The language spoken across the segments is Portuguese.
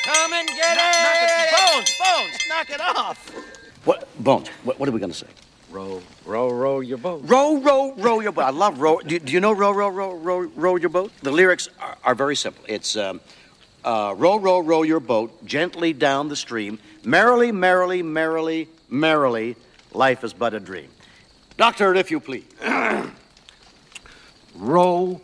Come and get it! Bones, knock it off. What, Bones, what are we going to say? Row your boat. Row your boat. I love row. Do you know row your boat? The lyrics are very simple. It's row your boat gently down the stream. Merrily, merrily, merrily, merrily, life is but a dream. Doctor, if you please. Row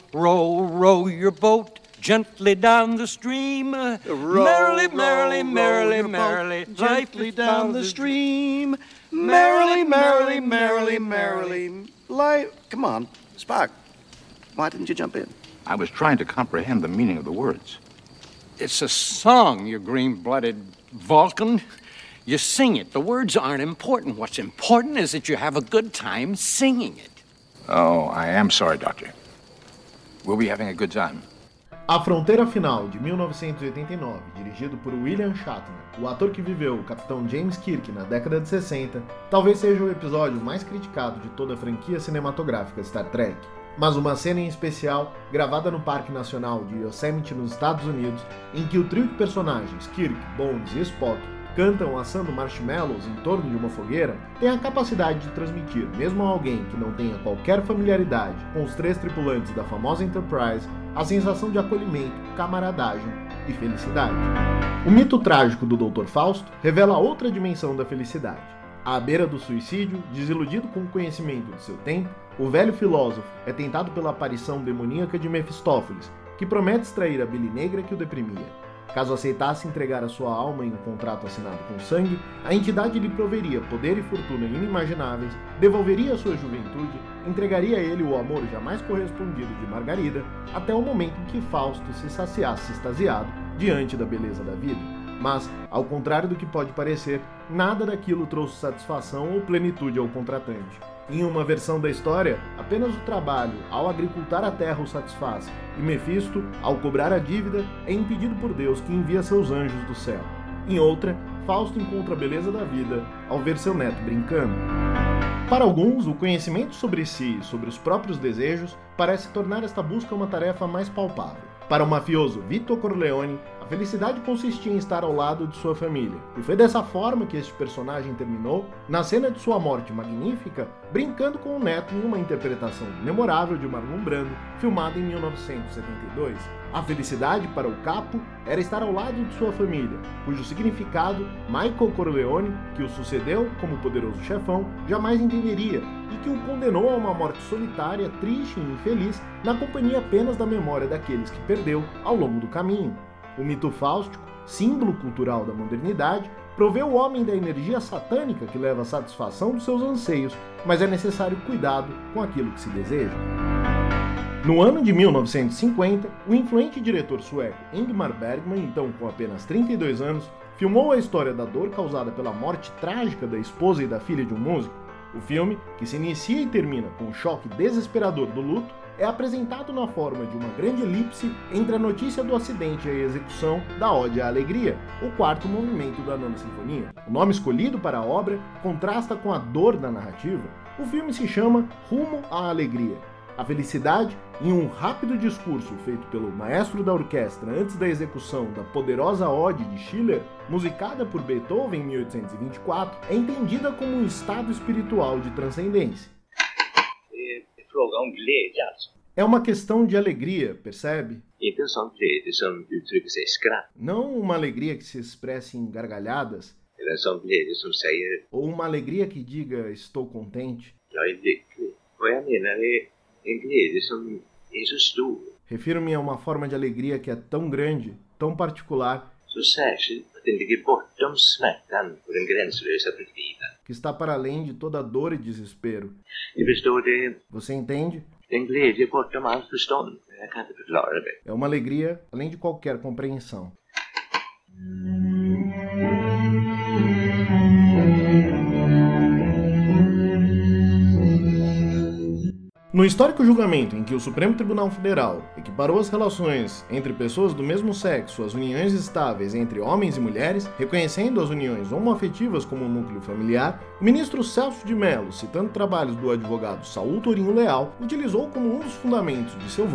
your boat gently down the stream. Merrily, merrily, merrily, merrily, gently down the stream. Merrily, merrily, merrily, merrily, life. Come on, Spock. Why didn't you jump in? I was trying to comprehend the meaning of the words. It's a song, you green-blooded Vulcan. You sing it. The words aren't important. What's important is that you have a good time singing it. Oh, I am sorry, Doctor. We'll be having a good time. A Fronteira Final, de 1989, dirigido por William Shatner, o ator que viveu o Capitão James Kirk na década de 60, talvez seja o episódio mais criticado de toda a franquia cinematográfica Star Trek. Mas uma cena em especial, gravada no Parque Nacional de Yosemite nos Estados Unidos, em que o trio de personagens Kirk, Bones e Spock cantam assando marshmallows em torno de uma fogueira, tem a capacidade de transmitir, mesmo a alguém que não tenha qualquer familiaridade com os três tripulantes da famosa Enterprise, a sensação de acolhimento, camaradagem e felicidade. O mito trágico do Dr. Fausto revela outra dimensão da felicidade. À beira do suicídio, desiludido com o conhecimento de seu tempo, o velho filósofo é tentado pela aparição demoníaca de Mefistófeles, que promete extrair a bile negra que o deprimia. Caso aceitasse entregar a sua alma em um contrato assinado com sangue, a entidade lhe proveria poder e fortuna inimagináveis, devolveria a sua juventude, entregaria a ele o amor jamais correspondido de Margarida, até o momento em que Fausto se saciasse extasiado diante da beleza da vida. Mas, ao contrário do que pode parecer, nada daquilo trouxe satisfação ou plenitude ao contratante. Em uma versão da história, apenas o trabalho, ao agricultar a terra, o satisfaz, e Mefisto, ao cobrar a dívida, é impedido por Deus que envia seus anjos do céu. Em outra, Fausto encontra a beleza da vida ao ver seu neto brincando. Para alguns, o conhecimento sobre si e sobre os próprios desejos parece tornar esta busca uma tarefa mais palpável. Para o mafioso Vito Corleone, a felicidade consistia em estar ao lado de sua família, e foi dessa forma que este personagem terminou, na cena de sua morte magnífica, brincando com o neto em uma interpretação memorável de Marlon Brando, filmada em 1972. A felicidade para o capo era estar ao lado de sua família, cujo significado Michael Corleone, que o sucedeu como poderoso chefão, jamais entenderia, e que o condenou a uma morte solitária, triste e infeliz, na companhia apenas da memória daqueles que perdeu ao longo do caminho. O mito fáustico, símbolo cultural da modernidade, provê o homem da energia satânica que leva à satisfação dos seus anseios, mas é necessário cuidado com aquilo que se deseja. No ano de 1950, o influente diretor sueco Ingmar Bergman, então com apenas 32 anos, filmou a história da dor causada pela morte trágica da esposa e da filha de um músico. O filme, que se inicia e termina com o choque desesperador do luto, é apresentado na forma de uma grande elipse entre a notícia do acidente e a execução da Ode à Alegria, o quarto movimento da Nona Sinfonia. O nome escolhido para a obra contrasta com a dor da narrativa. O filme se chama Rumo à Alegria. A felicidade, em um rápido discurso feito pelo maestro da orquestra antes da execução da poderosa Ode de Schiller, musicada por Beethoven em 1824, é entendida como um estado espiritual de transcendência. É uma questão de alegria, percebe? Não uma alegria que se expresse em gargalhadas, ou uma alegria que diga estou contente. Refiro-me a uma forma de alegria que é tão grande, tão particular, que está para além de toda dor e desespero. Você entende? É uma alegria além de qualquer compreensão. No histórico julgamento em que o Supremo Tribunal Federal equiparou as relações entre pessoas do mesmo sexo às uniões estáveis entre homens e mulheres, reconhecendo as uniões homoafetivas como um núcleo familiar, o ministro Celso de Mello, citando trabalhos do advogado Saul Tourinho Leal, utilizou como um dos fundamentos de seu voto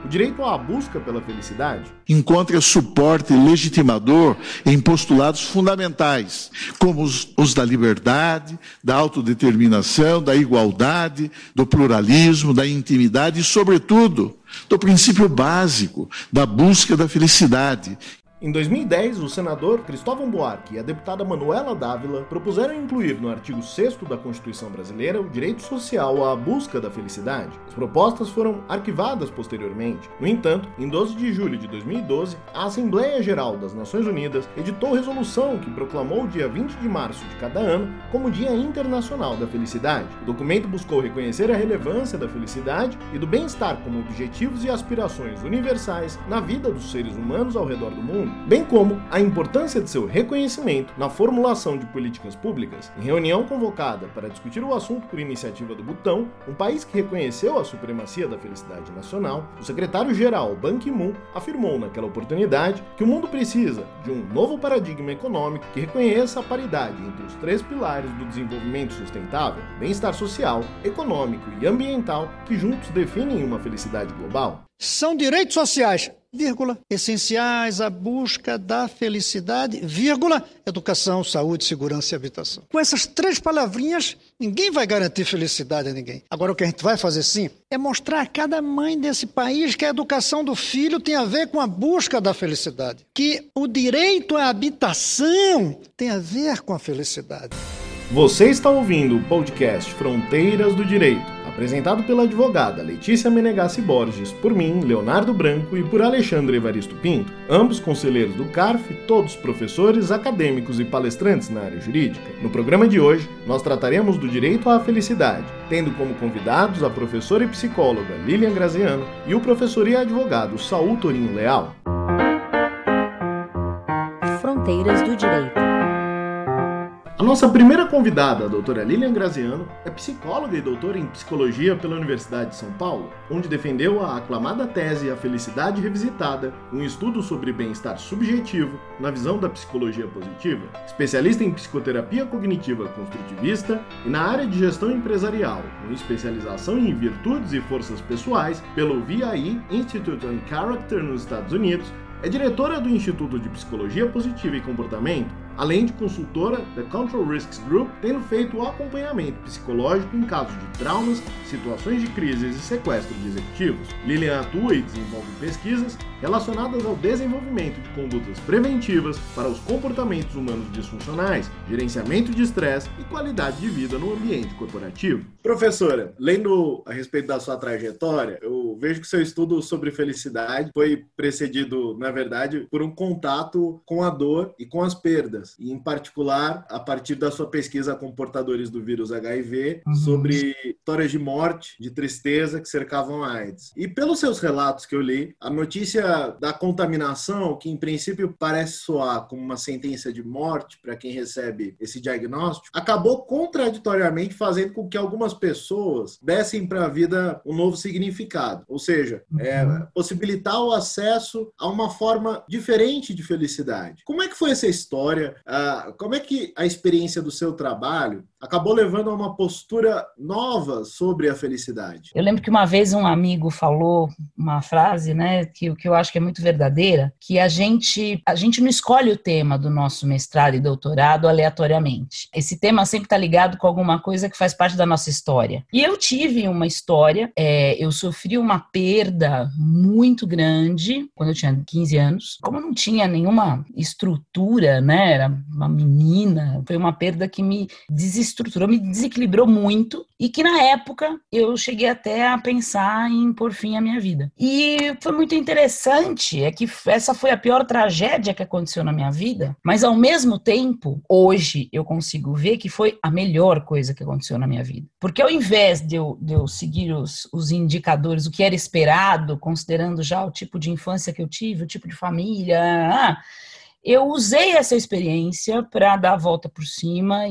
o direito à busca pela felicidade encontra suporte legitimador em postulados fundamentais, como os da liberdade, da autodeterminação, da igualdade, do pluralismo, da intimidade e, sobretudo, do princípio básico da busca da felicidade. Em 2010, o senador Cristóvão Buarque e a deputada Manuela Dávila propuseram incluir no artigo 6º da Constituição Brasileira o direito social à busca da felicidade. As propostas foram arquivadas posteriormente. No entanto, em 12 de julho de 2012, a Assembleia Geral das Nações Unidas editou resolução que proclamou o dia 20 de março de cada ano como Dia Internacional da Felicidade. O documento buscou reconhecer a relevância da felicidade e do bem-estar como objetivos e aspirações universais na vida dos seres humanos ao redor do mundo, bem como a importância de seu reconhecimento na formulação de políticas públicas. Em reunião convocada para discutir o assunto por iniciativa do Butão, um país que reconheceu a supremacia da felicidade nacional, o secretário-geral Ban Ki-moon afirmou naquela oportunidade que o mundo precisa de um novo paradigma econômico que reconheça a paridade entre os 3 pilares do desenvolvimento sustentável, bem-estar social, econômico e ambiental, que juntos definem uma felicidade global. São direitos sociais, vírgula, essenciais à busca da felicidade, vírgula, educação, saúde, segurança e habitação. Com essas 3 palavrinhas, ninguém vai garantir felicidade a ninguém. Agora, o que a gente vai fazer sim é mostrar a cada mãe desse país que a educação do filho tem a ver com a busca da felicidade, que o direito à habitação tem a ver com a felicidade. Você está ouvindo o podcast Fronteiras do Direito, apresentado pela advogada Letícia Menegassi Borges, por mim, Leonardo Branco, e por Alexandre Evaristo Pinto, ambos conselheiros do CARF, todos professores, acadêmicos e palestrantes na área jurídica. No programa de hoje, nós trataremos do direito à felicidade, tendo como convidados a professora e psicóloga Lilian Graziano e o professor e advogado Saul Torinho Leal. Fronteiras do Direito. A nossa primeira convidada, a doutora Lilian Graziano, é psicóloga e doutora em psicologia pela Universidade de São Paulo, onde defendeu a aclamada tese A Felicidade Revisitada, um estudo sobre bem-estar subjetivo na visão da psicologia positiva. Especialista em psicoterapia cognitiva construtivista e na área de gestão empresarial, com especialização em virtudes e forças pessoais pelo VIE Institute on Character nos Estados Unidos, é diretora do Instituto de Psicologia Positiva e Comportamento, além de consultora da Control Risks Group, tendo feito o acompanhamento psicológico em casos de traumas, situações de crises e sequestro de executivos. Lilian atua e desenvolve pesquisas relacionadas ao desenvolvimento de condutas preventivas para os comportamentos humanos disfuncionais, gerenciamento de estresse e qualidade de vida no ambiente corporativo. Professora, lendo a respeito da sua trajetória, eu vejo que seu estudo sobre felicidade foi precedido, na verdade, por um contato com a dor e com as perdas. E, em particular, a partir da sua pesquisa com portadores do vírus HIV, sobre histórias de morte, de tristeza que cercavam a AIDS. E pelos seus relatos que eu li, a notícia da contaminação, que em princípio parece soar como uma sentença de morte para quem recebe esse diagnóstico, acabou contraditoriamente fazendo com que algumas pessoas dessem para a vida um novo significado. Ou seja, possibilitar o acesso a uma forma diferente de felicidade. Como é que foi essa história? Como é que a experiência do seu trabalho acabou levando a uma postura nova sobre a felicidade? Eu lembro que uma vez um amigo falou uma frase, né, que eu acho que é muito verdadeira, que a gente não escolhe o tema do nosso mestrado e doutorado aleatoriamente. Esse tema sempre está ligado com alguma coisa que faz parte da nossa história. E eu tive uma história, eu sofri uma perda muito grande quando eu tinha 15 anos. Como eu não tinha nenhuma estrutura, né, era uma menina, foi uma perda que me desestruturou, me desequilibrou muito e que na época eu cheguei até a pensar em pôr fim à minha vida. E foi muito interessante, é que essa foi a pior tragédia que aconteceu na minha vida, mas ao mesmo tempo, hoje eu consigo ver que foi a melhor coisa que aconteceu na minha vida. Porque ao invés de eu seguir os indicadores, o que era esperado, considerando já o tipo de infância que eu tive, o tipo de família, eu usei essa experiência para dar a volta por cima e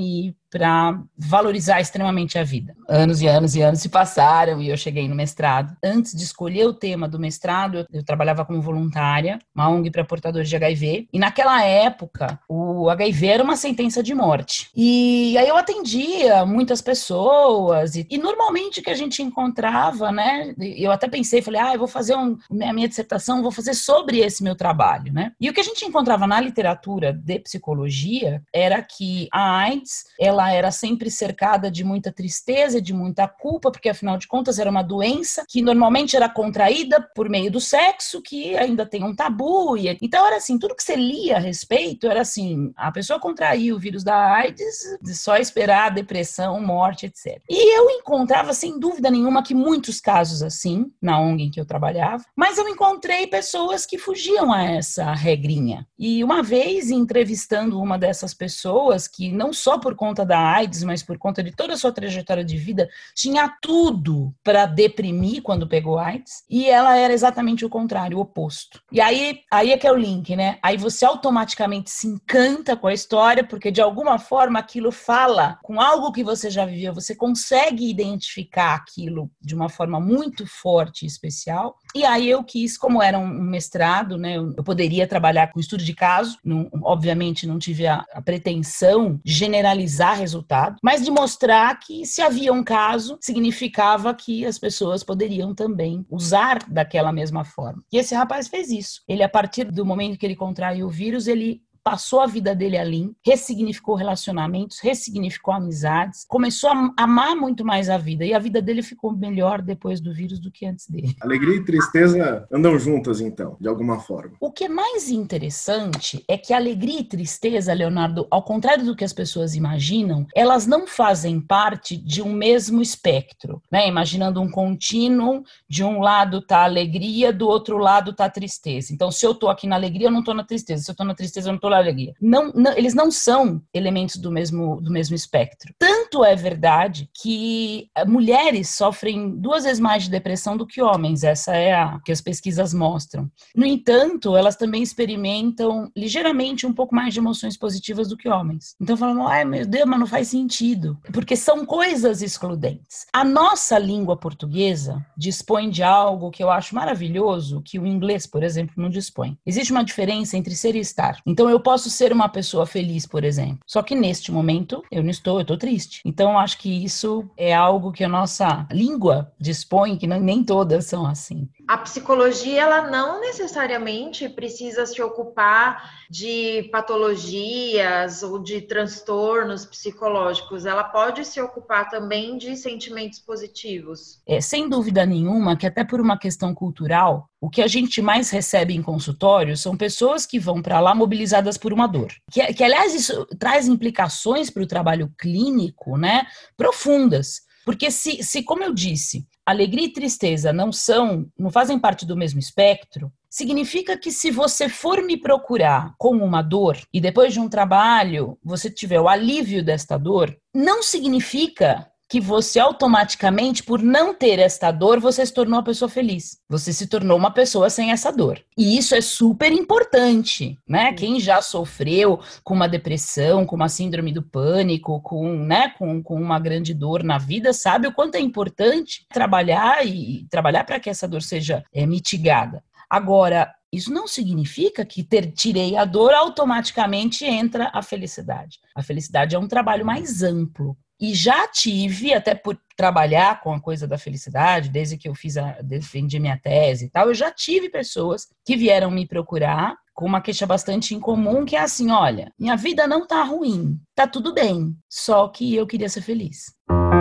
para valorizar extremamente a vida. Anos e anos e anos se passaram e eu cheguei no mestrado. Antes de escolher o tema do mestrado, eu trabalhava como voluntária, uma ONG para portadores de HIV, e naquela época o HIV era uma sentença de morte. E aí eu atendia muitas pessoas e normalmente o que a gente encontrava, né, eu até pensei, falei, eu vou fazer a minha dissertação, vou fazer sobre esse meu trabalho, né? E o que a gente encontrava na literatura de psicologia era que a AIDS, ela era sempre cercada de muita tristeza, de muita culpa, porque afinal de contas era uma doença que normalmente era contraída por meio do sexo, que ainda tem um tabu. Então era assim, tudo que você lia a respeito era assim, a pessoa contraiu o vírus da AIDS, só esperar depressão, morte, etc. E eu encontrava, sem dúvida nenhuma, que muitos casos assim, na ONG em que eu trabalhava, mas eu encontrei pessoas que fugiam a essa regrinha. E uma vez, entrevistando uma dessas pessoas, que não só por conta da AIDS, mas por conta de toda a sua trajetória de vida, tinha tudo para deprimir quando pegou AIDS, e ela era exatamente o contrário, o oposto. E aí é que é o link, né? Aí você automaticamente se encanta com a história, porque de alguma forma aquilo fala com algo que você já viveu, você consegue identificar aquilo de uma forma muito forte e especial. E aí eu quis, como era um mestrado, né, eu poderia trabalhar com estudo de caso, obviamente não tive a pretensão de generalizar resultado, mas de mostrar que se havia um caso, significava que as pessoas poderiam também usar daquela mesma forma. E esse rapaz fez isso. Ele, a partir do momento que ele contraiu o vírus, ele passou a vida dele ali, ressignificou relacionamentos, ressignificou amizades, começou a amar muito mais a vida, e a vida dele ficou melhor depois do vírus do que antes dele. Alegria e tristeza andam juntas, então, de alguma forma. O que é mais interessante é que alegria e tristeza, Leonardo, ao contrário do que as pessoas imaginam, elas não fazem parte de um mesmo espectro, né? Imaginando um contínuo, de um lado tá a alegria, do outro lado tá a tristeza. Então, se eu tô aqui na alegria, eu não tô na tristeza. Se eu tô na tristeza, eu não tô na alegria. Não, eles não são elementos do mesmo espectro. Tanto é verdade que mulheres sofrem 2 vezes mais de depressão do que homens. Essa é o que as pesquisas mostram. No entanto, elas também experimentam ligeiramente um pouco mais de emoções positivas do que homens. Então falam, meu Deus, mas não faz sentido. Porque são coisas excludentes. A nossa língua portuguesa dispõe de algo que eu acho maravilhoso, que o inglês, por exemplo, não dispõe. Existe uma diferença entre ser e estar. Então eu posso ser uma pessoa feliz, por exemplo. Só que neste momento eu não estou, eu estou triste. Então eu acho que isso é algo que a nossa língua dispõe, que nem todas são assim. A psicologia, ela não necessariamente precisa se ocupar de patologias ou de transtornos psicológicos. Ela pode se ocupar também de sentimentos positivos. Sem dúvida nenhuma que até por uma questão cultural, o que a gente mais recebe em consultório são pessoas que vão para lá mobilizadas por uma dor. Que aliás, isso traz implicações para o trabalho clínico, né, profundas. Porque se, como eu disse, alegria e tristeza não fazem parte do mesmo espectro, significa que se você for me procurar com uma dor e depois de um trabalho você tiver o alívio desta dor, não significa que você automaticamente, por não ter esta dor, você se tornou uma pessoa feliz. Você se tornou uma pessoa sem essa dor. E isso é super importante, né? Quem já sofreu com uma depressão, com uma síndrome do pânico, com uma grande dor na vida, sabe o quanto é importante trabalhar para que essa dor seja mitigada. Agora, isso não significa que tirei a dor, automaticamente entra a felicidade. A felicidade é um trabalho mais amplo. E já tive, até por trabalhar com a coisa da felicidade, desde que eu defendi minha tese e tal, eu já tive pessoas que vieram me procurar com uma queixa bastante incomum, que é assim, olha, minha vida não tá ruim, tá tudo bem, só que eu queria ser feliz.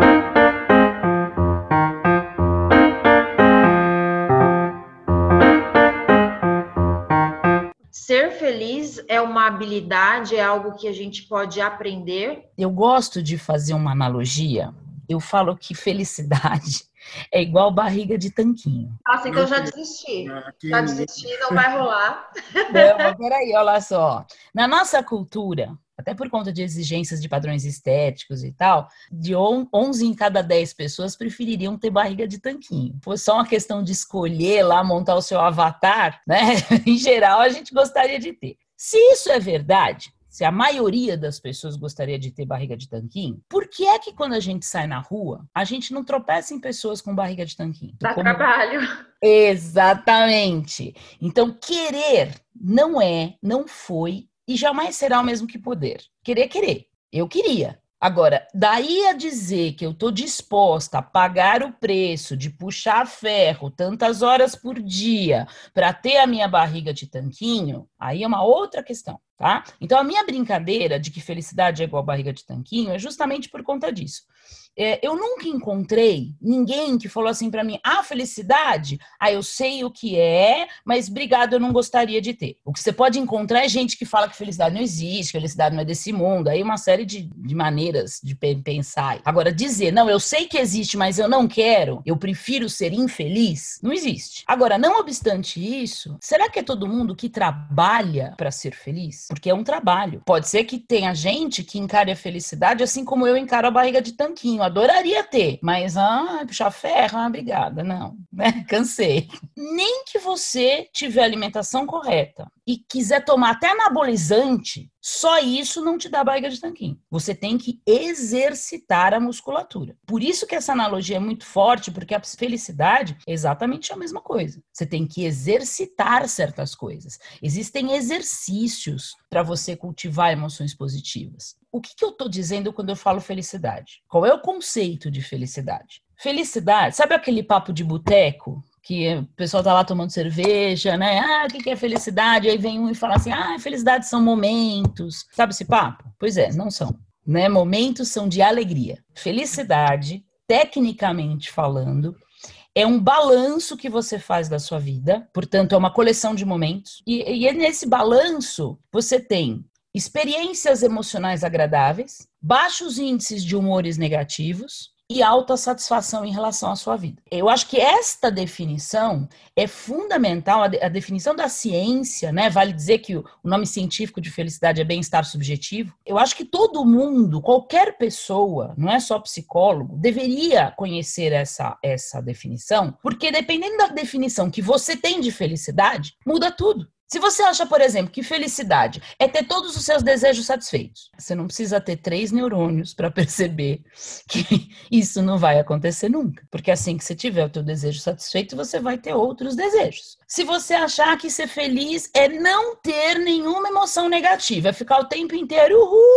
Ser feliz é uma habilidade, é algo que a gente pode aprender? Eu gosto de fazer uma analogia. Eu falo que felicidade é igual barriga de tanquinho. Nossa, então já desisti. Já desisti, não vai rolar. Não, mas peraí, olha só. Na nossa cultura, até por conta de exigências de padrões estéticos e tal, de 11 em cada 10 pessoas prefeririam ter barriga de tanquinho. Foi só uma questão de escolher lá, montar o seu avatar, né? Em geral, a gente gostaria de ter. Se isso é verdade, se a maioria das pessoas gostaria de ter barriga de tanquinho, por que é que quando a gente sai na rua, a gente não tropeça em pessoas com barriga de tanquinho? Dá trabalho. Exatamente. Então, querer não foi e jamais será o mesmo que poder. Querer. Eu queria. Agora, daí a dizer que eu estou disposta a pagar o preço de puxar ferro tantas horas por dia para ter a minha barriga de tanquinho, aí é uma outra questão, tá? Então, a minha brincadeira de que felicidade é igual barriga de tanquinho é justamente por conta disso. Eu nunca encontrei ninguém que falou assim para mim, felicidade, eu sei o que é, mas obrigado, eu não gostaria de ter. O que você pode encontrar é gente que fala que felicidade não existe, felicidade não é desse mundo, aí uma série de maneiras de pensar. Agora, dizer, não, eu sei que existe, mas eu não quero, eu prefiro ser infeliz, não existe. Agora, não obstante isso, será que é todo mundo que trabalha para ser feliz? Porque é um trabalho. Pode ser que tenha gente que encare a felicidade assim como eu encaro a barriga de tanquinho. Adoraria ter, mas puxar ferro, obrigada, não, né? Cansei. Nem que você tiver a alimentação correta e quiser tomar até anabolizante, só isso não te dá barriga de tanquinho. Você tem que exercitar a musculatura. Por isso que essa analogia é muito forte, porque a felicidade é exatamente a mesma coisa. Você tem que exercitar certas coisas. Existem exercícios para você cultivar emoções positivas. O que eu estou dizendo quando eu falo felicidade? Qual é o conceito de felicidade? Felicidade, sabe aquele papo de boteco? Que o pessoal tá lá tomando cerveja, né? O que é felicidade? Aí vem um e fala assim, felicidade são momentos. Sabe esse papo? Pois é, não são. Né? Momentos são de alegria. Felicidade, tecnicamente falando, é um balanço que você faz da sua vida. Portanto, é uma coleção de momentos. E nesse balanço, você tem experiências emocionais agradáveis, baixos índices de humores negativos e alta satisfação em relação à sua vida. Eu acho que esta definição é fundamental, a definição da ciência, né? Vale dizer que o nome científico de felicidade é bem-estar subjetivo. Eu acho que todo mundo, qualquer pessoa, não é só psicólogo, deveria conhecer essa definição, porque dependendo da definição que você tem de felicidade, muda tudo. Se você acha, por exemplo, que felicidade é ter todos os seus desejos satisfeitos, você não precisa ter 3 neurônios para perceber que isso não vai acontecer nunca. Porque assim que você tiver o teu desejo satisfeito, você vai ter outros desejos. Se você achar que ser feliz é não ter nenhuma emoção negativa, é ficar o tempo inteiro,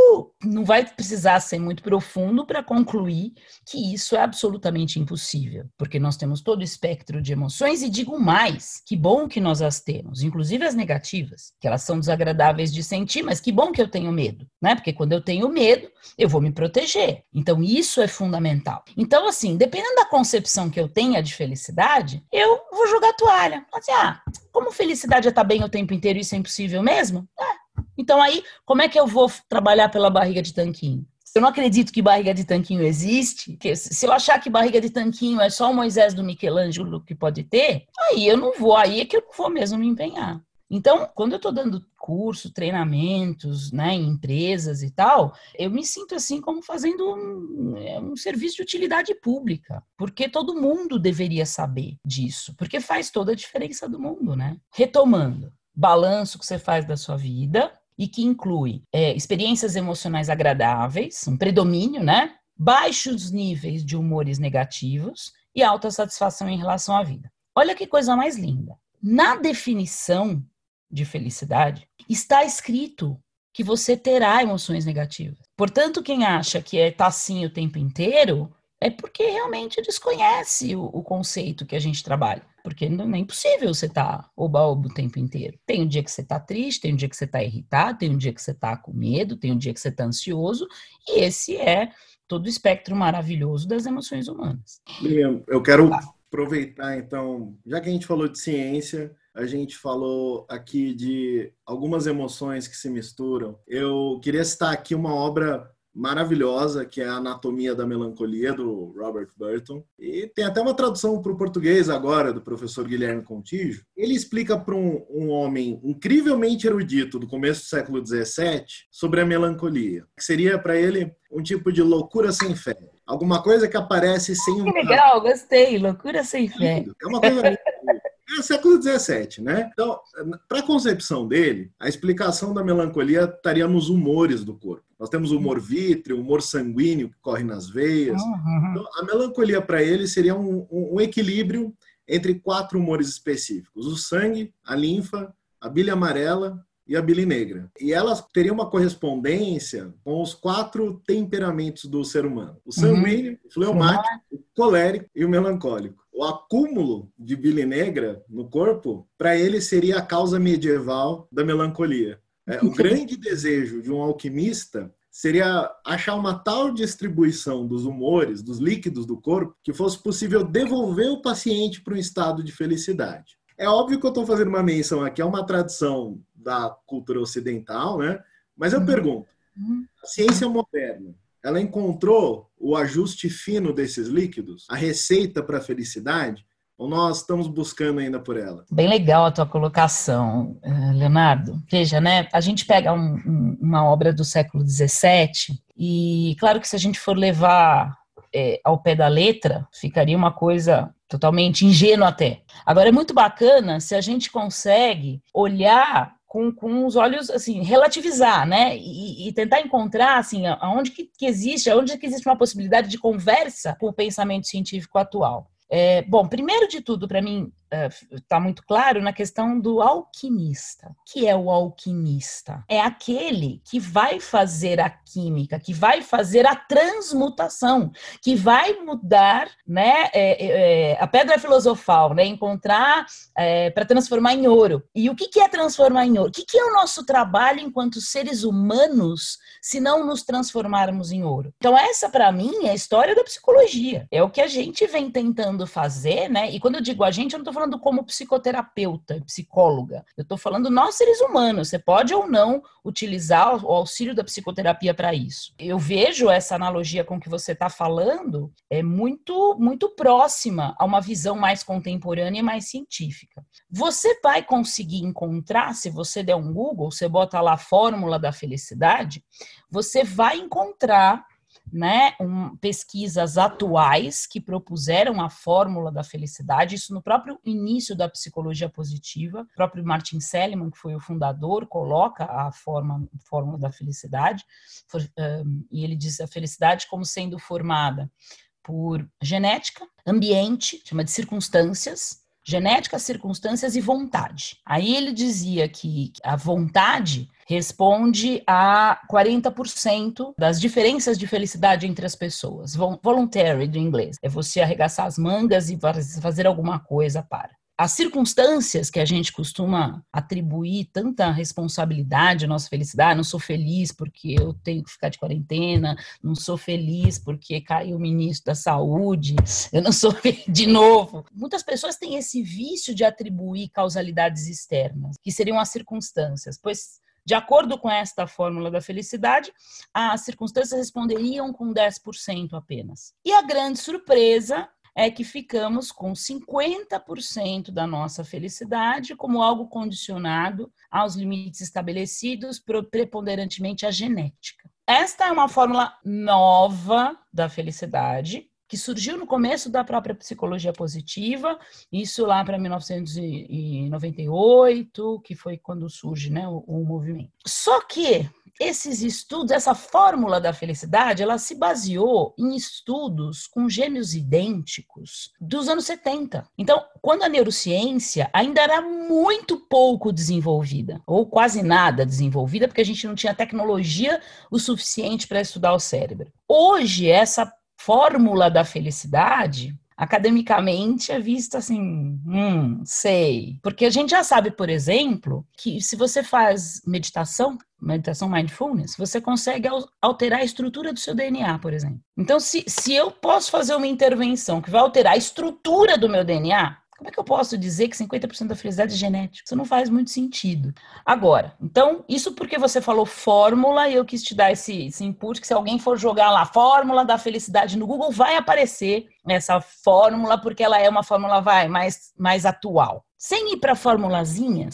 não vai precisar ser muito profundo para concluir que isso é absolutamente impossível. Porque nós temos todo o espectro de emoções e digo mais, que bom que nós as temos, inclusive as negativas, que elas são desagradáveis de sentir, mas que bom que eu tenho medo, né? Porque quando eu tenho medo, eu vou me proteger. Então, isso é fundamental. Então, assim, dependendo da concepção que eu tenha de felicidade, eu vou jogar a toalha. Assim, como felicidade é estar bem o tempo inteiro e isso é impossível mesmo? Então, aí, como é que eu vou trabalhar pela barriga de tanquinho? Eu não acredito que barriga de tanquinho existe, que se eu achar que barriga de tanquinho é só o Moisés do Michelangelo que pode ter, aí eu não vou, aí é que eu não vou mesmo me empenhar. Então, quando eu estou dando curso, treinamentos, né, em empresas e tal, eu me sinto assim como fazendo um serviço de utilidade pública, porque todo mundo deveria saber disso, porque faz toda a diferença do mundo, né? Retomando, balanço que você faz da sua vida e que inclui experiências emocionais agradáveis, um predomínio, né? Baixos níveis de humores negativos e alta satisfação em relação à vida. Olha que coisa mais linda. Na definição de felicidade, está escrito que você terá emoções negativas. Portanto, quem acha que tá assim o tempo inteiro é porque realmente desconhece o conceito que a gente trabalha. Porque não é impossível você estar oba-oba o tempo inteiro. Tem um dia que você está triste, tem um dia que você está irritado, tem um dia que você está com medo, tem um dia que você está ansioso, e esse é todo o espectro maravilhoso das emoções humanas. Lilian, eu quero aproveitar, então, já que a gente falou de ciência, a gente falou aqui de algumas emoções que se misturam. Eu queria citar aqui uma obra maravilhosa, que é a Anatomia da Melancolia, do Robert Burton. E tem até uma tradução para o português agora, do professor Guilherme Contígio. Ele explica para um homem incrivelmente erudito do começo do século XVII sobre a melancolia, que seria para ele um tipo de loucura sem fé. Alguma coisa que aparece sem Que legal, gostei. Loucura sem fé. É uma coisa É século XVII, né? Então, para a concepção dele, a explicação da melancolia estaria nos humores do corpo. Nós temos o humor vítreo, o humor sanguíneo que corre nas veias. Então, a melancolia para ele seria um equilíbrio entre 4 humores específicos: o sangue, a linfa, a bile amarela e a bile negra. E elas teriam uma correspondência com os 4 temperamentos do ser humano: o sanguíneo, o fleumático, o colérico e o melancólico. O acúmulo de bile negra no corpo, para ele, seria a causa medieval da melancolia. O grande desejo de um alquimista seria achar uma tal distribuição dos humores, dos líquidos do corpo, que fosse possível devolver o paciente para um estado de felicidade. É óbvio que eu estou fazendo uma menção aqui a uma tradição da cultura ocidental, né? Mas eu pergunto, a ciência moderna, ela encontrou o ajuste fino desses líquidos, a receita para a felicidade, ou nós estamos buscando ainda por ela? Bem legal a tua colocação, Leonardo. Veja, né? A gente pega uma obra do século XVII e, claro que se a gente for levar ao pé da letra, ficaria uma coisa totalmente ingênua até. Agora, é muito bacana se a gente consegue olhar com os olhos, assim, relativizar, né, e tentar encontrar, assim, aonde que existe uma possibilidade de conversa com o pensamento científico atual. Bom, primeiro de tudo, para mim, está muito claro na questão do alquimista. O que é o alquimista? É aquele que vai fazer a química, que vai fazer a transmutação, que vai mudar, né, a pedra filosofal, né, encontrar para transformar em ouro. E o que é transformar em ouro? O que é o nosso trabalho enquanto seres humanos, se não nos transformarmos em ouro? Então, essa, para mim, é a história da psicologia. É o que a gente vem tentando fazer, né? E quando eu digo a gente, eu não estou falando como psicoterapeuta, psicóloga. Eu estou falando nós, seres humanos. Você pode ou não utilizar o auxílio da psicoterapia para isso. Eu vejo essa analogia com que você está falando muito, muito próxima a uma visão mais contemporânea e mais científica. Você vai conseguir encontrar, se você der um Google, você bota lá a fórmula da felicidade, você vai encontrar, né, pesquisas atuais que propuseram a fórmula da felicidade, isso no próprio início da psicologia positiva. O próprio Martin Seligman, que foi o fundador, coloca a fórmula da felicidade, e ele diz a felicidade como sendo formada por genética, ambiente, chama de circunstâncias, genética, circunstâncias e vontade. Aí ele dizia que a vontade responde a 40% das diferenças de felicidade entre as pessoas. Voluntary, do inglês. É você arregaçar as mangas e fazer alguma coisa para. As circunstâncias que a gente costuma atribuir tanta responsabilidade à nossa felicidade, não sou feliz porque eu tenho que ficar de quarentena, não sou feliz porque caiu o ministro da saúde, eu não sou feliz de novo. Muitas pessoas têm esse vício de atribuir causalidades externas, que seriam as circunstâncias, pois, de acordo com esta fórmula da felicidade, as circunstâncias responderiam com 10% apenas. E a grande surpresa é que ficamos com 50% da nossa felicidade como algo condicionado aos limites estabelecidos preponderantemente à genética. Esta é uma fórmula nova da felicidade, que surgiu no começo da própria psicologia positiva, isso lá para 1998, que foi quando surge, né, o movimento. Só que esses estudos, essa fórmula da felicidade, ela se baseou em estudos com gêmeos idênticos dos anos 70. Então, quando a neurociência ainda era muito pouco desenvolvida, ou quase nada desenvolvida, porque a gente não tinha tecnologia o suficiente para estudar o cérebro. Hoje, essa fórmula da felicidade, academicamente, é vista assim, sei. Porque a gente já sabe, por exemplo, que se você faz meditação mindfulness, você consegue alterar a estrutura do seu DNA, por exemplo. Então, se eu posso fazer uma intervenção que vai alterar a estrutura do meu DNA, como é que eu posso dizer que 50% da felicidade é genética? Isso não faz muito sentido. Agora, então, isso porque você falou fórmula e eu quis te dar esse input, que se alguém for jogar lá fórmula da felicidade no Google, vai aparecer essa fórmula, porque ela é uma fórmula mais atual. Sem ir para formulazinhas,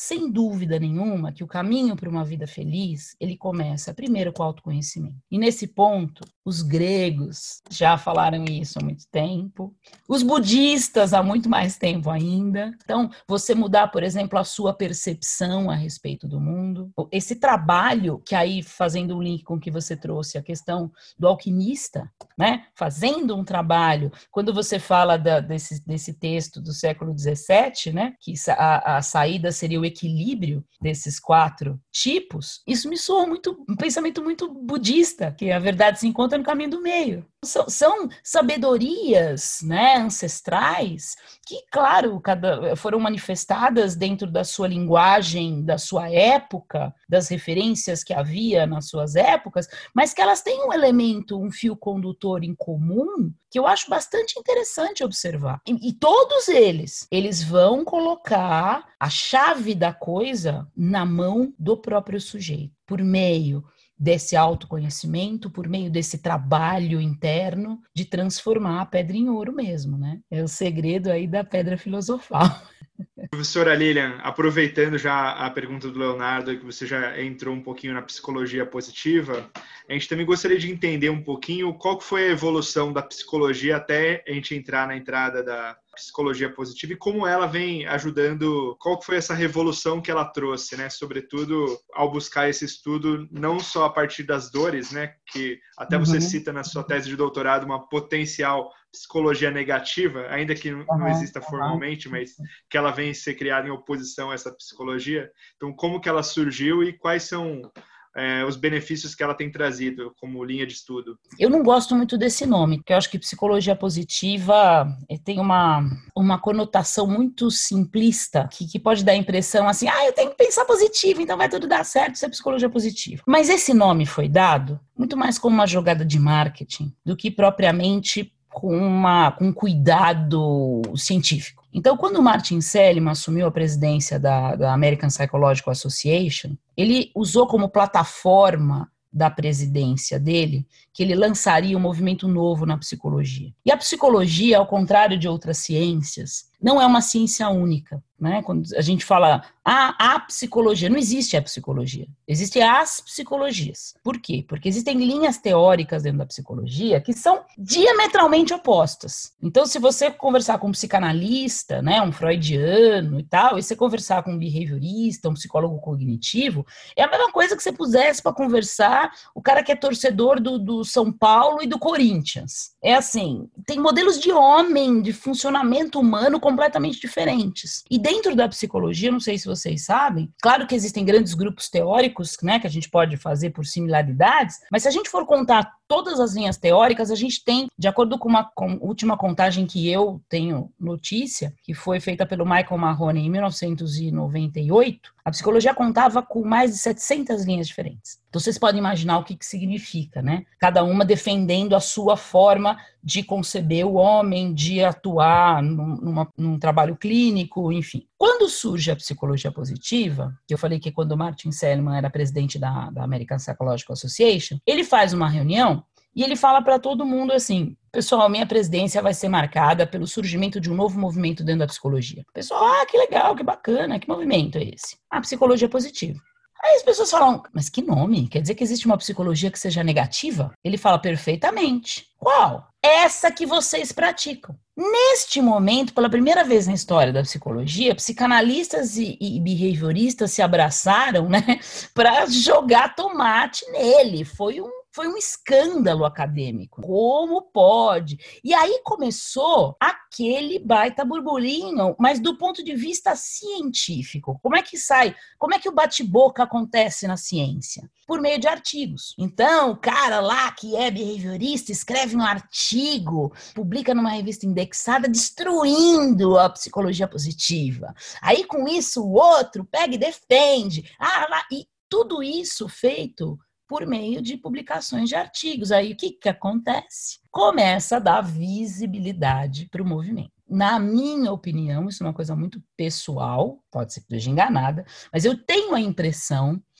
sem dúvida nenhuma, que o caminho para uma vida feliz, ele começa primeiro com o autoconhecimento. E nesse ponto, os gregos já falaram isso há muito tempo, os budistas há muito mais tempo ainda. Então, você mudar, por exemplo, a sua percepção a respeito do mundo. Esse trabalho, que aí, fazendo um link com o que você trouxe, a questão do alquimista, né? Fazendo um trabalho, quando você fala desse texto do século XVII, né? Que a saída seria o equilíbrio desses 4 tipos, isso me soa um pensamento muito budista, que a verdade se encontra no caminho do meio. São sabedorias, né, ancestrais que, claro, foram manifestadas dentro da sua linguagem, da sua época, das referências que havia nas suas épocas, mas que elas têm um elemento, um fio condutor em comum, que eu acho bastante interessante observar. E todos eles vão colocar a chave da coisa na mão do próprio sujeito, por meio desse autoconhecimento, por meio desse trabalho interno de transformar a pedra em ouro mesmo, né? É o segredo aí da pedra filosofal. Professora Lilian, aproveitando já a pergunta do Leonardo, que você já entrou um pouquinho na psicologia positiva, a gente também gostaria de entender um pouquinho qual foi a evolução da psicologia até a gente entrar na entrada da psicologia positiva e como ela vem ajudando, qual foi essa revolução que ela trouxe, né? Sobretudo ao buscar esse estudo, não só a partir das dores, né? Que até você cita na sua tese de doutorado uma potencial psicologia negativa, ainda que não exista formalmente, mas que ela vem ser criada em oposição a essa psicologia. Então, como que ela surgiu e quais são os benefícios que ela tem trazido como linha de estudo? Eu não gosto muito desse nome, porque eu acho que psicologia positiva tem uma conotação muito simplista, que pode dar a impressão assim, eu tenho que pensar positivo, então vai tudo dar certo, isso é psicologia positiva. Mas esse nome foi dado muito mais como uma jogada de marketing do que propriamente com cuidado científico. Então, quando o Martin Seligman assumiu a presidência da American Psychological Association, ele usou como plataforma da presidência dele que ele lançaria um movimento novo na psicologia. E a psicologia, ao contrário de outras ciências, não é uma ciência única, né? Quando a gente fala a psicologia, não existe a psicologia, existem as psicologias. Por quê? Porque existem linhas teóricas dentro da psicologia que são diametralmente opostas. Então, se você conversar com um psicanalista, né, um freudiano e tal, e você conversar com um behaviorista, um psicólogo cognitivo, é a mesma coisa que você pusesse para conversar o cara que é torcedor do São Paulo e do Corinthians. É assim, tem modelos de homem, de funcionamento humano completamente diferentes. E dentro da psicologia, não sei se vocês sabem, claro que existem grandes grupos teóricos, né, que a gente pode fazer por similaridades, mas se a gente for contar todas as linhas teóricas, a gente tem, de acordo com a última contagem que eu tenho notícia, que foi feita pelo Michael Mahoney em 1998, a psicologia contava com mais de 700 linhas diferentes. Então, vocês podem imaginar o que significa, né? Cada uma defendendo a sua forma de conceber o homem, de atuar num trabalho clínico, enfim. Quando surge a psicologia positiva, que eu falei que quando o Martin Seligman era presidente da American Psychological Association, ele faz uma reunião e ele fala para todo mundo assim: pessoal, minha presidência vai ser marcada pelo surgimento de um novo movimento dentro da psicologia. O pessoal, que legal, que bacana, que movimento é esse? A psicologia positiva. Aí as pessoas falam, mas que nome? Quer dizer que existe uma psicologia que seja negativa? Ele fala perfeitamente. Qual? Essa que vocês praticam. Neste momento, pela primeira vez na história da psicologia, psicanalistas e behavioristas se abraçaram, né, para jogar tomate nele. Foi um escândalo acadêmico. Como pode? E aí começou aquele baita burburinho, mas do ponto de vista científico. Como é que sai? Como é que o bate-boca acontece na ciência? Por meio de artigos. Então, o cara lá que é behaviorista escreve um artigo, publica numa revista indexada, destruindo a psicologia positiva. Aí, com isso, o outro pega e defende. E tudo isso feito por meio de publicações de artigos. Aí o que acontece? Começa a dar visibilidade para o movimento. Na minha opinião, isso é uma coisa muito pessoal, pode ser que esteja enganada, mas eu tenho a impressão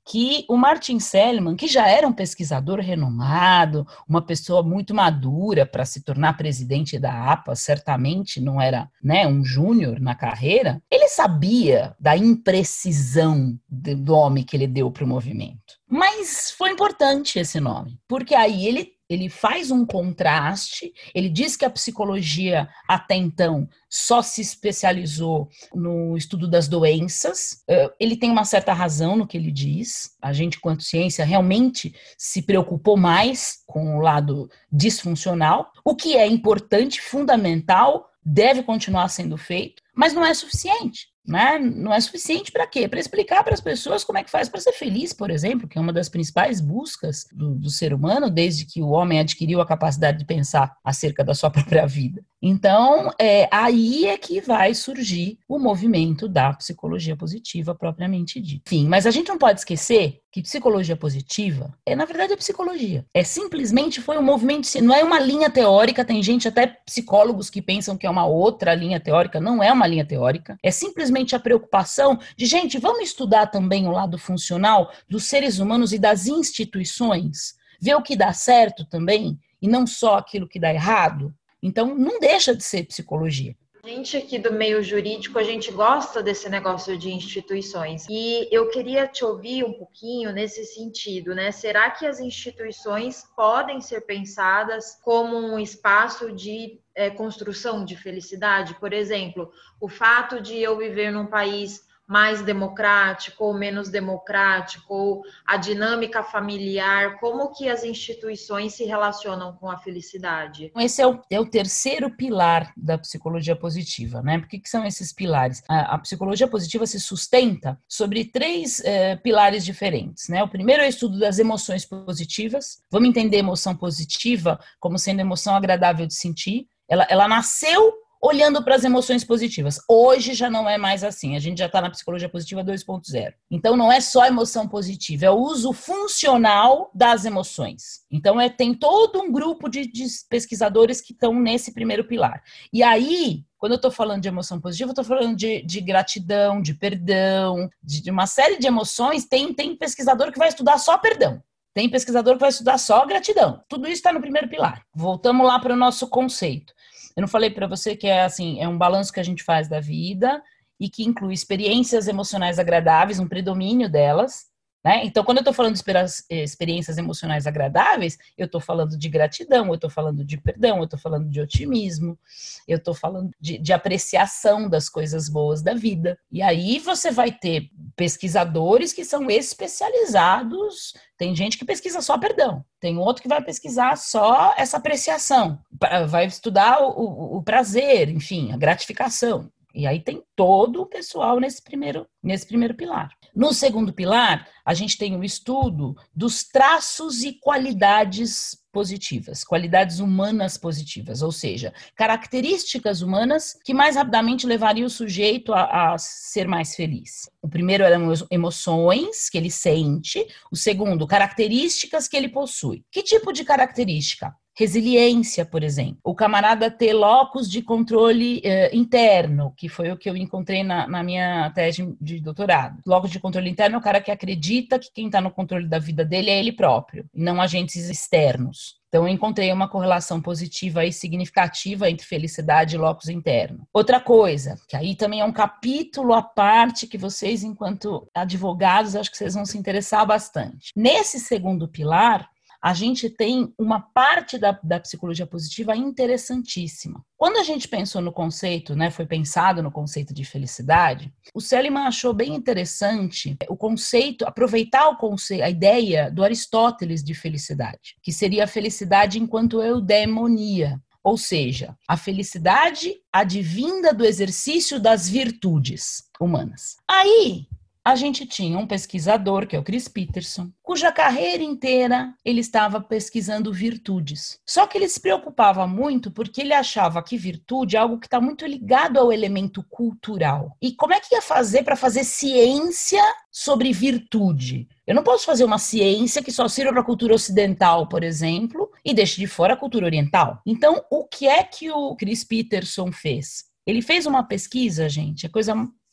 que o Martin Seligman, que já era um pesquisador renomado, uma pessoa muito madura para se tornar presidente da APA, certamente não era, né, um júnior na carreira, ele sabia da imprecisão do nome que ele deu para o movimento. Mas foi importante esse nome, porque aí ele faz um contraste, ele diz que a psicologia até então só se especializou no estudo das doenças. Ele tem uma certa razão no que ele diz. A gente, quanto ciência, realmente se preocupou mais com o lado disfuncional, o que é importante, fundamental, deve continuar sendo feito, mas não é suficiente. Né? Não é suficiente para quê? Para explicar para as pessoas como é que faz para ser feliz, por exemplo, que é uma das principais buscas do ser humano, desde que o homem adquiriu a capacidade de pensar acerca da sua própria vida. Então, aí é que vai surgir o movimento da psicologia positiva propriamente dita. Enfim, mas a gente não pode esquecer que psicologia positiva na verdade, psicologia. Simplesmente foi um movimento, não é uma linha teórica, tem gente, até psicólogos, que pensam que é uma outra linha teórica, não é uma linha teórica, é simplesmente a preocupação de, gente, vamos estudar também o lado funcional dos seres humanos e das instituições, ver o que dá certo também, e não só aquilo que dá errado. Então, não deixa de ser psicologia. A gente aqui do meio jurídico, a gente gosta desse negócio de instituições. E eu queria te ouvir um pouquinho nesse sentido, né? Será que as instituições podem ser pensadas como um espaço de construção de felicidade? Por exemplo, o fato de eu viver num país mais democrático ou menos democrático, ou a dinâmica familiar, como que as instituições se relacionam com a felicidade? Esse é o terceiro pilar da psicologia positiva, né? Por que são esses pilares? A psicologia positiva se sustenta sobre três pilares diferentes, né? O primeiro é o estudo das emoções positivas. Vamos entender emoção positiva como sendo emoção agradável de sentir. Ela nasceu olhando para as emoções positivas. Hoje já não é mais assim. A gente já está na psicologia positiva 2.0. Então, não é só emoção positiva, é o uso funcional das emoções. Então, tem todo um grupo de pesquisadores que estão nesse primeiro pilar. E aí, quando eu estou falando de emoção positiva, eu estou falando de gratidão, de perdão, de uma série de emoções. Tem pesquisador que vai estudar só perdão. Tem pesquisador que vai estudar só gratidão. Tudo isso está no primeiro pilar. Voltamos lá para o nosso conceito. Eu não falei para você que é um balanço que a gente faz da vida e que inclui experiências emocionais agradáveis, um predomínio delas, né? Então, quando eu estou falando de experiências emocionais agradáveis, eu estou falando de gratidão, eu estou falando de perdão, eu estou falando de otimismo, eu estou falando de apreciação das coisas boas da vida. E aí você vai ter pesquisadores que são especializados. Tem gente que pesquisa só perdão, tem outro que vai pesquisar só essa apreciação, vai estudar o prazer, enfim, a gratificação. E aí tem todo o pessoal nesse primeiro pilar. No segundo pilar, a gente tem o estudo dos traços e qualidades positivas, qualidades humanas positivas, ou seja, características humanas que mais rapidamente levariam o sujeito a ser mais feliz. O primeiro eram emoções que ele sente, o segundo, características que ele possui. Que tipo de característica? Resiliência, por exemplo. O camarada ter locus de controle interno, que foi o que eu encontrei na minha tese de doutorado. Locus de controle interno é o cara que acredita que quem está no controle da vida dele é ele próprio, e não agentes externos. Então, eu encontrei uma correlação positiva e significativa entre felicidade e locus interno. Outra coisa, que aí também é um capítulo à parte que vocês, enquanto advogados, acho que vocês vão se interessar bastante. Nesse segundo pilar, a gente tem uma parte da psicologia positiva interessantíssima. Quando a gente pensou no conceito, né, foi pensado no conceito de felicidade, o Seligman achou bem interessante o conceito, aproveitar o conceito, a ideia do Aristóteles de felicidade, que seria a felicidade enquanto eudemonia, ou seja, a felicidade advinda do exercício das virtudes humanas. Aí, a gente tinha um pesquisador, que é o Chris Peterson, cuja carreira inteira ele estava pesquisando virtudes. Só que ele se preocupava muito porque ele achava que virtude é algo que está muito ligado ao elemento cultural. E como é que ia fazer para fazer ciência sobre virtude? Eu não posso fazer uma ciência que só sirva para a cultura ocidental, por exemplo, e deixe de fora a cultura oriental. Então, o que é que o Chris Peterson fez? Ele fez uma pesquisa, gente, é coisa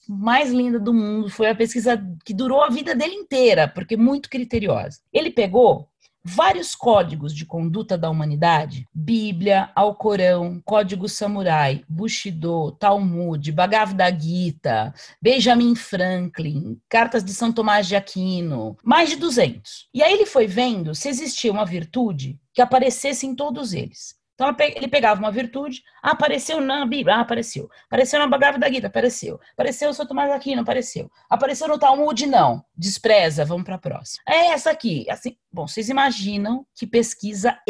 mais linda do mundo, foi a pesquisa que durou a vida dele inteira, porque muito criteriosa. Ele pegou vários códigos de conduta da humanidade, Bíblia, Alcorão, Código Samurai, Bushido, Talmud, Bhagavad Gita, Benjamin Franklin, Cartas de São Tomás de Aquino, mais de 200. E aí ele foi vendo se existia uma virtude que aparecesse em todos eles. Então ele pegava uma virtude, apareceu na Bíblia, apareceu. Apareceu na Bhagavad Gita, apareceu. Apareceu no São Tomás de Aquino, apareceu. Apareceu no Talmud, não. Despreza, vamos para a próxima. É essa aqui. Assim, bom, vocês imaginam que pesquisa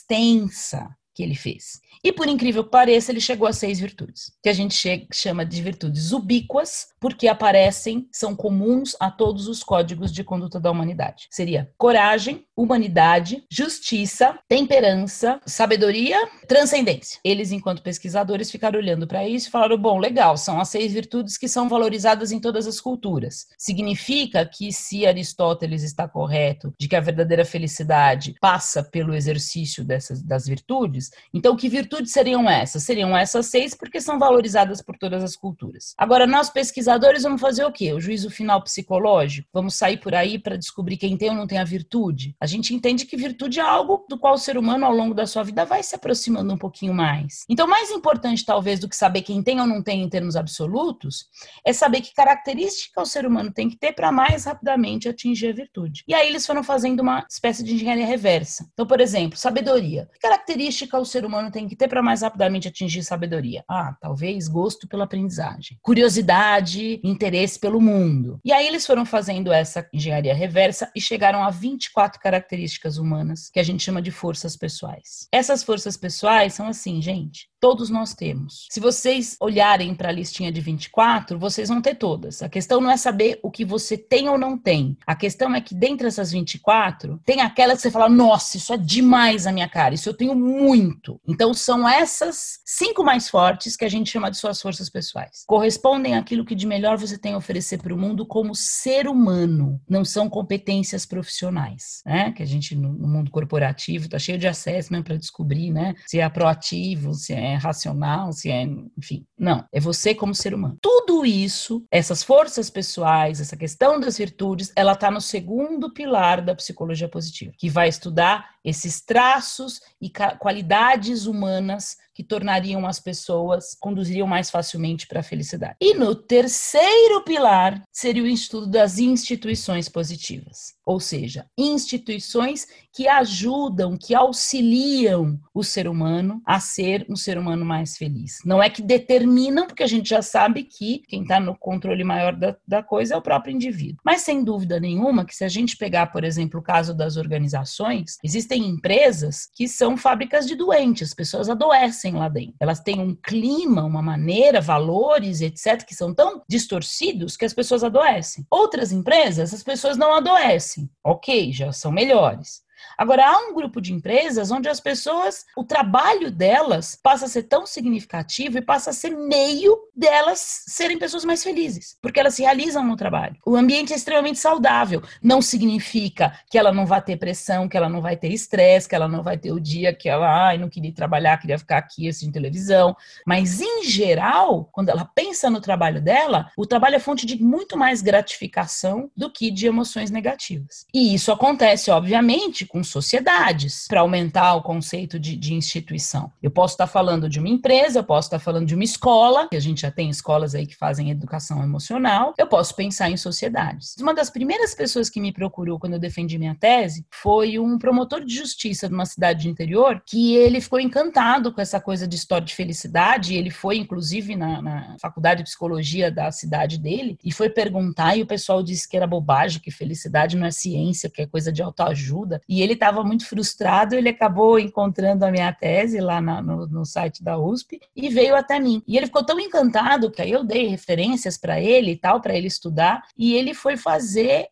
extensa que ele fez. E por incrível que pareça, ele chegou a 6 virtudes, que a gente chama de virtudes ubíquas, porque aparecem, são comuns a todos os códigos de conduta da humanidade. Seria coragem, humanidade, justiça, temperança, sabedoria, transcendência. Eles, enquanto pesquisadores, ficaram olhando para isso e falaram, bom, legal, são as 6 virtudes que são valorizadas em todas as culturas. Significa que se Aristóteles está correto de que a verdadeira felicidade passa pelo exercício das virtudes, então que virtudes seriam essas? Seriam essas 6 porque são valorizadas por todas as culturas. Agora, nós pesquisadores vamos fazer o quê? O juízo final psicológico? Vamos sair por aí para descobrir quem tem ou não tem a virtude? A gente entende que virtude é algo do qual o ser humano, ao longo da sua vida, vai se aproximando um pouquinho mais. Então, mais importante, talvez, do que saber quem tem ou não tem em termos absolutos, é saber que característica o ser humano tem que ter para mais rapidamente atingir a virtude. E aí eles foram fazendo uma espécie de engenharia reversa. Então, por exemplo, sabedoria. Que característica o ser humano tem que ter para mais rapidamente atingir sabedoria? Talvez gosto pela aprendizagem. Curiosidade, interesse pelo mundo. E aí eles foram fazendo essa engenharia reversa e chegaram a 24 características humanas que a gente chama de forças pessoais. Essas forças pessoais são assim, gente, todos nós temos. Se vocês olharem para a listinha de 24, vocês vão ter todas. A questão não é saber o que você tem ou não tem. A questão é que dentre essas 24, tem aquela que você fala, nossa, isso é demais a minha cara, isso eu tenho muito. Então são essas 5 mais fortes que a gente chama de suas forças pessoais. Correspondem àquilo que de melhor você tem a oferecer para o mundo como ser humano. Não são competências profissionais, né? Que a gente no mundo corporativo está cheio de assessment para descobrir, né? Se é proativo, se é racional, se é, enfim. Não, é você como ser humano. Tudo isso, essas forças pessoais, essa questão das virtudes, ela está no segundo pilar da psicologia positiva, que vai estudar esses traços e qualidades humanas que tornariam as pessoas, conduziriam mais facilmente para a felicidade. E no terceiro pilar seria o estudo das instituições positivas, ou seja, instituições que ajudam, que auxiliam o ser humano a ser um ser humano mais feliz. Não é que determinam, porque a gente já sabe que quem está no controle maior da coisa é o próprio indivíduo. Mas sem dúvida nenhuma que se a gente pegar, por exemplo, o caso das organizações, existem empresas que são fábricas de doentes, as pessoas adoecem lá dentro. Elas têm um clima, uma maneira, valores, etc., que são tão distorcidos que as pessoas adoecem. Outras empresas, as pessoas não adoecem. Ok, já são melhores. Agora, há um grupo de empresas onde as pessoas, o trabalho delas passa a ser tão significativo e passa a ser meio delas serem pessoas mais felizes, porque elas se realizam no trabalho. O ambiente é extremamente saudável. Não significa que ela não vai ter pressão, que ela não vai ter estresse, que ela não vai ter o dia que ela, não queria trabalhar, queria ficar aqui assistindo televisão. Mas, em geral, quando ela pensa no trabalho dela, o trabalho é fonte de muito mais gratificação do que de emoções negativas. E isso acontece, obviamente, com sociedades, para aumentar o conceito de instituição. Eu posso estar falando de uma empresa, eu posso estar falando de uma escola, que a gente já tem escolas aí que fazem educação emocional, eu posso pensar em sociedades. Uma das primeiras pessoas que me procurou quando eu defendi minha tese foi um promotor de justiça de uma cidade de interior, que ele ficou encantado com essa coisa de história de felicidade, e ele foi, inclusive, na faculdade de psicologia da cidade dele, e foi perguntar, e o pessoal disse que era bobagem, que felicidade não é ciência, que é coisa de autoajuda, e ele estava muito frustrado, ele acabou encontrando a minha tese lá no site da USP e veio até mim. E ele ficou tão encantado que aí eu dei referências para ele e tal, para ele estudar, e ele foi fazer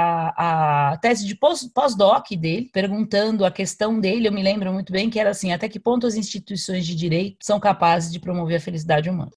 a tese de pós-doc dele, perguntando a questão dele, eu me lembro muito bem que era assim, até que ponto as instituições de direito são capazes de promover a felicidade humana.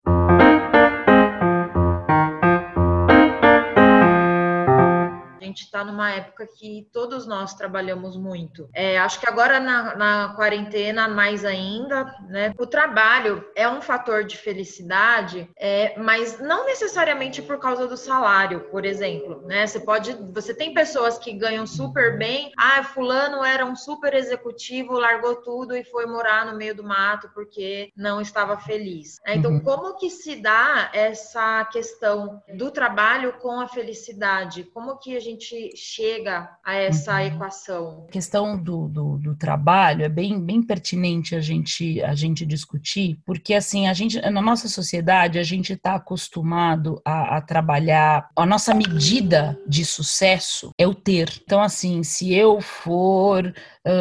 gente está numa época que todos nós trabalhamos muito. Acho que agora na quarentena, mais ainda, né? O trabalho é um fator de felicidade, mas não necessariamente por causa do salário, por exemplo, né? Você tem pessoas que ganham super bem, fulano era um super executivo, largou tudo e foi morar no meio do mato porque não estava feliz. Então, como que se dá essa questão do trabalho com a felicidade? Como que a gente chega a essa equação? A questão do trabalho é bem pertinente a gente discutir, porque assim, na nossa sociedade, a gente está acostumado a trabalhar, a nossa medida de sucesso é o ter. Então, assim, se eu for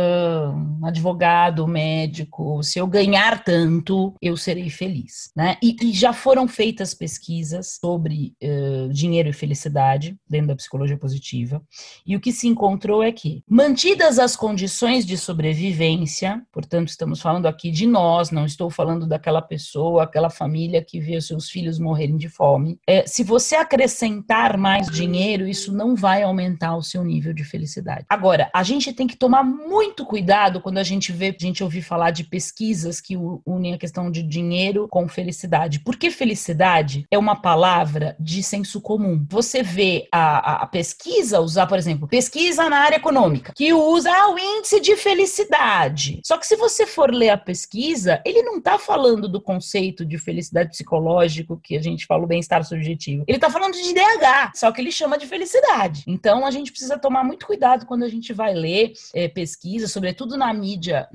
advogado, médico, se eu ganhar tanto, eu serei feliz, né? E já foram feitas pesquisas sobre dinheiro e felicidade dentro da psicologia positiva, e o que se encontrou é que, mantidas as condições de sobrevivência, portanto, estamos falando aqui de nós, não estou falando daquela pessoa, aquela família que vê os seus filhos morrerem de fome, se você acrescentar mais dinheiro, isso não vai aumentar o seu nível de felicidade. Agora, a gente tem que tomar muito cuidado quando a gente ouvir falar de pesquisas que unem a questão de dinheiro com felicidade. Porque felicidade é uma palavra de senso comum. Você vê a pesquisa usar, por exemplo, pesquisa na área econômica, que usa o índice de felicidade. Só que se você for ler a pesquisa, ele não está falando do conceito de felicidade psicológico, que a gente fala o bem-estar subjetivo. Ele está falando de DH, só que ele chama de felicidade. Então, a gente precisa tomar muito cuidado quando a gente vai ler pesquisa, sobretudo na mídia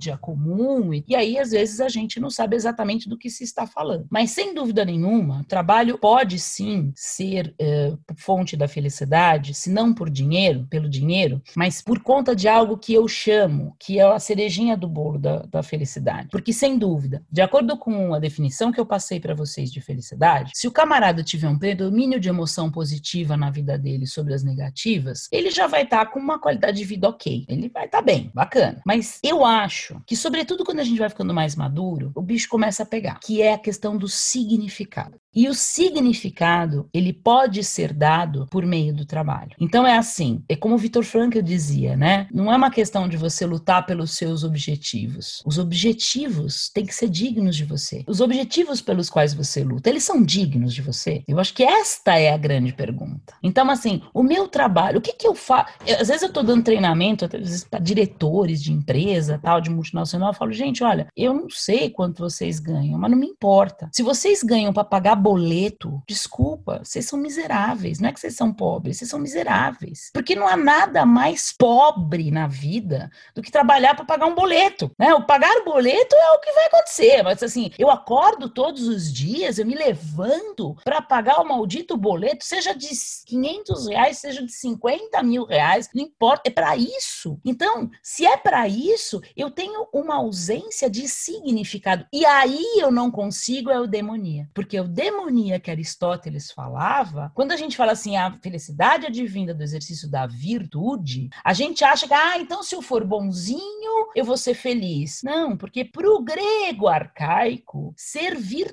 comum, e aí às vezes a gente não sabe exatamente do que se está falando. Mas sem dúvida nenhuma, trabalho pode sim ser fonte da felicidade, se não pelo dinheiro, mas por conta de algo que eu chamo, que é a cerejinha do bolo da felicidade. Porque sem dúvida, de acordo com a definição que eu passei para vocês de felicidade, se o camarada tiver um predomínio de emoção positiva na vida dele sobre as negativas, ele já vai estar com uma qualidade de vida ok. Ele vai estar bem, bacana. Mas eu acho que, sobretudo quando a gente vai ficando mais maduro, o bicho começa a pegar, que é a questão do significado. E o significado, ele pode ser dado por meio do trabalho. Então é assim, é como o Viktor Frankl dizia, né? Não é uma questão de você lutar pelos seus objetivos. Os objetivos têm que ser dignos de você. Os objetivos pelos quais você luta, eles são dignos de você? Eu acho que esta é a grande pergunta. Então, assim, o meu trabalho, o que eu faço? Às vezes eu estou dando treinamento, às vezes para diretores de empresa, tal, de multinacional, eu falo, gente, olha, eu não sei quanto vocês ganham, mas não me importa. Se vocês ganham para pagar boleto, desculpa, vocês são miseráveis. Não é que vocês são pobres, vocês são miseráveis. Porque não há nada mais pobre na vida do que trabalhar para pagar um boleto, né? O pagar o boleto é o que vai acontecer, mas assim, eu acordo todos os dias, eu me levanto para pagar o maldito boleto, seja de R$500, seja de 50 mil reais, não importa, é para isso. Então, se é para isso, eu tenho uma ausência de significado. E aí eu não consigo eudemonia. Porque eudemonia que Aristóteles falava, quando a gente fala assim, a felicidade advinda do exercício da virtude, a gente acha que, então se eu for bonzinho, eu vou ser feliz. Não, porque para o grego arcaico, ser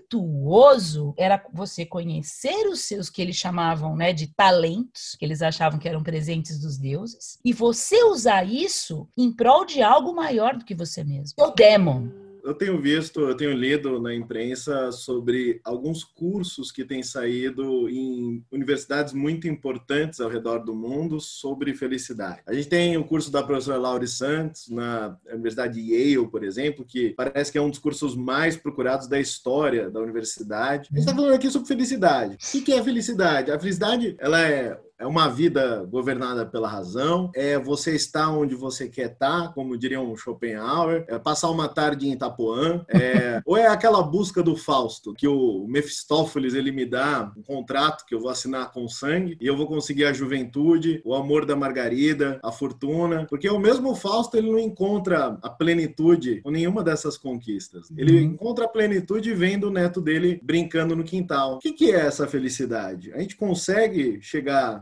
virtuoso era você conhecer os seus, que eles chamavam, né, de talentos, que eles achavam que eram presentes dos deuses, e você usar isso em prol de algo maior do que você mesmo. O demon. Eu tenho lido na imprensa sobre alguns cursos que têm saído em universidades muito importantes ao redor do mundo sobre felicidade. A gente tem o curso da professora Laurie Santos na Universidade de Yale, por exemplo, que parece que é um dos cursos mais procurados da história da universidade. A gente está falando aqui sobre felicidade. O que é felicidade? A felicidade, ela é uma vida governada pela razão, é você estar onde você quer estar, como diriam Schopenhauer, é passar uma tarde em Itapuã, ou é aquela busca do Fausto, que o Mefistófeles ele me dá um contrato que eu vou assinar com sangue e eu vou conseguir a juventude, o amor da Margarida, a fortuna, porque o mesmo Fausto ele não encontra a plenitude com nenhuma dessas conquistas. Ele encontra a plenitude vendo o neto dele brincando no quintal. O que é essa felicidade? A gente consegue chegar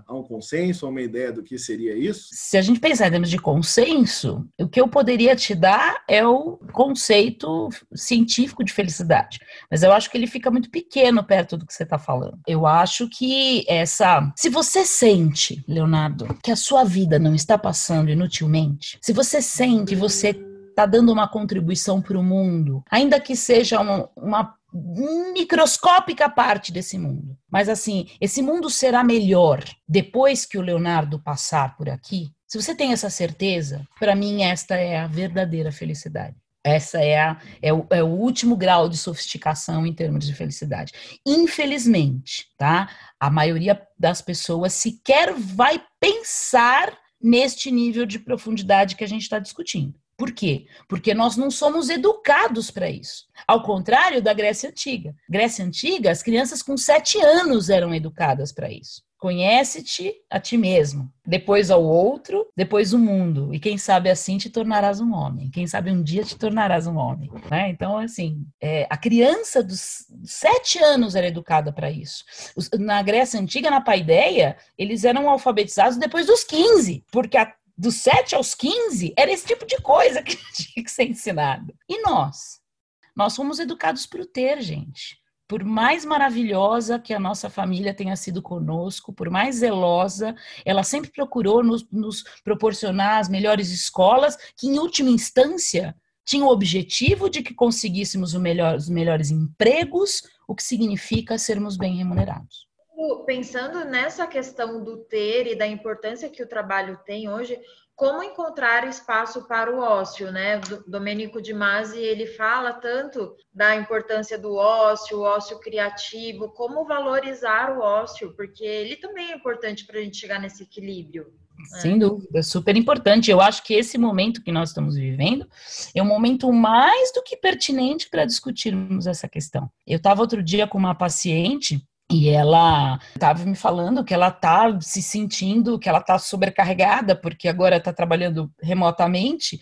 a um consenso, a uma ideia do que seria isso? Se a gente pensar em termos de consenso, o que eu poderia te dar é o conceito científico de felicidade. Mas eu acho que ele fica muito pequeno perto do que você está falando. Eu acho que se você sente, Leonardo, que a sua vida não está passando inutilmente, se você sente que você está dando uma contribuição para o mundo, ainda que seja uma microscópica parte desse mundo. Mas assim, esse mundo será melhor depois que o Leonardo passar por aqui. Se você tem essa certeza, para mim esta é a verdadeira felicidade. Essa é o último grau de sofisticação em termos de felicidade. Infelizmente, tá? A maioria das pessoas sequer vai pensar neste nível de profundidade que a gente está discutindo. Por quê? Porque nós não somos educados para isso. Ao contrário da Grécia Antiga. Grécia Antiga, as crianças com 7 anos eram educadas para isso. Conhece-te a ti mesmo, depois ao outro, depois o mundo. E quem sabe assim te tornarás um homem. Quem sabe um dia te tornarás um homem. Né? Então, assim, a criança dos 7 anos era educada para isso. Na Grécia Antiga, na paideia, eles eram alfabetizados depois dos 15, porque dos 7 aos 15, era esse tipo de coisa que tinha que ser ensinado. E nós? Nós fomos educados para o ter, gente. Por mais maravilhosa que a nossa família tenha sido conosco, por mais zelosa, ela sempre procurou nos proporcionar as melhores escolas, que em última instância tinham o objetivo de que conseguíssemos os melhores empregos, o que significa sermos bem remunerados. Pensando nessa questão do ter e da importância que o trabalho tem hoje, como encontrar espaço para o ócio, né? Domenico de Masi, ele fala tanto da importância do ócio, o ócio criativo, como valorizar o ócio, porque ele também é importante para a gente chegar nesse equilíbrio. Sem dúvida, super importante. Eu acho que esse momento que nós estamos vivendo é um momento mais do que pertinente para discutirmos essa questão. Eu estava outro dia com uma paciente e ela estava me falando que ela está se sentindo, que ela está sobrecarregada, porque agora está trabalhando remotamente,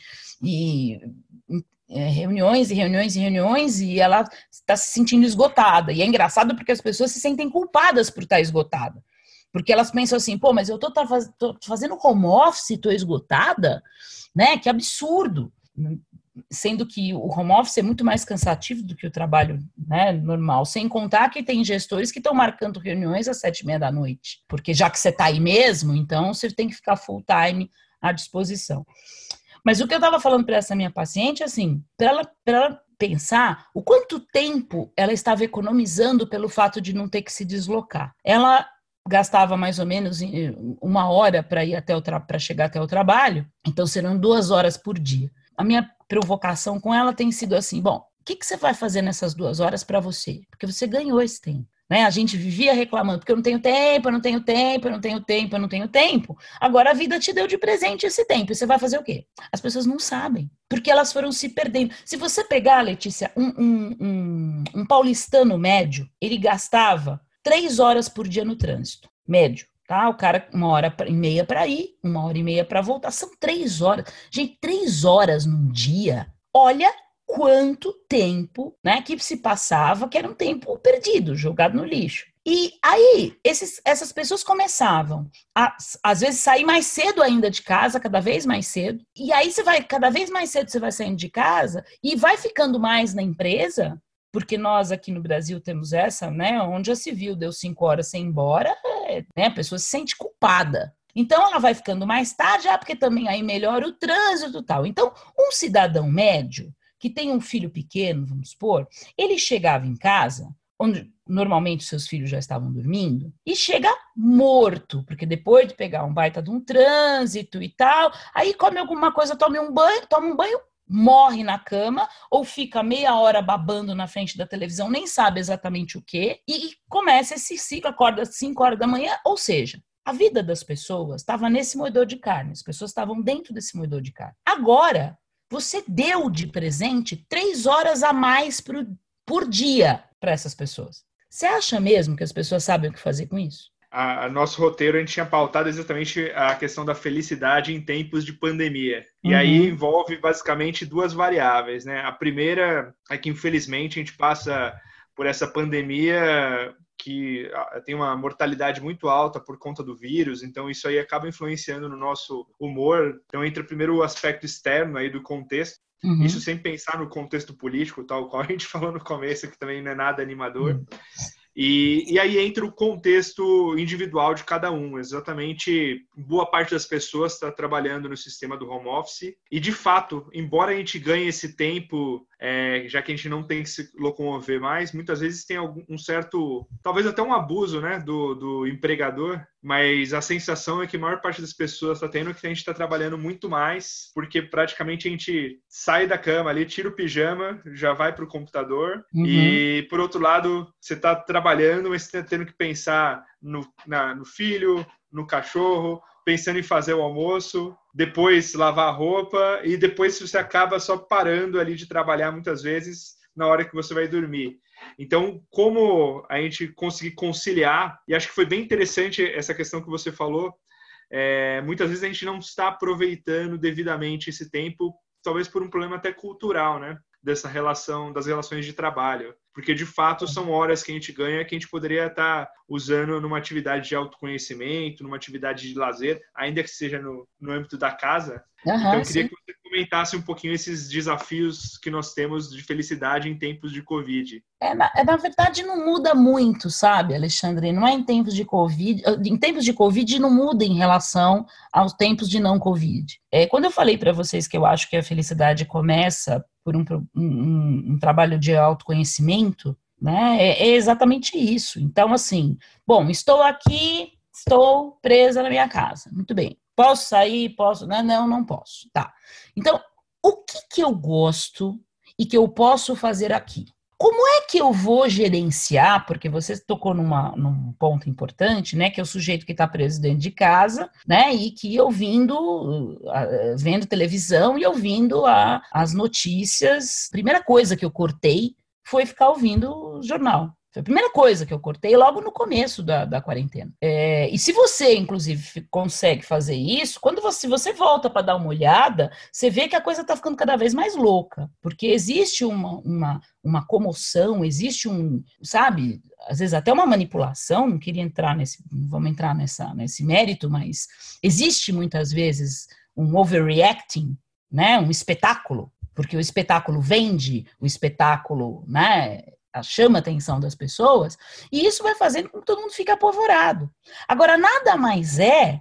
e reuniões, e ela está se sentindo esgotada. E é engraçado porque as pessoas se sentem culpadas por estar esgotada. Porque elas pensam assim, pô, mas eu tô fazendo home office e estou esgotada? Né? Que absurdo! Sendo que o home office é muito mais cansativo do que o trabalho, né, normal, sem contar que tem gestores que estão marcando reuniões às 7h30 da noite, porque já que você está aí mesmo, então você tem que ficar full time à disposição. Mas o que eu estava falando para essa minha paciente, assim, para ela pensar o quanto tempo ela estava economizando pelo fato de não ter que se deslocar. Ela gastava mais ou menos 1 hora para ir para chegar até o trabalho, então serão 2 horas por dia. A minha provocação com ela tem sido assim, bom, o que você vai fazer nessas 2 horas para você? Porque você ganhou esse tempo. Né? A gente vivia reclamando, porque eu não tenho tempo. Agora a vida te deu de presente esse tempo. E você vai fazer o quê? As pessoas não sabem, porque elas foram se perdendo. Se você pegar, Letícia, um paulistano médio, ele gastava 3 horas por dia no trânsito, médio. Tá? O cara, 1h30 para ir, 1h30 para voltar. São 3 horas. Gente, 3 horas num dia. Olha quanto tempo, né, que se passava, que era um tempo perdido, jogado no lixo. E aí, essas pessoas começavam a, às vezes, sair mais cedo ainda de casa, cada vez mais cedo. E aí, cada vez mais cedo você vai saindo de casa e vai ficando mais na empresa, porque nós aqui no Brasil temos essa, né, onde já se viu, deu 5 horas sem ir embora, né, a pessoa se sente culpada. Então, ela vai ficando mais tarde, porque também aí melhora o trânsito e tal. Então, um cidadão médio, que tem um filho pequeno, vamos supor, ele chegava em casa, onde normalmente seus filhos já estavam dormindo, e chega morto, porque depois de pegar um baita de um trânsito e tal, aí come alguma coisa, toma um banho, morre na cama, ou fica meia hora babando na frente da televisão, nem sabe exatamente o quê, e começa esse ciclo, acorda às 5 horas da manhã, ou seja, a vida das pessoas estava nesse moedor de carne, as pessoas estavam dentro desse moedor de carne. Agora, você deu de presente 3 horas a mais por dia para essas pessoas. Você acha mesmo que as pessoas sabem o que fazer com isso? Nosso roteiro, a gente tinha pautado exatamente a questão da felicidade em tempos de pandemia. E aí envolve basicamente 2 variáveis, né? A primeira é que, infelizmente, a gente passa por essa pandemia que tem uma mortalidade muito alta por conta do vírus, então isso aí acaba influenciando no nosso humor. Então entra primeiro o aspecto externo aí do contexto, isso sem pensar no contexto político, tal qual a gente falou no começo, que também não é nada animador. E aí entra o contexto individual de cada um. Exatamente, boa parte das pessoas está trabalhando no sistema do home office. E, de fato, embora a gente ganhe esse tempo, já que a gente não tem que se locomover mais, muitas vezes tem um certo, talvez até um abuso, né, do empregador, mas a sensação é que a maior parte das pessoas está tendo que a gente está trabalhando muito mais, porque praticamente a gente sai da cama ali, tira o pijama, já vai para o computador, e, por outro lado, você está trabalhando, mas você está tendo que pensar no filho, no cachorro, pensando em fazer o almoço, depois lavar a roupa, e depois você acaba só parando ali de trabalhar muitas vezes na hora que você vai dormir. Então, como a gente conseguir conciliar, e acho que foi bem interessante essa questão que você falou, muitas vezes a gente não está aproveitando devidamente esse tempo, talvez por um problema até cultural, né? Das relações de trabalho. Porque, de fato, são horas que a gente ganha que a gente poderia estar usando numa atividade de autoconhecimento, numa atividade de lazer, ainda que seja no âmbito da casa. Então, eu queria que você comentasse um pouquinho esses desafios que nós temos de felicidade em tempos de Covid. Na verdade, não muda muito, sabe, Alexandre? Não é em tempos de Covid. Em tempos de Covid não muda em relação aos tempos de não Covid. Quando eu falei para vocês que eu acho que a felicidade começa por um trabalho de autoconhecimento, né, é exatamente isso. Então, assim, bom, estou aqui, estou presa na minha casa. Muito bem. Posso sair? Posso? Não posso. Tá. Então, o que eu gosto e que eu posso fazer aqui? Como é que eu vou gerenciar, porque você tocou num ponto importante, né, que é o sujeito que está preso dentro de casa, né, e que vendo televisão e ouvindo as notícias. Primeira coisa que eu cortei foi ficar ouvindo o jornal. Foi a primeira coisa que eu cortei logo no começo da quarentena. E se você, inclusive, consegue fazer isso, se você volta para dar uma olhada, você vê que a coisa está ficando cada vez mais louca, porque existe uma comoção, existe sabe, às vezes até uma manipulação, não vamos entrar nesse mérito, mas existe muitas vezes um overreacting, né, um espetáculo, porque o espetáculo vende, o espetáculo, né, chama a atenção das pessoas, e isso vai fazendo com que todo mundo fique apavorado. Agora, nada mais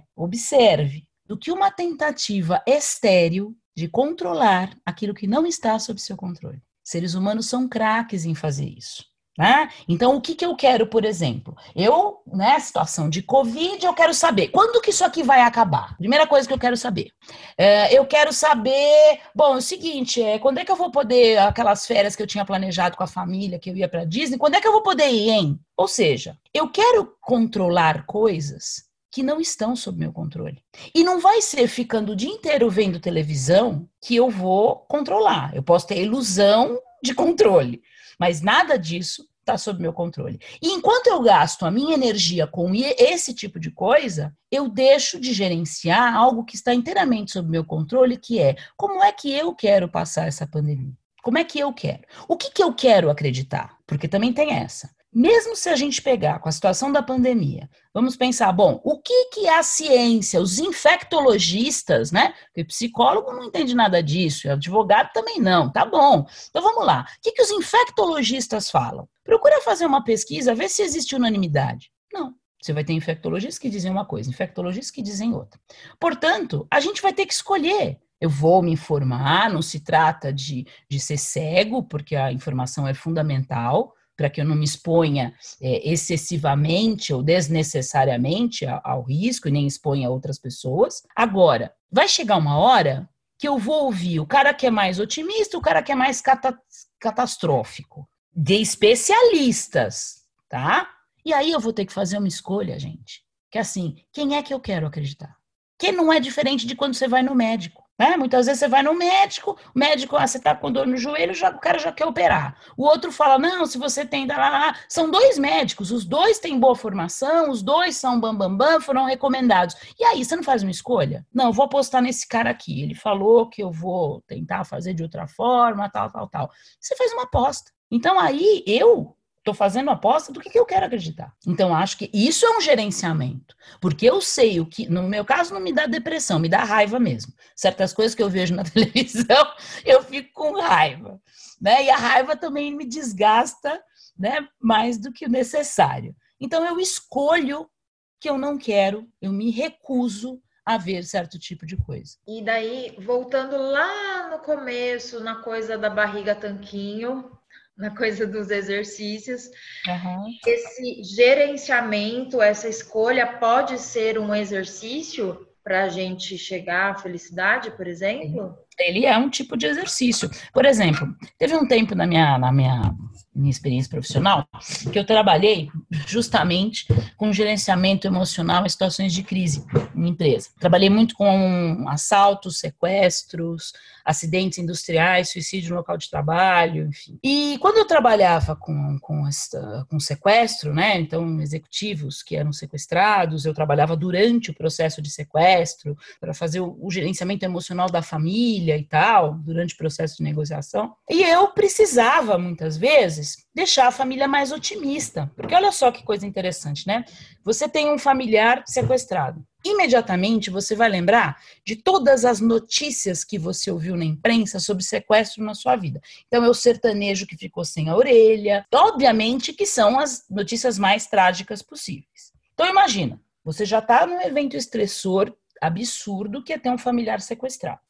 observe, do que uma tentativa estéril de controlar aquilo que não está sob seu controle. Seres humanos são craques em fazer isso. Né? Então, o que eu quero, por exemplo? Situação de Covid, eu quero saber quando que isso aqui vai acabar. Primeira coisa que eu quero saber. Eu quero saber, bom, é o seguinte, quando é que eu vou poder, aquelas férias que eu tinha planejado com a família, que eu ia para Disney, quando é que eu vou poder ir, hein? Ou seja, eu quero controlar coisas que não estão sob meu controle. E não vai ser ficando o dia inteiro vendo televisão que eu vou controlar. Eu posso ter a ilusão de controle, mas nada disso está sob meu controle. E enquanto eu gasto a minha energia com esse tipo de coisa, eu deixo de gerenciar algo que está inteiramente sob meu controle, que é como é que eu quero passar essa pandemia? Como é que eu quero? O que eu quero acreditar? Porque também tem essa. Mesmo se a gente pegar com a situação da pandemia, vamos pensar, bom, o que a ciência, os infectologistas, né? Porque psicólogo não entende nada disso, advogado também não, tá bom. Então vamos lá, o que os infectologistas falam? Procura fazer uma pesquisa, ver se existe unanimidade. Não. Você vai ter infectologistas que dizem uma coisa, infectologistas que dizem outra. Portanto, a gente vai ter que escolher. Eu vou me informar, não se trata de ser cego, porque a informação é fundamental, para que eu não me exponha excessivamente ou desnecessariamente ao risco e nem exponha outras pessoas. Agora, vai chegar uma hora que eu vou ouvir o cara que é mais otimista, o cara que é mais catastrófico, de especialistas, tá? E aí eu vou ter que fazer uma escolha, gente, que é assim, quem é que eu quero acreditar? Que não é diferente de quando você vai no médico. Né? Muitas vezes você vai no médico, o médico, você está com dor no joelho, o cara já quer operar. O outro fala, não, se você tem... São dois médicos, os dois têm boa formação, os dois são bambambam, foram recomendados. E aí, você não faz uma escolha? Não, eu vou apostar nesse cara aqui. Ele falou que eu vou tentar fazer de outra forma, tal. Você faz uma aposta. Então, aí, eu Estou fazendo aposta do que eu quero acreditar. Então, acho que isso é um gerenciamento. Porque eu sei o que, no meu caso, não me dá depressão, me dá raiva mesmo. Certas coisas que eu vejo na televisão, eu fico com raiva. Né? E a raiva também me desgasta, né, mais do que o necessário. Então, eu escolho que eu não quero, eu me recuso a ver certo tipo de coisa. E daí, voltando lá no começo, na coisa da barriga tanquinho, na coisa dos exercícios, esse gerenciamento, essa escolha pode ser um exercício para a gente chegar à felicidade, por exemplo? Ele é um tipo de exercício. Por exemplo, teve um tempo na minha experiência profissional que eu trabalhei justamente com gerenciamento emocional em situações de crise em empresa. Trabalhei muito com assaltos, sequestros, acidentes industriais, suicídio no local de trabalho, enfim. E quando eu trabalhava com sequestro, né, então executivos que eram sequestrados, eu trabalhava durante o processo de sequestro para fazer o gerenciamento emocional da família e tal, durante o processo de negociação. E eu precisava, muitas vezes, deixar a família mais otimista. Porque olha só que coisa interessante, né? Você tem um familiar sequestrado. Imediatamente você vai lembrar de todas as notícias que você ouviu na imprensa sobre sequestro na sua vida. Então é o sertanejo que ficou sem a orelha. Obviamente que são as notícias mais trágicas possíveis. Então imagina, você já está num evento estressor absurdo que é ter um familiar sequestrado.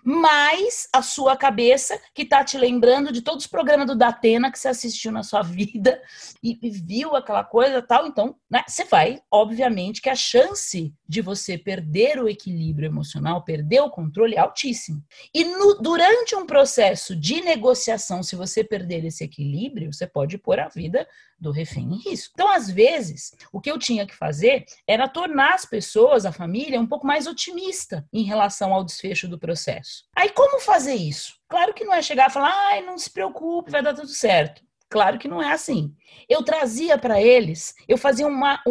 Mas a sua cabeça, que está te lembrando de todos os programas do Datena que você assistiu na sua vida e viu aquela coisa e tal, então, né, você vai, obviamente, que a chance de você perder o equilíbrio emocional, perder o controle é altíssimo. E durante um processo de negociação, se você perder esse equilíbrio, você pode pôr a vida do refém em risco. Então, às vezes, o que eu tinha que fazer era tornar as pessoas, a família, um pouco mais otimista em relação ao desfecho do processo. Aí, como fazer isso? Claro que não é chegar e falar, ai, não se preocupe, vai dar tudo certo. Claro que não é assim. Eu trazia para eles, eu fazia uma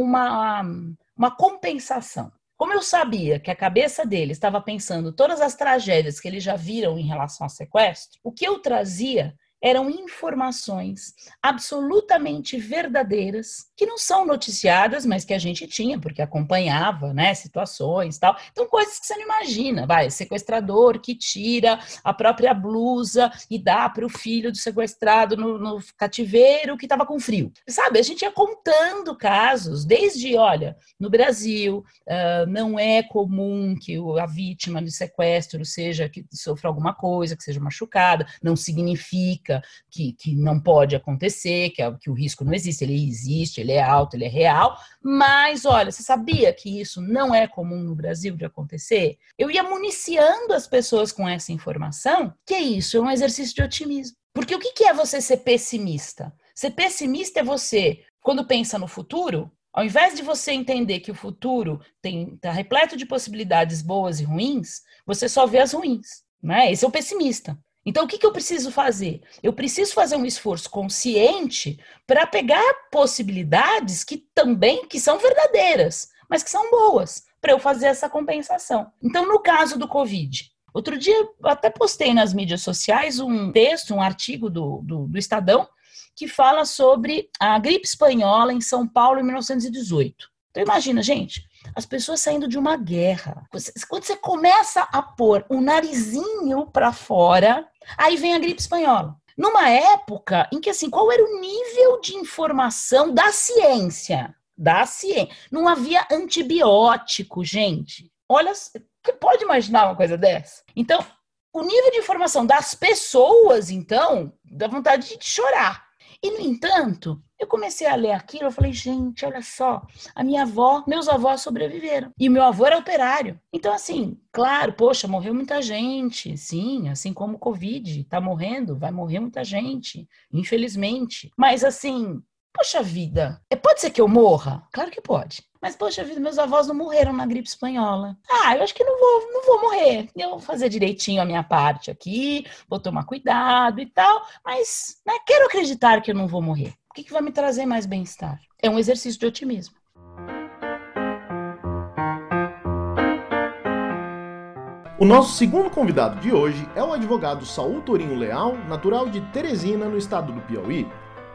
compensação. Como eu sabia que a cabeça deles estava pensando todas as tragédias que eles já viram em relação ao sequestro, o que eu trazia eram informações absolutamente verdadeiras, que não são noticiadas, mas que a gente tinha, porque acompanhava, né, situações e tal. Então, coisas que você não imagina. Sequestrador que tira a própria blusa e dá para o filho do sequestrado no cativeiro que estava com frio. Sabe, a gente ia contando casos, desde, olha, no Brasil, não é comum que a vítima de sequestro seja que sofra alguma coisa, que seja machucada, não significa que não pode acontecer, que o risco não existe, ele existe, ele é alto, ele é real, mas olha, você sabia que isso não é comum no Brasil de acontecer? Eu ia municiando as pessoas com essa informação, que é isso, é um exercício de otimismo. Porque o que é você ser pessimista? Ser pessimista é você, quando pensa no futuro, ao invés de você entender que o futuro está repleto de possibilidades boas e ruins, você só vê as ruins, né? Esse é o pessimista. Então, o que eu preciso fazer? Eu preciso fazer um esforço consciente para pegar possibilidades que são verdadeiras, mas que são boas, para eu fazer essa compensação. Então, no caso do Covid, outro dia eu até postei nas mídias sociais um texto, um artigo do Estadão, que fala sobre a gripe espanhola em São Paulo em 1918. Então, imagina, gente, as pessoas saindo de uma guerra. Quando você começa a pôr o narizinho para fora, aí vem a gripe espanhola. Numa época em que, assim, qual era o nível de informação da ciência? Não havia antibiótico, gente. Olha, você pode imaginar uma coisa dessa? Então, o nível de informação das pessoas, então, dá vontade de chorar. E, no entanto, eu comecei a ler aquilo, eu falei, gente, olha só, meus avós sobreviveram. E meu avô era operário. Então, assim, claro, poxa, morreu muita gente, sim, assim como o Covid, tá morrendo, vai morrer muita gente, infelizmente. Mas, assim, poxa vida, pode ser que eu morra? Claro que pode. Mas, poxa vida, meus avós não morreram na gripe espanhola. Eu acho que não vou morrer. Eu vou fazer direitinho a minha parte aqui, vou tomar cuidado e tal, mas, né, quero acreditar que eu não vou morrer. O que vai me trazer mais bem-estar? É um exercício de otimismo. O nosso segundo convidado de hoje é o advogado Saul Tourinho Leal, natural de Teresina, no estado do Piauí.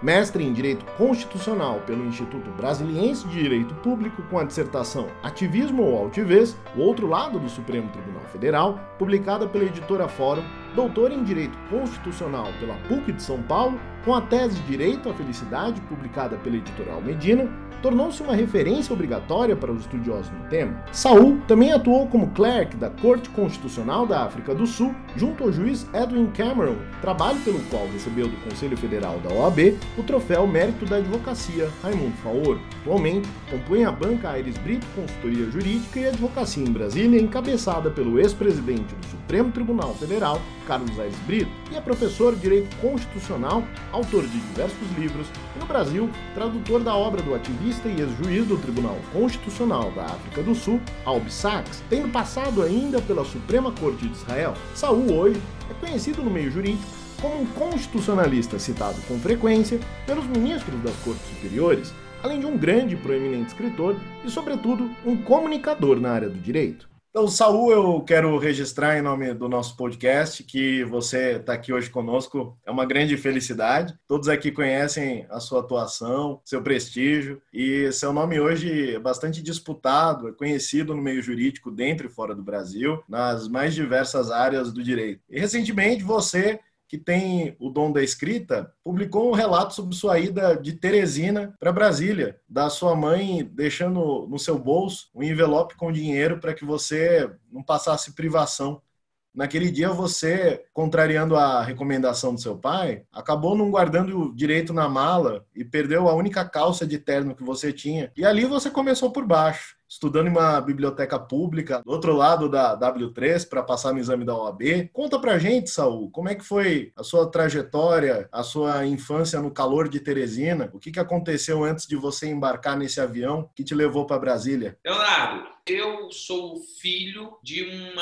mestre em Direito Constitucional pelo Instituto Brasiliense de Direito Público com a dissertação Ativismo ou Altivez, o outro lado do Supremo Tribunal Federal, publicada pela editora Fórum, doutor em Direito Constitucional pela PUC de São Paulo, com a tese Direito à Felicidade, publicada pela editora Medina, tornou-se uma referência obrigatória para os estudiosos no tema. Saul também atuou como clerk da Corte Constitucional da África do Sul, junto ao juiz Edwin Cameron, trabalho pelo qual recebeu do Conselho Federal da OAB o troféu Mérito da Advocacia Raimundo Faoro. Atualmente, compõe a banca Aires Brito Consultoria Jurídica e Advocacia em Brasília, encabeçada pelo ex-presidente do Supremo Tribunal Federal, Carlos Aires Brito, e é professor de Direito Constitucional, autor de diversos livros, e no Brasil, tradutor da obra do ativista e ex-juiz do Tribunal Constitucional da África do Sul, Albi Sachs, tendo passado ainda pela Suprema Corte de Israel. Saul hoje é conhecido no meio jurídico como um constitucionalista citado com frequência pelos ministros das Cortes Superiores, além de um grande e proeminente escritor e, sobretudo, um comunicador na área do direito. Então, Saul, eu quero registrar em nome do nosso podcast que você está aqui hoje conosco. É uma grande felicidade. Todos aqui conhecem a sua atuação, seu prestígio, e seu nome hoje é bastante disputado, é conhecido no meio jurídico dentro e fora do Brasil, nas mais diversas áreas do direito. E recentemente você, que tem o dom da escrita, publicou um relato sobre sua ida de Teresina para Brasília, da sua mãe deixando no seu bolso um envelope com dinheiro para que você não passasse privação. Naquele dia você, contrariando a recomendação do seu pai, acabou não guardando direito na mala e perdeu a única calça de terno que você tinha. E ali você começou por baixo, estudando em uma biblioteca pública, do outro lado da W3, para passar no exame da OAB. Conta pra gente, Saul, como é que foi a sua trajetória, a sua infância no calor de Teresina? O que aconteceu antes de você embarcar nesse avião que te levou para Brasília? Leonardo, eu sou filho de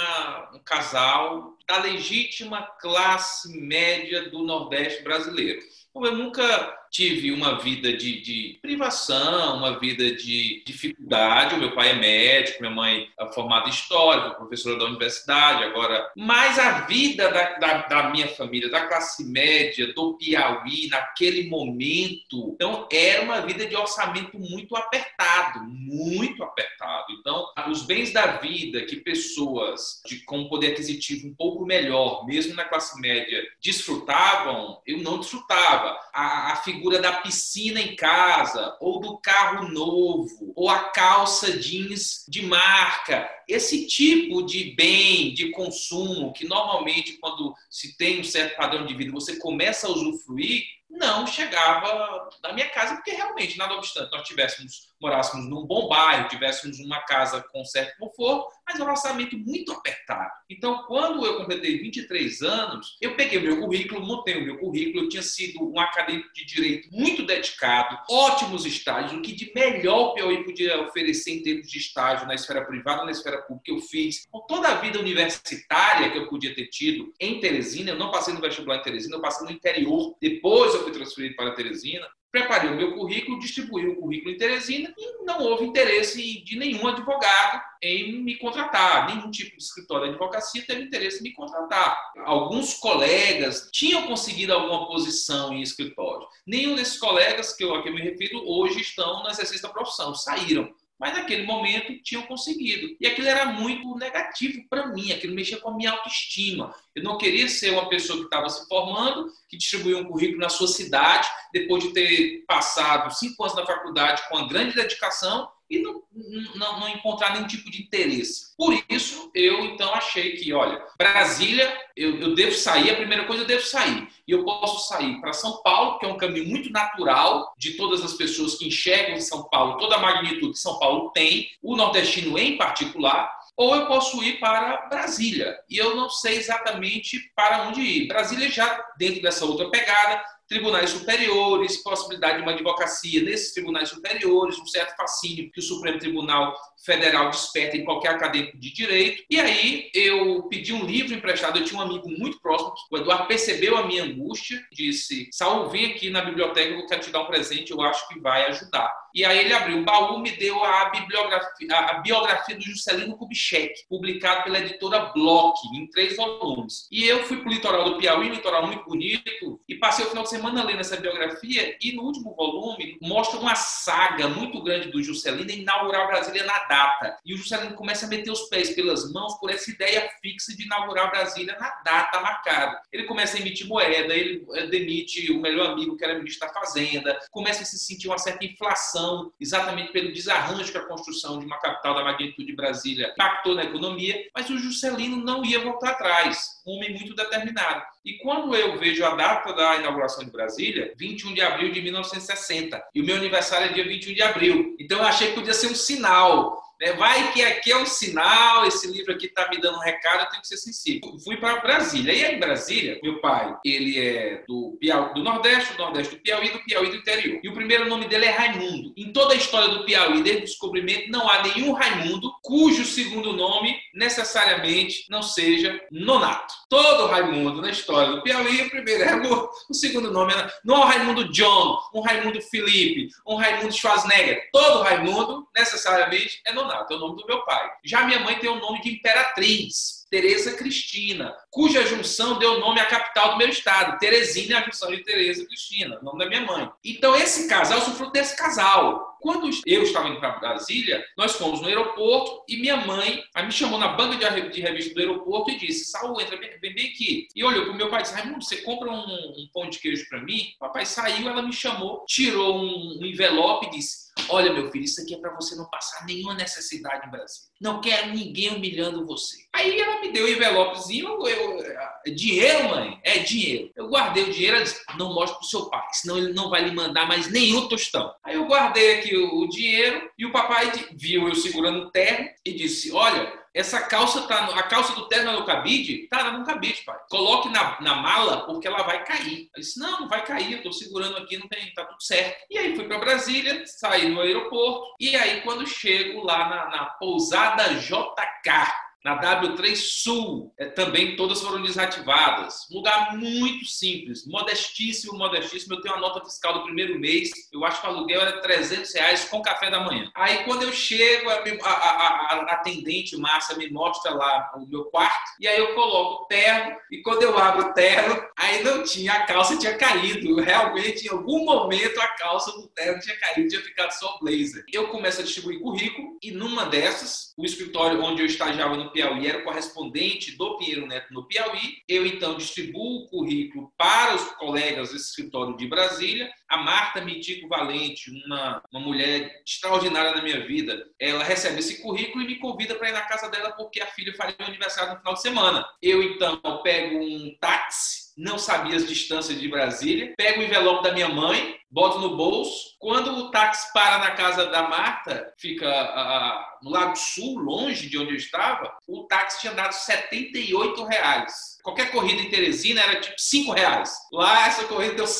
um casal da legítima classe média do Nordeste brasileiro. Eu nunca tive uma vida de privação, uma vida de dificuldade. O meu pai é médico, minha mãe é formada em História, professora da universidade agora. Mas a vida da minha família, da classe média, do Piauí, naquele momento, então, era uma vida de orçamento muito apertado, muito apertado. Então, os bens da vida que pessoas com poder aquisitivo um pouco melhor, mesmo na classe média, desfrutavam, eu não desfrutava. A figura da piscina em casa, ou do carro novo, ou a calça jeans de marca, esse tipo de bem, de consumo, que normalmente quando se tem um certo padrão de vida, você começa a usufruir, não chegava na minha casa, porque realmente, nada obstante, nós morássemos num bom bairro, tivéssemos uma casa com certo conforto, mas um orçamento muito apertado. Então, quando eu completei 23 anos, eu peguei o meu currículo, montei o meu currículo, eu tinha sido um acadêmico de direito muito dedicado, ótimos estágios, o que de melhor o Piauí podia oferecer em termos de estágio na esfera privada, na esfera pública, eu fiz. Com toda a vida universitária que eu podia ter tido em Teresina, eu não passei no vestibular em Teresina, eu passei no interior, depois eu fui transferido para Teresina, preparei o meu currículo, distribuí o currículo em Teresina e não houve interesse de nenhum advogado em me contratar. Nenhum tipo de escritório de advocacia teve interesse em me contratar. Alguns colegas tinham conseguido alguma posição em escritório. Nenhum desses colegas a que eu me refiro hoje estão no exercício da profissão, saíram. Mas naquele momento tinham conseguido. E aquilo era muito negativo para mim, aquilo mexia com a minha autoestima. Eu não queria ser uma pessoa que estava se formando, que distribuía um currículo na sua cidade, depois de ter passado 5 anos na faculdade com uma grande dedicação e não encontrar nenhum tipo de interesse. Por isso, eu então achei que, olha, Brasília, eu devo sair, a primeira coisa eu devo sair. E eu posso sair para São Paulo, que é um caminho muito natural de todas as pessoas que enxergam em São Paulo, toda a magnitude que São Paulo tem, o nordestino em particular, ou eu posso ir para Brasília. E eu não sei exatamente para onde ir. Brasília já dentro dessa outra pegada, tribunais superiores, possibilidade de uma advocacia nesses tribunais superiores, um certo fascínio que o Supremo Tribunal Federal desperta em qualquer acadêmico de direito. E aí eu pedi um livro emprestado, eu tinha um amigo muito próximo, o Eduardo percebeu a minha angústia, disse, Saul, vem aqui na biblioteca, eu quero te dar um presente, eu acho que vai ajudar. E aí ele abriu o baú, me deu a biografia do Juscelino Kubitschek, publicado pela editora Bloch, em 3 volumes. E eu fui para o litoral do Piauí, um litoral muito bonito, e passei o final de semana lendo essa biografia, e no último volume mostra uma saga muito grande do Juscelino em inaugurar Brasília na data. E o Juscelino começa a meter os pés pelas mãos por essa ideia fixa de inaugurar Brasília na data marcada. Ele começa a emitir moeda, ele demite o melhor amigo que era ministro da Fazenda, começa a se sentir uma certa inflação, exatamente pelo desarranjo que a construção de uma capital da magnitude de Brasília impactou na economia, mas o Juscelino não ia voltar atrás, um homem muito determinado. E quando eu vejo a data da inauguração de Brasília, 21 de abril de 1960, e o meu aniversário é dia 21 de abril, então eu achei que podia ser um sinal. Vai que aqui é um sinal, esse livro aqui está me dando um recado, eu tenho que ser sensível. Fui para Brasília. E aí em Brasília, meu pai, ele é do Piauí, do Nordeste do Piauí do interior. E o primeiro nome dele é Raimundo. Em toda a história do Piauí, desde o descobrimento, não há nenhum Raimundo cujo segundo nome necessariamente não seja Nonato. Todo Raimundo na história do Piauí, o primeiro é o segundo nome. Não é o Raimundo John, um Raimundo Felipe, um Raimundo Schwarzenegger. Todo Raimundo necessariamente é Nonato. É o nome do meu pai. Já minha mãe tem o nome de imperatriz, Tereza Cristina, cuja junção deu nome à capital do meu estado, Teresina, a junção de Tereza Cristina, o nome da minha mãe. Então esse casal, eu sou fruto desse casal. Quando eu estava indo para Brasília, nós fomos no aeroporto e minha mãe me chamou na banca de revista do aeroporto e disse, Saul, entra bem aqui. E olhou para o meu pai e disse, Raimundo, você compra um pão de queijo para mim? O papai saiu, ela me chamou, tirou um envelope e disse, olha, meu filho, isso aqui é para você não passar nenhuma necessidade em Brasília. Não quero ninguém humilhando você. Aí ela me deu um envelopezinho, dinheiro, mãe? É dinheiro. Eu guardei o dinheiro, ela disse, não mostre pro seu pai, senão ele não vai lhe mandar mais nenhum tostão. Aí eu guardei aqui o dinheiro e o papai viu eu segurando o terno e disse, olha, essa calça a calça do terno é no cabide? Tá no cabide, pai. Coloque na mala porque ela vai cair. Eu disse, não vai cair, eu tô segurando aqui, não tem, tá tudo certo. E aí fui para Brasília, saí no aeroporto e aí quando chego lá na pousada JK, na W3 Sul, também todas foram desativadas. Um lugar muito simples, modestíssimo. Eu tenho a nota fiscal do primeiro mês, eu acho que o aluguel era R$300 com café da manhã. Aí quando eu chego, a atendente Márcia me mostra lá o meu quarto, e aí eu coloco o terno, e quando eu abro o terno, aí não tinha, a calça tinha caído. Realmente, em algum momento, a calça do terno tinha caído, tinha ficado só o blazer. Eu começo a distribuir currículo, e numa dessas, o escritório onde eu estagiava no Piauí era o correspondente do Pinheiro Neto no Piauí. Eu, então, distribuo o currículo para os colegas desse escritório de Brasília. A Marta Mitico Valente, uma mulher extraordinária na minha vida, ela recebe esse currículo e me convida para ir na casa dela porque a filha faria o aniversário no final de semana. Eu, então, pego um táxi, não sabia as distâncias de Brasília, pego o envelope da minha mãe, boto no bolso. Quando o táxi para na casa da Marta, fica no Lago Sul, longe de onde eu estava, o táxi tinha dado R$78. Qualquer corrida em Teresina era tipo R$5. Lá, essa corrida deu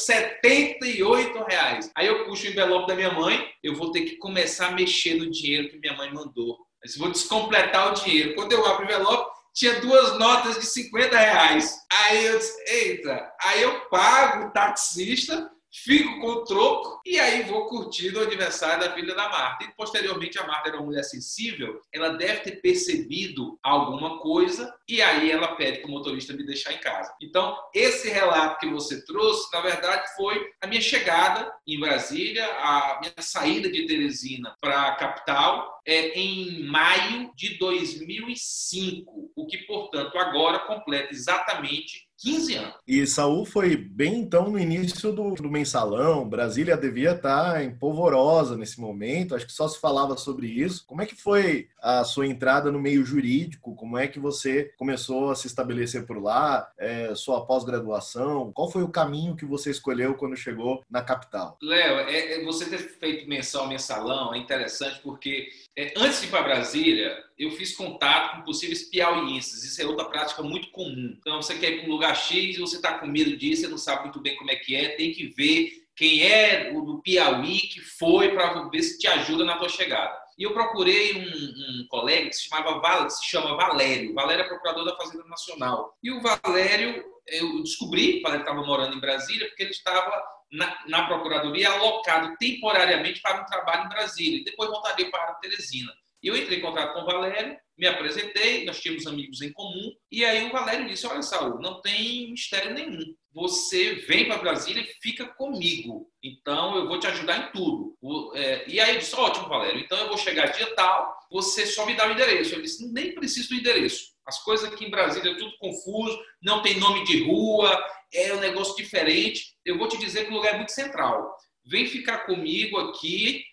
R$78. Aí eu puxo o envelope da minha mãe, eu vou ter que começar a mexer no dinheiro que minha mãe mandou. Eu vou descompletar o dinheiro. Quando eu abro o envelope, tinha 2 notas de R$50. Aí eu disse, eita, aí eu pago o taxista, fico com o troco e aí vou curtir o aniversário da filha da Marta. E posteriormente a Marta era uma mulher sensível, ela deve ter percebido alguma coisa e aí ela pede para o motorista me deixar em casa. Então, esse relato que você trouxe, na verdade, foi a minha chegada em Brasília, a minha saída de Teresina para a capital, em maio de 2005, o que, portanto, agora completa exatamente 15 anos. E Saul foi bem, então, no início do mensalão. Brasília devia estar em polvorosa nesse momento, acho que só se falava sobre isso. Como é que foi a sua entrada no meio jurídico? Como é que você começou a se estabelecer por lá? Sua pós-graduação? Qual foi o caminho que você escolheu quando chegou na capital? Léo, você ter feito menção ao mensalão é interessante porque antes de ir para Brasília, eu fiz contato com possíveis piauienses. Isso é outra prática muito comum. Então, você quer ir para um lugar X e você está com medo disso, você não sabe muito bem como é que é, tem que ver quem é do Piauí que foi para ver se te ajuda na tua chegada. E eu procurei um colega que se chama Valério. Valério é procurador da Fazenda Nacional. E o Valério, eu descobri, o Valério estava morando em Brasília, porque ele estava na Procuradoria alocado temporariamente para um trabalho em Brasília. E depois voltaria para Teresina. E eu entrei em contato com o Valério, me apresentei, nós tínhamos amigos em comum. E aí o Valério disse, olha, Saul, não tem mistério nenhum. Você vem para Brasília e fica comigo. Então, eu vou te ajudar em tudo. E aí eu disse, ótimo, Valério. Então, eu vou chegar dia tal, você só me dá o endereço. Eu disse, nem preciso do endereço. As coisas aqui em Brasília é tudo confuso, não tem nome de rua, é um negócio diferente. Eu vou te dizer que o lugar é muito central. Vem ficar comigo aqui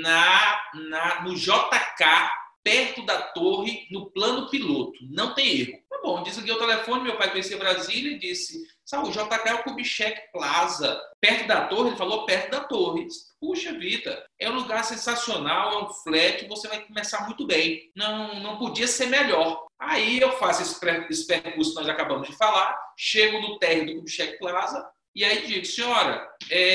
no JK, perto da torre, no plano piloto. Não tem erro. Tá bom, desliguei o telefone, meu pai conhecia Brasília e disse, Saul, JK é o Kubitschek Plaza. Perto da torre? Ele falou, perto da torre. Puxa vida, é um lugar sensacional, é um flat, você vai começar muito bem. Não podia ser melhor. Aí eu faço esse percurso que nós acabamos de falar, chego no térreo do Kubitschek Plaza e aí digo, senhora,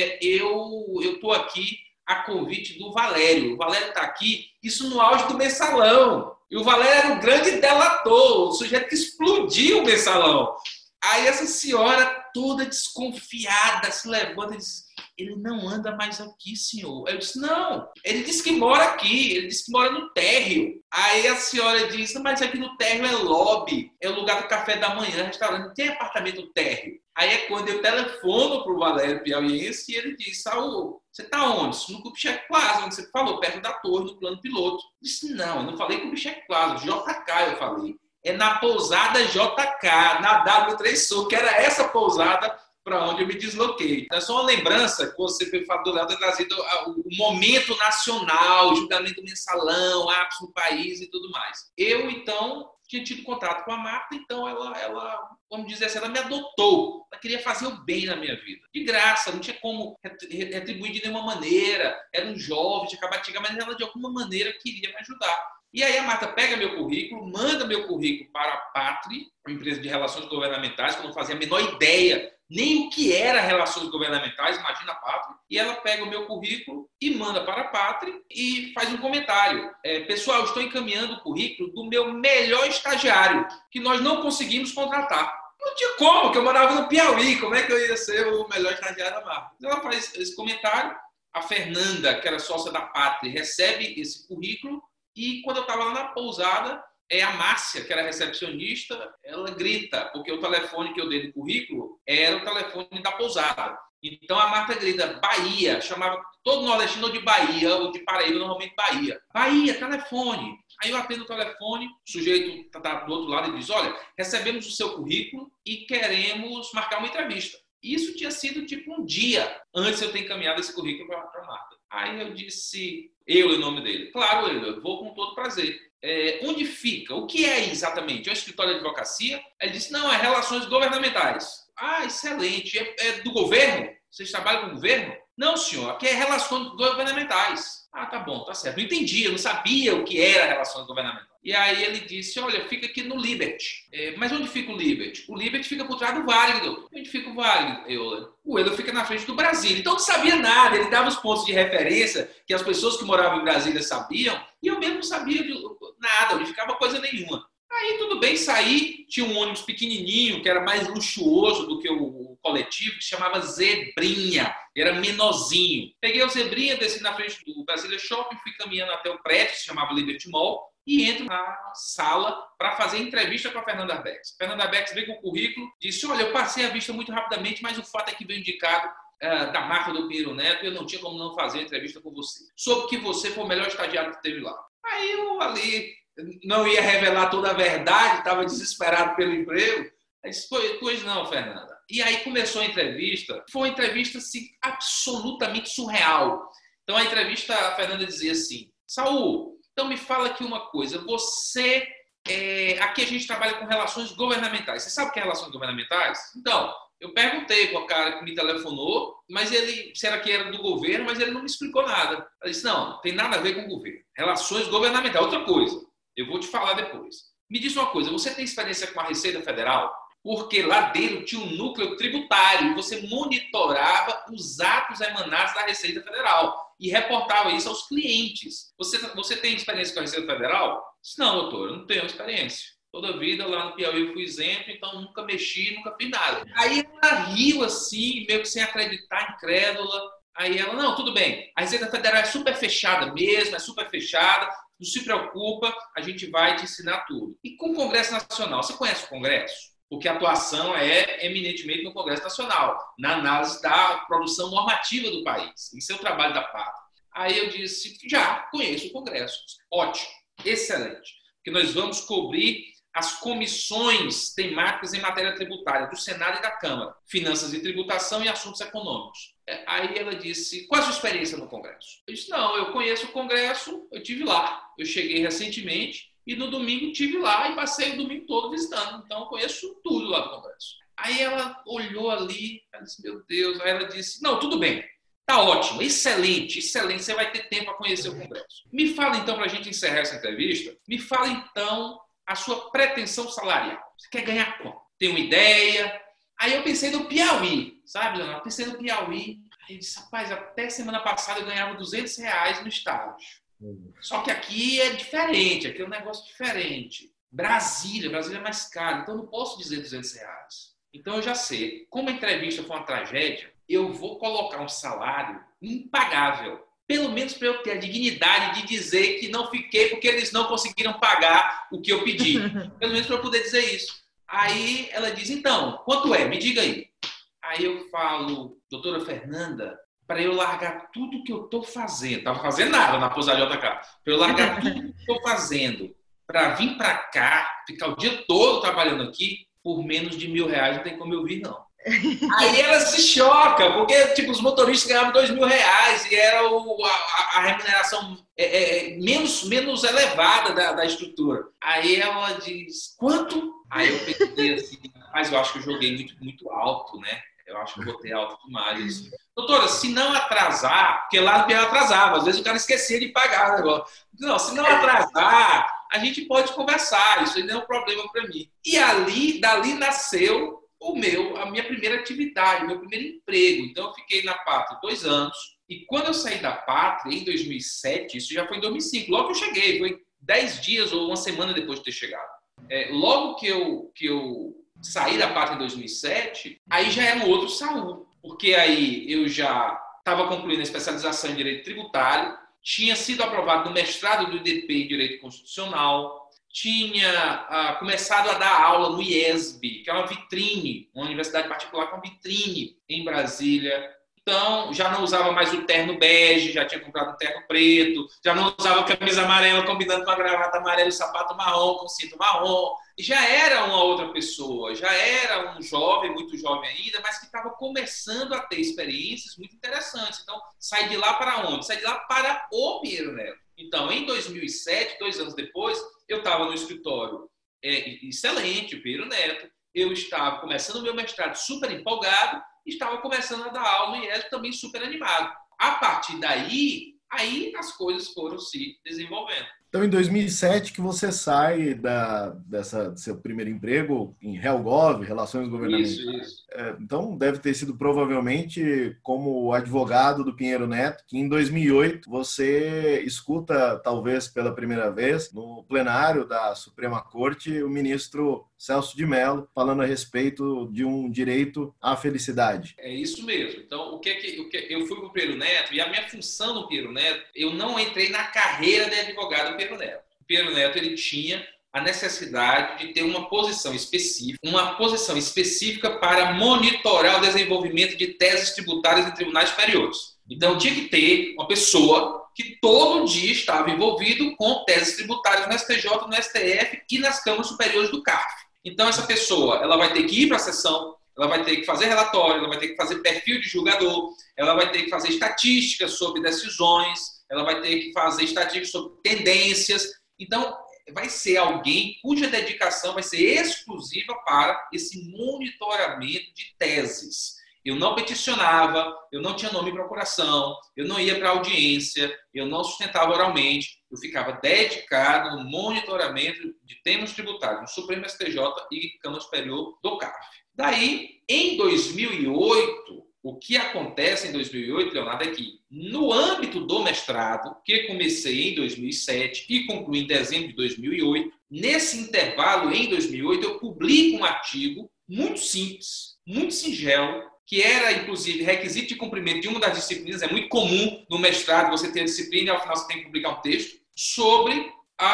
eu estou aqui a convite do Valério. O Valério está aqui, isso no auge do mensalão. E o Valério era um grande delator, o sujeito que explodiu o mensalão. Aí essa senhora, toda desconfiada, se levanta e diz, ele não anda mais aqui, senhor. Eu disse, não, ele disse que mora aqui, ele disse que mora no térreo. Aí a senhora disse, mas aqui no térreo é lobby, é o lugar do café da manhã, restaurante, não tem apartamento no térreo. Aí é quando eu telefono para o Valério Piauiense e ele diz, Saul, você está onde? No Kubitschek Plaza, onde você falou, perto da torre, no plano piloto. Eu disse, não, eu não falei Kubitschek Plaza, JK eu falei. É na pousada JK, na W3 Sul, que era essa pousada para onde eu me desloquei. É só uma lembrança que você, pelo fato do Léo, ter trazido o momento nacional, o julgamento mensalão, ápice no país e tudo mais. Eu, então, tinha tido contato com a Marta, então ela, vamos dizer assim, ela me adotou. Ela queria fazer o bem na minha vida. De graça, não tinha como retribuir de nenhuma maneira. Era um jovem, tinha acabado de chegar, mas ela de alguma maneira queria me ajudar. E aí a Marta pega meu currículo, manda meu currículo para a Patri, uma empresa de relações governamentais, que eu não fazia a menor ideia nem o que era relações governamentais, imagina a Patri. E ela pega o meu currículo e manda para a Patri e faz um comentário. Pessoal, estou encaminhando o currículo do meu melhor estagiário, que nós não conseguimos contratar. Não tinha como, porque eu morava no Piauí, como é que eu ia ser o melhor estagiário da Marta? Ela faz esse comentário, a Fernanda, que era sócia da Patri, recebe esse currículo e quando eu estava lá na pousada, a Márcia, que era recepcionista, ela grita, porque o telefone que eu dei no currículo era o telefone da pousada. Então a Marta grita, Bahia, chamava todo nordestino de Bahia, ou de Paraíba, normalmente Bahia. Bahia, telefone. Aí eu atendo o telefone, o sujeito está do outro lado e diz, olha, recebemos o seu currículo e queremos marcar uma entrevista. Isso tinha sido tipo um dia antes de eu ter encaminhado esse currículo para a Marta. Aí eu disse, o nome dele. Claro, eu vou com todo prazer. Onde fica? O que é exatamente? É um escritório de advocacia? Ele disse, não, é relações governamentais. Ah, excelente. É do governo? Vocês trabalham com o governo? Não, senhor, aqui é relações governamentais. Ah, tá bom, tá certo. Não entendi, eu não sabia o que era relações governamentais. E aí ele disse, olha, fica aqui no Liberty. Mas onde fica o Liberty? O Liberty fica por trás do Wagner. Onde fica o Wagner? O Euler fica na frente do Brasília. Então não sabia nada, ele dava os pontos de referência que as pessoas que moravam em Brasília sabiam, e eu mesmo não sabia nada, onde ficava coisa nenhuma. Aí tudo bem, saí, tinha um ônibus pequenininho, que era mais luxuoso do que o coletivo, que se chamava Zebrinha, era menorzinho. Peguei o Zebrinha, desci na frente do Brasília Shopping, fui caminhando até o prédio, que se chamava Liberty Mall, e entro na sala para fazer entrevista com a Fernanda Arbex. A Fernanda Arbex veio com o currículo, disse, olha, eu passei a vista muito rapidamente, mas o fato é que veio indicado da Marta do Pinheiro Neto, e eu não tinha como não fazer a entrevista com você. Soube que você foi o melhor estagiário que teve lá. Aí eu ali não ia revelar toda a verdade, estava desesperado pelo emprego. Aí disse, pois não, Fernanda. E aí começou a entrevista. Foi uma entrevista assim, absolutamente surreal. Então a entrevista, a Fernanda dizia assim, Saul, então me fala aqui uma coisa, você, aqui a gente trabalha com relações governamentais. Você sabe o que é relações governamentais? Então, eu perguntei para o cara que me telefonou, mas se era que era do governo, mas ele não me explicou nada. Ele disse, não tem nada a ver com o governo. Relações governamentais, outra coisa. Eu vou te falar depois. Me diz uma coisa, você tem experiência com a Receita Federal? Porque lá dentro tinha um núcleo tributário e você monitorava os atos emanados da Receita Federal. e reportava isso aos clientes. Você tem experiência com a Receita Federal? Disse, não, doutor, eu não tenho experiência. Toda a vida lá no Piauí eu fui isento, então nunca mexi, nunca fiz nada. Aí ela riu assim, meio que sem acreditar, incrédula. Aí ela, não, tudo bem, a Receita Federal é super fechada mesmo, é super fechada, não se preocupa, a gente vai te ensinar tudo. E com o Congresso Nacional, você conhece o Congresso? Porque a atuação é eminentemente no Congresso Nacional, na análise da produção normativa do país. Isso é o trabalho da pátria. Aí eu disse, já conheço o Congresso. Ótimo, excelente. Porque nós vamos cobrir as comissões temáticas em matéria tributária do Senado e da Câmara, Finanças e Tributação e Assuntos Econômicos. Aí ela disse, qual a sua experiência no Congresso? Eu disse, não, eu conheço o Congresso, eu estive lá. Eu cheguei recentemente e no domingo estive lá e passei o domingo todo visitando. Então, eu conheço tudo lá do Congresso. Aí ela olhou ali, ela disse, meu Deus. Aí ela disse, não, tudo bem, tá ótimo, excelente, excelente, você vai ter tempo para conhecer o Congresso. Me fala então, para a gente encerrar essa entrevista, me fala então a sua pretensão salarial. Você quer ganhar quanto? Tem uma ideia? Aí eu pensei no Piauí, sabe, Leonardo? Pensei no Piauí. Aí eu disse, rapaz, até semana passada eu ganhava R$200 no estágio. Só que aqui é diferente, aqui é um negócio diferente. Brasília é mais caro, então eu não posso dizer R$200. Então eu já sei, como a entrevista foi uma tragédia, eu vou colocar um salário impagável. Pelo menos para eu ter a dignidade de dizer que não fiquei porque eles não conseguiram pagar o que eu pedi. Pelo menos para eu poder dizer isso. Aí ela diz, então, quanto é? Me diga aí. Aí eu falo, doutora Fernanda, para eu largar tudo que eu estou fazendo, estava fazendo nada na Pousa JK, para eu largar tudo que estou fazendo, para vir para cá, ficar o dia todo trabalhando aqui, por menos de R$1.000 não tem como eu vir, não. Aí ela se choca, porque tipo, os motoristas ganhavam R$2.000 e era a remuneração menos elevada da estrutura. Aí ela diz, quanto? Aí eu pensei assim, mas eu acho que eu joguei muito alto, né? Eu acho que eu botei alto demais. Doutora, se não atrasar, porque lá no Piauí atrasava, às vezes o cara esquecia de pagar o negócio. Não, se não atrasar, a gente pode conversar, isso aí não é um problema para mim. E dali nasceu a minha primeira atividade, meu primeiro emprego. Então, eu fiquei na Pátria 2 anos. E quando eu saí da Pátria, em 2007, isso já foi em 2005, logo que eu cheguei, foi 10 dias ou uma semana depois de ter chegado. Logo que eu saí da Pátria em 2007, aí já era um outro Saul. Porque aí eu já estava concluindo a especialização em Direito Tributário, tinha sido aprovado no mestrado do IDP em Direito Constitucional, tinha começado a dar aula no IESB, que é uma vitrine, uma universidade particular com uma vitrine em Brasília. Então, já não usava mais o terno bege, já tinha comprado um terno preto, já não usava camisa amarela combinando com a gravata amarela e sapato marrom com cinto marrom. E já era uma outra pessoa, já era um jovem, muito jovem ainda, mas que estava começando a ter experiências muito interessantes. Então, saí de lá para onde? Saí de lá para o Pinheiro Neto. Então, em 2007, 2 anos depois, eu estava no escritório excelente, o Pinheiro Neto, eu estava começando o meu mestrado super empolgado, estava começando a dar aula no IESB também super animado. A partir daí, as coisas foram se desenvolvendo. Então, em 2007, que você sai do seu primeiro emprego em Helgov, Relações Governamentais. Isso. Então, deve ter sido provavelmente como advogado do Pinheiro Neto, que em 2008 você escuta, talvez pela primeira vez, no plenário da Suprema Corte, o ministro Celso de Mello falando a respeito de um direito à felicidade. É isso mesmo. Então, eu fui para o Pinheiro Neto e a minha função no Pinheiro Neto, eu não entrei na carreira de advogado do Pinheiro Neto. O Pinheiro Neto, ele tinha a necessidade de ter uma posição específica para monitorar o desenvolvimento de teses tributárias em tribunais superiores. Então, tinha que ter uma pessoa que todo dia estava envolvido com teses tributárias no STJ, no STF e nas câmaras superiores do CARF. Então, essa pessoa ela vai ter que ir para a sessão, ela vai ter que fazer relatório, ela vai ter que fazer perfil de julgador, ela vai ter que fazer estatísticas sobre decisões, ela vai ter que fazer estatísticas sobre tendências. Então, vai ser alguém cuja dedicação vai ser exclusiva para esse monitoramento de teses. Eu não peticionava, eu não tinha nome em procuração, eu não ia para audiência, eu não sustentava oralmente, eu ficava dedicado no monitoramento de temas tributários no Supremo STJ e Câmara Superior do CARF. Daí, em 2008, O que acontece em 2008, Leonardo, é que no âmbito do mestrado, que comecei em 2007 e concluí em dezembro de 2008, nesse intervalo, em 2008, eu publico um artigo muito simples, muito singelo, que era, inclusive, requisito de cumprimento de uma das disciplinas. É muito comum no mestrado você ter a disciplina e, ao final, você tem que publicar um texto sobre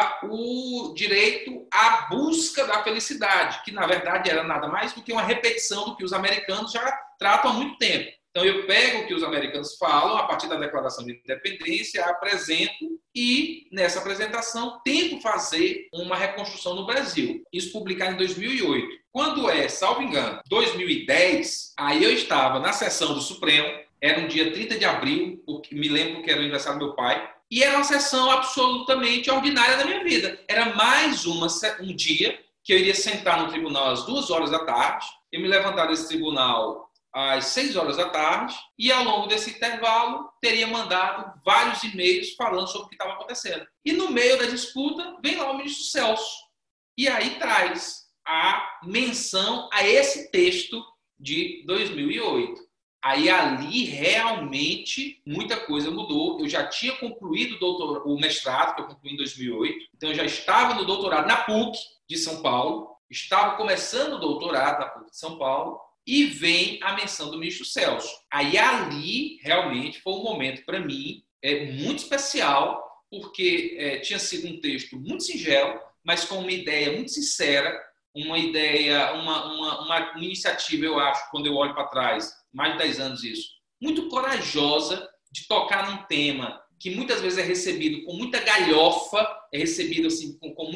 o direito à busca da felicidade, que, na verdade, era nada mais do que uma repetição do que os americanos já tratam há muito tempo. Então, eu pego o que os americanos falam a partir da Declaração de Independência, apresento e, nessa apresentação, tento fazer uma reconstrução no Brasil. Isso publicado em 2008. Quando salvo engano, 2010, aí eu estava na sessão do Supremo, era um dia 30 de abril, me lembro que era o aniversário do meu pai, e era uma sessão absolutamente ordinária da minha vida. Era mais um dia que eu iria sentar no tribunal às 2h da tarde, eu me levantar desse tribunal às 6h da tarde, e ao longo desse intervalo teria mandado vários e-mails falando sobre o que estava acontecendo. E no meio da disputa vem lá o ministro Celso, e aí traz a menção a esse texto de 2008. Aí ali realmente muita coisa mudou. Eu já tinha concluído o mestrado, que eu concluí em 2008, então eu já estava no doutorado na PUC de São Paulo, estava começando o doutorado na PUC de São Paulo, e vem a menção do ministro Celso. Aí ali realmente foi um momento para mim muito especial, porque tinha sido um texto muito singelo, mas com uma ideia muito sincera, uma ideia, uma iniciativa, eu acho, quando eu olho para trás, mais de 10 anos isso, muito corajosa de tocar num tema que muitas vezes é recebido com muita galhofa, é recebido assim, com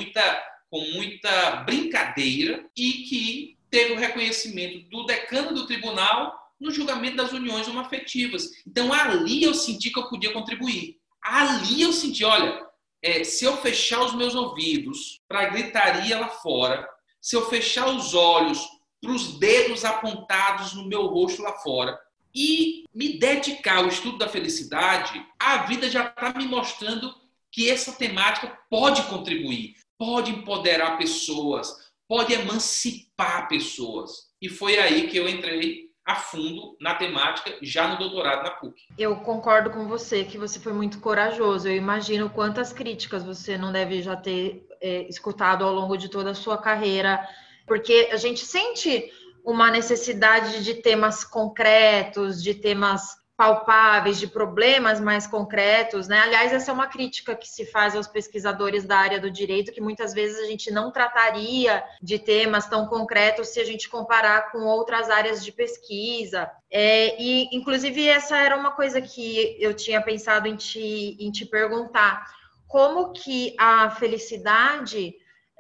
muita brincadeira, e que teve o reconhecimento do decano do tribunal no julgamento das uniões homoafetivas. Então, ali eu senti que eu podia contribuir. Ali eu senti, olha, se eu fechar os meus ouvidos para a gritaria lá fora, se eu fechar os olhos para os dedos apontados no meu rosto lá fora e me dedicar ao estudo da felicidade, a vida já está me mostrando que essa temática pode contribuir, pode empoderar pessoas, pode emancipar pessoas. E foi aí que eu entrei a fundo na temática, já no doutorado na PUC. Eu concordo com você, que você foi muito corajoso. Eu imagino quantas críticas você não deve já ter escutado ao longo de toda a sua carreira, porque a gente sente uma necessidade de temas concretos, de temas palpáveis, de problemas mais concretos, né? Aliás, essa é uma crítica que se faz aos pesquisadores da área do direito, que muitas vezes a gente não trataria de temas tão concretos se a gente comparar com outras áreas de pesquisa. E, inclusive, essa era uma coisa que eu tinha pensado em te perguntar. Como que a felicidade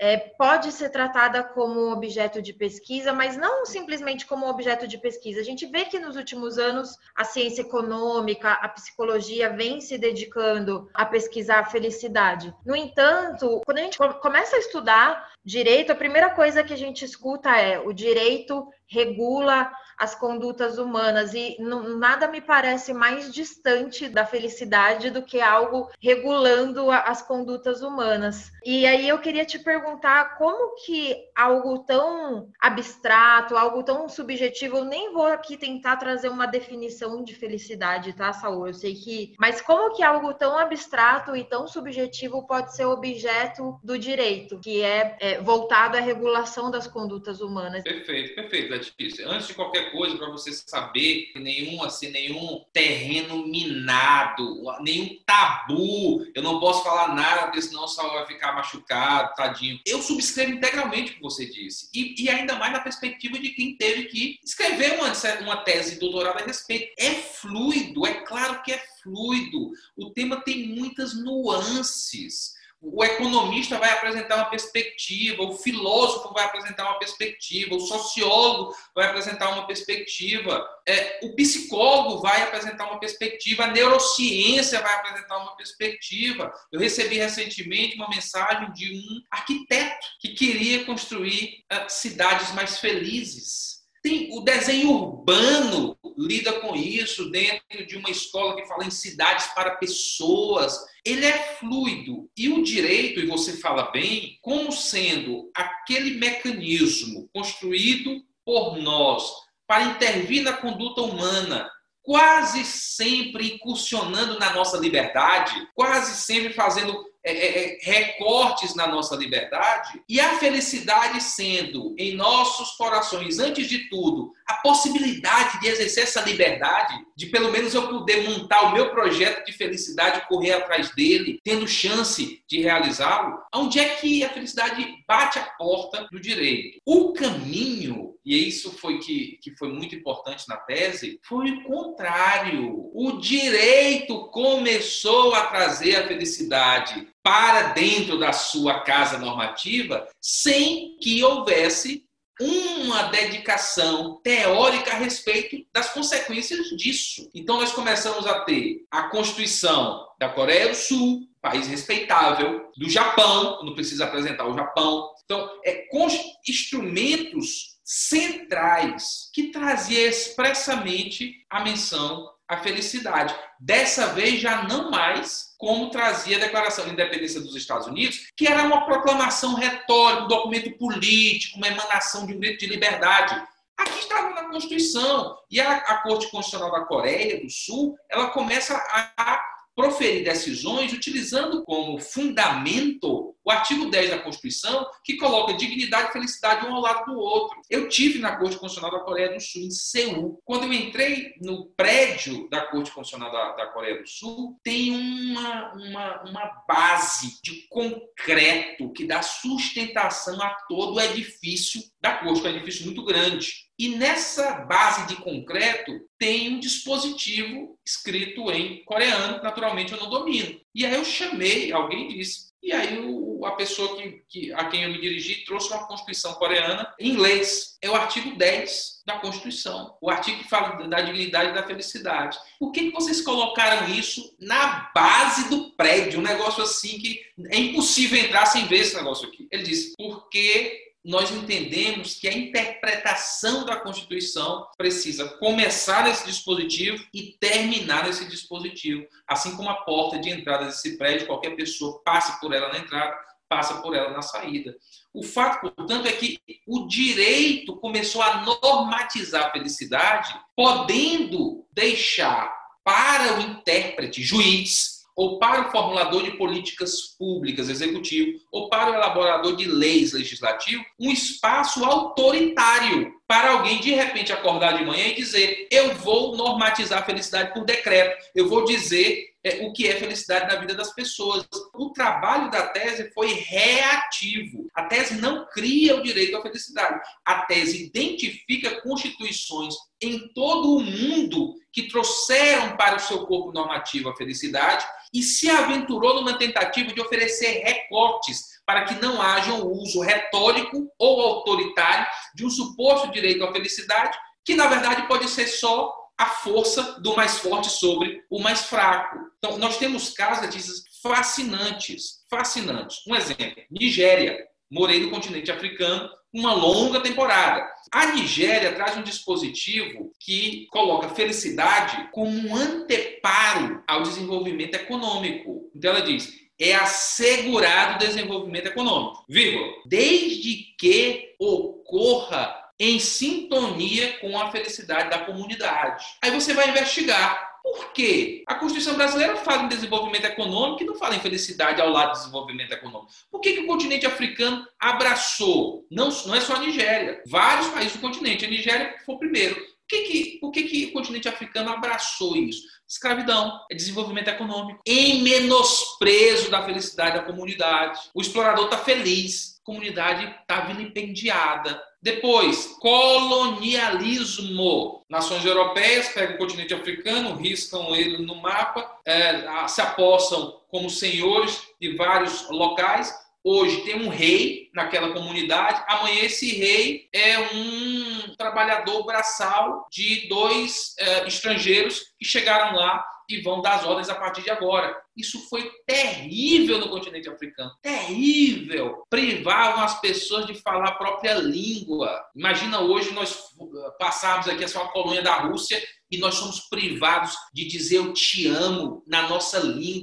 pode ser tratada como objeto de pesquisa, mas não simplesmente como objeto de pesquisa. A gente vê que nos últimos anos a ciência econômica, a psicologia vem se dedicando a pesquisar a felicidade. No entanto, quando a gente começa a estudar direito, a primeira coisa que a gente escuta é: o direito regula as condutas humanas, e nada me parece mais distante da felicidade do que algo regulando as condutas humanas. E aí eu queria te perguntar como que algo tão abstrato, algo tão subjetivo, eu nem vou aqui tentar trazer uma definição de felicidade, tá, Saul? Eu sei que... Mas como que algo tão abstrato e tão subjetivo pode ser objeto do direito, que é voltado à regulação das condutas humanas? Perfeito, Letícia. Antes de qualquer coisa, para você saber, nenhum terreno minado, nenhum tabu, eu não posso falar nada, porque senão o Saul vai ficar machucado, tadinho. Eu subscrevo integralmente o que você disse, e ainda mais na perspectiva de quem teve que escrever uma tese de doutorado a respeito. É fluido, é claro que é fluido. O tema tem muitas nuances. O economista vai apresentar uma perspectiva, o filósofo vai apresentar uma perspectiva, o sociólogo vai apresentar uma perspectiva, o psicólogo vai apresentar uma perspectiva, a neurociência vai apresentar uma perspectiva. Eu recebi recentemente uma mensagem de um arquiteto que queria construir cidades mais felizes. O desenho urbano lida com isso dentro de uma escola que fala em cidades para pessoas. Ele é fluido. E o direito, e você fala bem, como sendo aquele mecanismo construído por nós para intervir na conduta humana, quase sempre incursionando na nossa liberdade, quase sempre fazendo recortes na nossa liberdade, e a felicidade sendo em nossos corações, antes de tudo, a possibilidade de exercer essa liberdade, de pelo menos eu poder montar o meu projeto de felicidade, correr atrás dele, tendo chance de realizá-lo, onde é que a felicidade bate a porta do direito? O caminho, e isso foi que foi muito importante na tese, foi o contrário. O direito começou a trazer a felicidade para dentro da sua casa normativa sem que houvesse uma dedicação teórica a respeito das consequências disso. Então, nós começamos a ter a Constituição da Coreia do Sul, país respeitável, do Japão, não precisa apresentar o Japão. Então, com instrumentos centrais que trazia expressamente a menção à felicidade. Dessa vez, já não mais como trazia a Declaração de Independência dos Estados Unidos, que era uma proclamação retórica, um documento político, uma emanação de um grito de liberdade. Aqui estava na Constituição. E a Corte Constitucional da Coreia do Sul, ela começa a proferir decisões utilizando como fundamento o artigo 10 da Constituição, que coloca dignidade e felicidade um ao lado do outro. Eu tive na Corte Constitucional da Coreia do Sul, em Seul. Quando eu entrei no prédio da Corte Constitucional da Coreia do Sul, tem uma base de concreto que dá sustentação a todo o edifício da Corte, que é um edifício muito grande. E nessa base de concreto tem um dispositivo escrito em coreano, naturalmente eu não domino. E aí eu chamei, alguém disse, e aí a pessoa a quem eu me dirigi trouxe uma Constituição coreana em inglês. É o artigo 10 da Constituição, o artigo que fala da dignidade e da felicidade. Por que vocês colocaram isso na base do prédio? Um negócio assim que é impossível entrar sem ver esse negócio aqui. Ele disse, porque nós entendemos que a interpretação da Constituição precisa começar nesse dispositivo e terminar nesse dispositivo. Assim como a porta de entrada desse prédio, qualquer pessoa passa por ela na entrada, passa por ela na saída. O fato, portanto, é que o direito começou a normatizar a felicidade, podendo deixar para o intérprete, juiz, ou para o formulador de políticas públicas, executivo, ou para o elaborador de leis, legislativo, um espaço autoritário para alguém, de repente, acordar de manhã e dizer: eu vou normatizar a felicidade por decreto, eu vou dizer o que é felicidade na vida das pessoas. O trabalho da tese foi reativo. A tese não cria o direito à felicidade. A tese identifica constituições em todo o mundo que trouxeram para o seu corpo normativo a felicidade e se aventurou numa tentativa de oferecer recortes para que não haja um uso retórico ou autoritário de um suposto direito à felicidade, que na verdade pode ser só a força do mais forte sobre o mais fraco. Então, nós temos casos fascinantes. Um exemplo, Nigéria. Morei no continente africano uma longa temporada. A Nigéria traz um dispositivo que coloca felicidade como um anteparo ao desenvolvimento econômico. Então, ela diz: é assegurado o desenvolvimento econômico, vírgula, desde que ocorra em sintonia com a felicidade da comunidade. Aí você vai investigar. Por quê? A Constituição brasileira fala em desenvolvimento econômico e não fala em felicidade ao lado do desenvolvimento econômico. Por que o continente africano abraçou? Não é só a Nigéria. Vários países do continente. A Nigéria foi o primeiro. Por que o continente africano abraçou isso? Escravidão, é desenvolvimento econômico. Em menosprezo da felicidade da comunidade. O explorador está feliz. A comunidade está vilipendiada. Depois, colonialismo. Nações europeias pegam o continente africano, riscam ele no mapa, se apossam como senhores de vários locais. Hoje tem um rei naquela comunidade, amanhã esse rei é um trabalhador braçal de 2 estrangeiros que chegaram lá e vão dar as ordens a partir de agora. Isso foi terrível no continente africano. Terrível! Privavam as pessoas de falar a própria língua. Imagina hoje nós passarmos aqui, essa é uma colônia da Rússia, e nós somos privados de dizer eu te amo na nossa língua.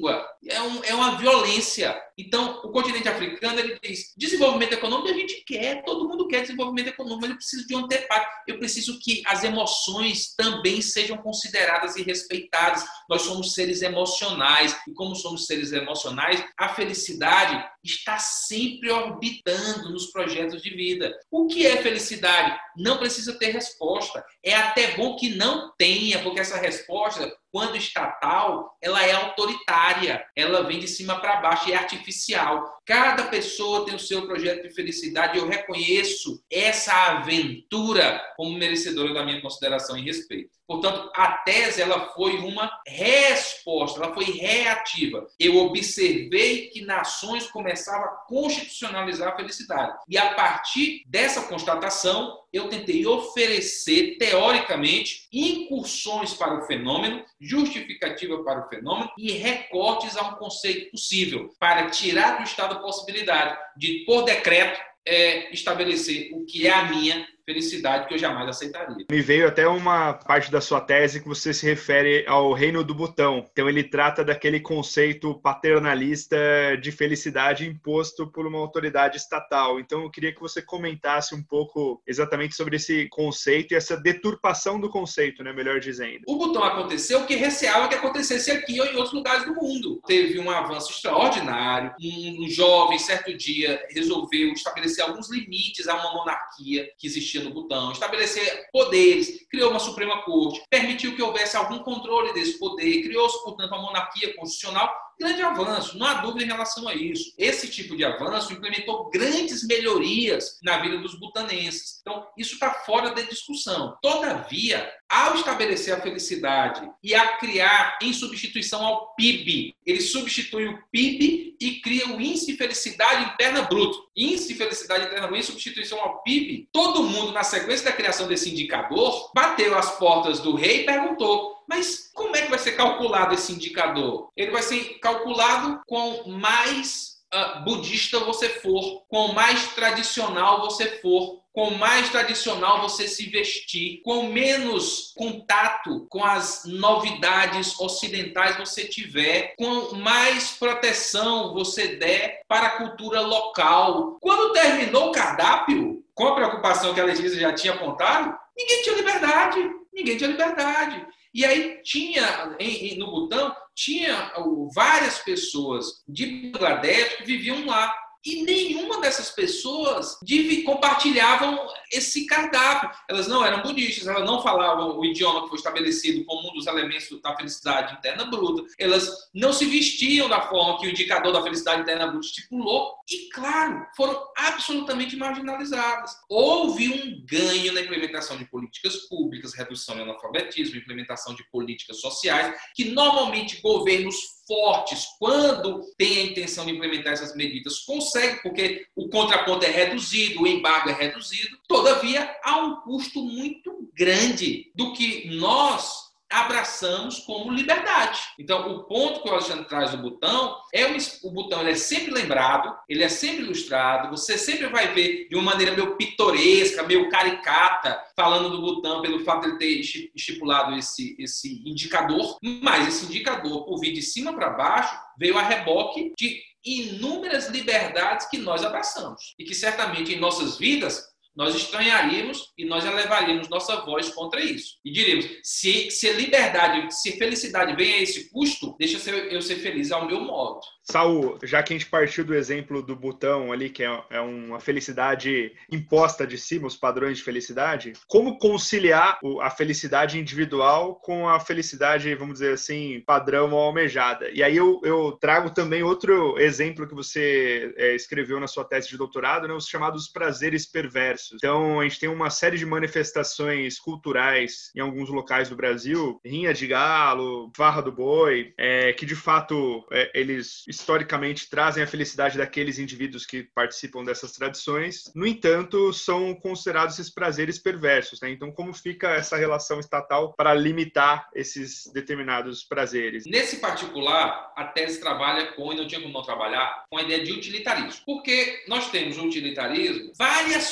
é uma violência. Então, o continente africano, ele diz, desenvolvimento econômico a gente quer, todo mundo quer desenvolvimento econômico, mas eu preciso de um anteparo, eu preciso que as emoções também sejam consideradas e respeitadas. Nós somos seres emocionais, e como somos seres emocionais, a felicidade está sempre orbitando nos projetos de vida. O que é felicidade? Não precisa ter resposta. É até bom que não tenha, porque essa resposta, quando estatal, ela é autoritária, ela vem de cima para baixo e é artificial. Cada pessoa tem o seu projeto de felicidade e eu reconheço essa aventura como merecedora da minha consideração e respeito. Portanto, a tese ela foi uma resposta, ela foi reativa. Eu observei que nações começavam a constitucionalizar a felicidade. E a partir dessa constatação, eu tentei oferecer, teoricamente, incursões para o fenômeno, justificativa para o fenômeno e recortes a um conceito possível, para tirar do estado a possibilidade de, por decreto, estabelecer o que é a minha felicidade, que eu jamais aceitaria. Me veio até uma parte da sua tese que você se refere ao Reino do Butão. Então ele trata daquele conceito paternalista de felicidade imposto por uma autoridade estatal. Então eu queria que você comentasse um pouco exatamente sobre esse conceito e essa deturpação do conceito, né, melhor dizendo. O Butão aconteceu o que receava que acontecesse aqui ou em outros lugares do mundo. Teve um avanço extraordinário. Um jovem, certo dia, resolveu estabelecer alguns limites a uma monarquia que existia no Butão, estabelecer poderes, criou uma Suprema Corte, permitiu que houvesse algum controle desse poder, criou-se, portanto, a monarquia constitucional. Grande avanço, não há dúvida em relação a isso. Esse tipo de avanço implementou grandes melhorias na vida dos butanenses. Então, isso está fora da discussão. Todavia, ao estabelecer a felicidade e a criar em substituição ao PIB, ele substitui o PIB e cria o Índice de Felicidade Interna Bruto. Índice de Felicidade Interna Bruto em substituição ao PIB. Todo mundo, na sequência da criação desse indicador, bateu às portas do rei e perguntou: mas como é que vai ser calculado esse indicador? Ele vai ser calculado com mais budista você for, com mais tradicional você for, com mais tradicional você se vestir, com menos contato com as novidades ocidentais você tiver, com mais proteção você der para a cultura local. Quando terminou o cardápio, com a preocupação que a Letícia já tinha apontado, ninguém tinha liberdade. Ninguém tinha liberdade. E aí tinha, no Butão, tinha várias pessoas de Bangladesh que viviam lá. E nenhuma dessas pessoas compartilhavam esse cardápio. Elas não eram budistas, elas não falavam o idioma que foi estabelecido como um dos elementos da felicidade interna bruta. Elas não se vestiam da forma que o indicador da felicidade interna bruta estipulou. E, claro, foram absolutamente marginalizadas. Houve um ganho na implementação de políticas públicas, redução do analfabetismo, implementação de políticas sociais, que normalmente governos fortes, quando têm a intenção de implementar essas medidas, conseguem, porque o contraponto é reduzido, o embargo é reduzido. Todavia, há um custo muito grande do que nós abraçamos como liberdade. Então, o ponto que o Alexandre traz do Butão o Butão ele é sempre lembrado, ele é sempre ilustrado, você sempre vai ver de uma maneira meio pitoresca, meio caricata, falando do Butão pelo fato de ele ter estipulado esse indicador, mas esse indicador, por vir de cima para baixo, veio a reboque de inúmeras liberdades que nós abraçamos e que certamente em nossas vidas nós estranharíamos e nós elevaríamos nossa voz contra isso. E diríamos, se liberdade, se felicidade vem a esse custo, deixa eu ser feliz ao meu modo. Saul, já que a gente partiu do exemplo do Butão ali, que é uma felicidade imposta de cima, os padrões de felicidade, como conciliar a felicidade individual com a felicidade, vamos dizer assim, padrão ou almejada? E aí eu trago também outro exemplo que você escreveu na sua tese de doutorado, né, os chamados prazeres perversos. Então, a gente tem uma série de manifestações culturais em alguns locais do Brasil, rinha de galo, farra do boi, que de fato eles historicamente trazem a felicidade daqueles indivíduos que participam dessas tradições. No entanto, são considerados esses prazeres perversos, né? Então, como fica essa relação estatal para limitar esses determinados prazeres? Nesse particular, a tese trabalha com, e não tinha como não trabalhar, com a ideia de utilitarismo. Porque nós temos o utilitarismo, várias formas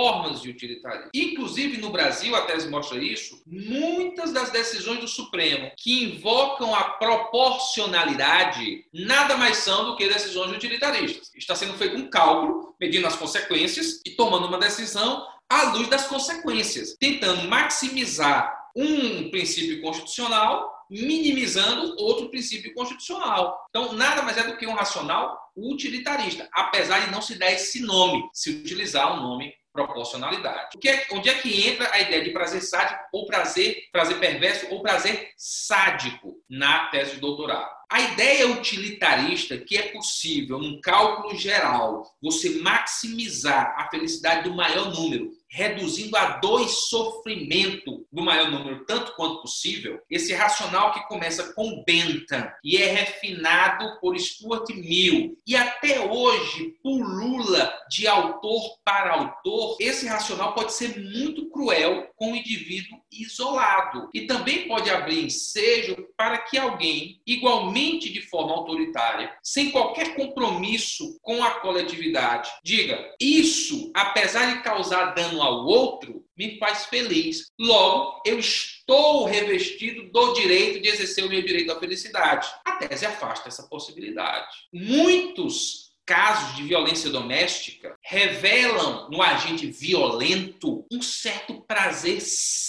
formas de utilitarismo. Inclusive, no Brasil, a tese mostra isso, muitas das decisões do Supremo que invocam a proporcionalidade nada mais são do que decisões utilitaristas. Está sendo feito um cálculo, medindo as consequências e tomando uma decisão à luz das consequências, tentando maximizar um princípio constitucional, minimizando outro princípio constitucional. Então, nada mais é do que um racional utilitarista, apesar de não se dar esse nome, se utilizar o nome proporcionalidade. Onde é que entra a ideia de prazer sádico ou prazer perverso ou prazer sádico na tese de doutorado? A ideia utilitarista que é possível, num cálculo geral, você maximizar a felicidade do maior número, reduzindo a dor e sofrimento do maior número, tanto quanto possível, esse racional que começa com Bentham e é refinado por Stuart Mill e até hoje pulula de autor para autor, esse racional pode ser muito cruel com o indivíduo isolado e também pode abrir ensejo para que alguém, igualmente de forma autoritária, sem qualquer compromisso com a coletividade, diga, isso, apesar de causar dano ao outro, me faz feliz. Logo, eu estou revestido do direito de exercer o meu direito à felicidade. A tese afasta essa possibilidade. Muitos casos de violência doméstica revelam no agente violento um certo prazer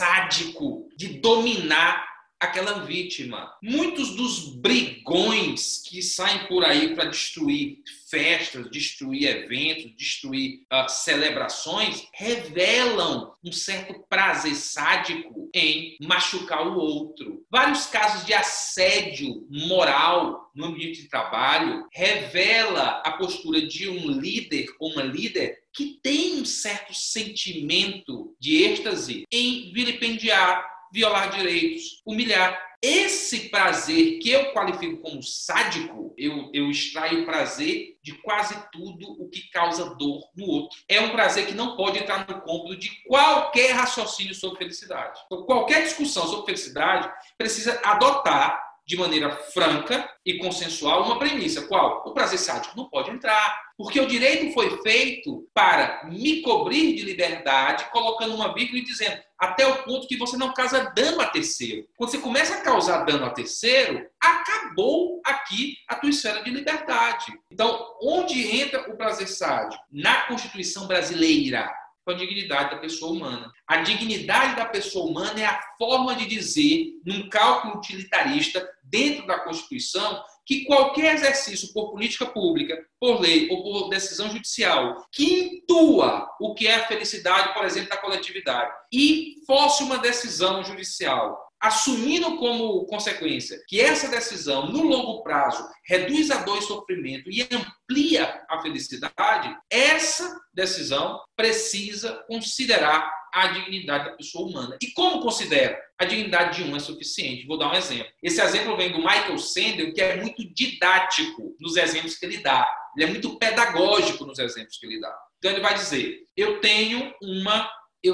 sádico de dominar aquela vítima. Muitos dos brigões que saem por aí para destruir festas, destruir eventos, destruir celebrações, revelam um certo prazer sádico em machucar o outro. Vários casos de assédio moral no ambiente de trabalho revela a postura de um líder ou uma líder que tem um certo sentimento de êxtase em vilipendiar, violar direitos, humilhar. Esse prazer que eu qualifico como sádico, eu extraio prazer de quase tudo o que causa dor no outro. É um prazer que não pode entrar no cômputo de qualquer raciocínio sobre felicidade. Então, qualquer discussão sobre felicidade precisa adotar de maneira franca e consensual uma premissa. Qual? O prazer sádico não pode entrar. Porque o direito foi feito para me cobrir de liberdade, colocando uma vírgula e dizendo até o ponto que você não causa dano a terceiro. Quando você começa a causar dano a terceiro, acabou aqui a tua esfera de liberdade. Então, onde entra o prazer sádico? Na Constituição brasileira, com a dignidade da pessoa humana. A dignidade da pessoa humana é a forma de dizer, num cálculo utilitarista, dentro da Constituição, que qualquer exercício por política pública, por lei ou por decisão judicial que intua o que é a felicidade, por exemplo, da coletividade, e fosse uma decisão judicial, assumindo como consequência que essa decisão, no longo prazo, reduz a dor e sofrimento e amplia a felicidade, essa decisão precisa considerar a dignidade da pessoa humana. E como considera? A dignidade de um é suficiente. Vou dar um exemplo. Esse exemplo vem do Michael Sandel, que é muito didático nos exemplos que ele dá. Ele é muito pedagógico nos exemplos que ele dá. Então ele vai dizer, eu tenho uma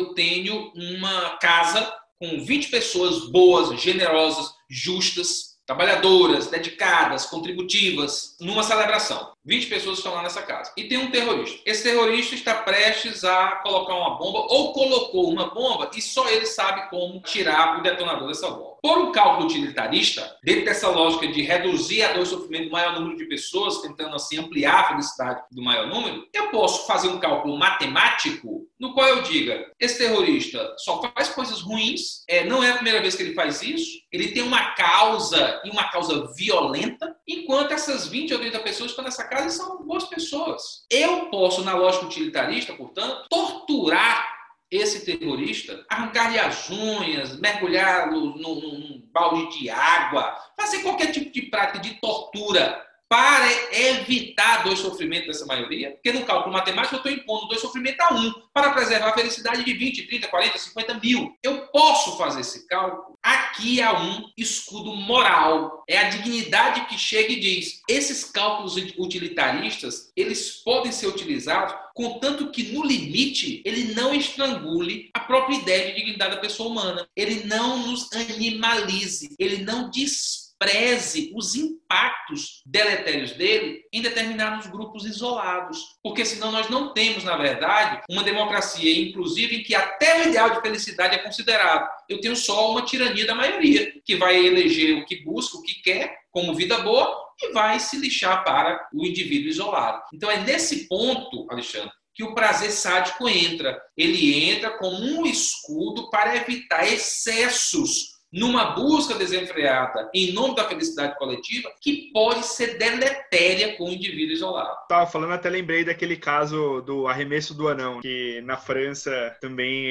casa com 20 pessoas boas, generosas, justas, trabalhadoras, dedicadas, contributivas, numa celebração. 20 pessoas estão lá nessa casa. E tem um terrorista. Esse terrorista está prestes a colocar uma bomba, ou colocou uma bomba, e só ele sabe como tirar o detonador dessa bomba. Por um cálculo utilitarista, dentro dessa lógica de reduzir a dor e sofrimento do maior número de pessoas, tentando assim ampliar a felicidade do maior número, eu posso fazer um cálculo matemático no qual eu diga, esse terrorista só faz coisas ruins, não é a primeira vez que ele faz isso, ele tem uma causa, e uma causa violenta, enquanto essas 20 ou 30 pessoas estão nessa casa e são boas pessoas. Eu posso, na lógica utilitarista, portanto, torturar esse terrorista, arrancar-lhe as unhas, mergulhá-lo num balde de água, fazer qualquer tipo de prática de tortura para evitar dor e sofrimento dessa maioria, porque no cálculo matemático eu estou impondo dor e sofrimento a 1 para preservar a felicidade de 20, 30, 40, 50 mil. Eu posso fazer esse cálculo. Aqui há um escudo moral. É a dignidade que chega e diz, esses cálculos utilitaristas, eles podem ser utilizados contanto que, no limite, ele não estrangule a própria ideia de dignidade da pessoa humana. Ele não nos animalize. Ele não desprezie despreze os impactos deletérios dele em determinados grupos isolados. Porque senão nós não temos, na verdade, uma democracia, inclusive, em que até o ideal de felicidade é considerado. Eu tenho só uma tirania da maioria, que vai eleger o que busca, o que quer, como vida boa, e vai se lixar para o indivíduo isolado. Então é nesse ponto, Alexandre, que o prazer sádico entra. Ele entra como um escudo para evitar excessos numa busca desenfreada em nome da felicidade coletiva que pode ser deletéria com o indivíduo isolado. Estava falando, até lembrei daquele caso do arremesso do anão, que na França também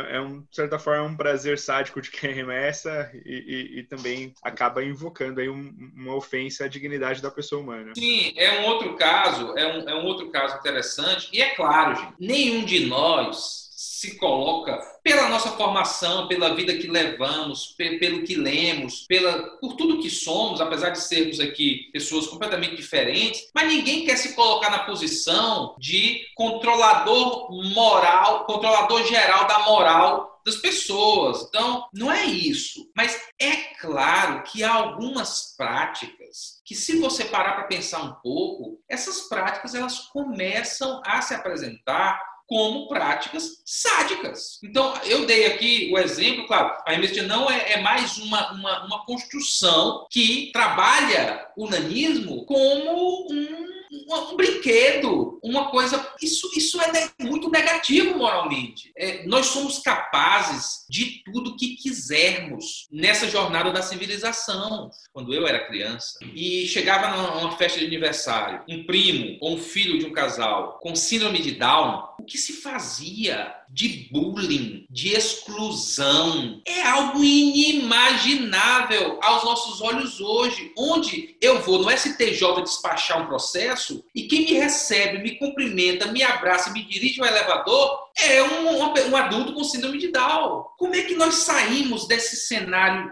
de certa forma, um prazer sádico de quem arremessa e também acaba invocando aí uma ofensa à dignidade da pessoa humana. Sim, é um outro caso interessante. E é claro, gente, nenhum de nós se coloca, pela nossa formação, pela vida que levamos, pelo que lemos, por tudo que somos, apesar de sermos aqui pessoas completamente diferentes, mas ninguém quer se colocar na posição de controlador moral, controlador geral da moral das pessoas. Então, não é isso. Mas é claro que há algumas práticas que, se você parar para pensar um pouco, essas práticas elas começam a se apresentar como práticas sádicas. Então, eu dei aqui o exemplo, claro, a arremesso de anão é mais uma construção que trabalha o nanismo como um brinquedo, uma coisa... Isso é muito negativo moralmente. Nós somos capazes de tudo que quisermos nessa jornada da civilização. Quando eu era criança e chegava numa festa de aniversário, um primo ou um filho de um casal com síndrome de Down, o que se fazia de bullying, de exclusão, é algo inimaginável aos nossos olhos hoje. Onde eu vou no STJ despachar um processo e quem me recebe, me cumprimenta, me abraça e me dirige ao elevador é um adulto com síndrome de Down. Como é que nós saímos desse cenário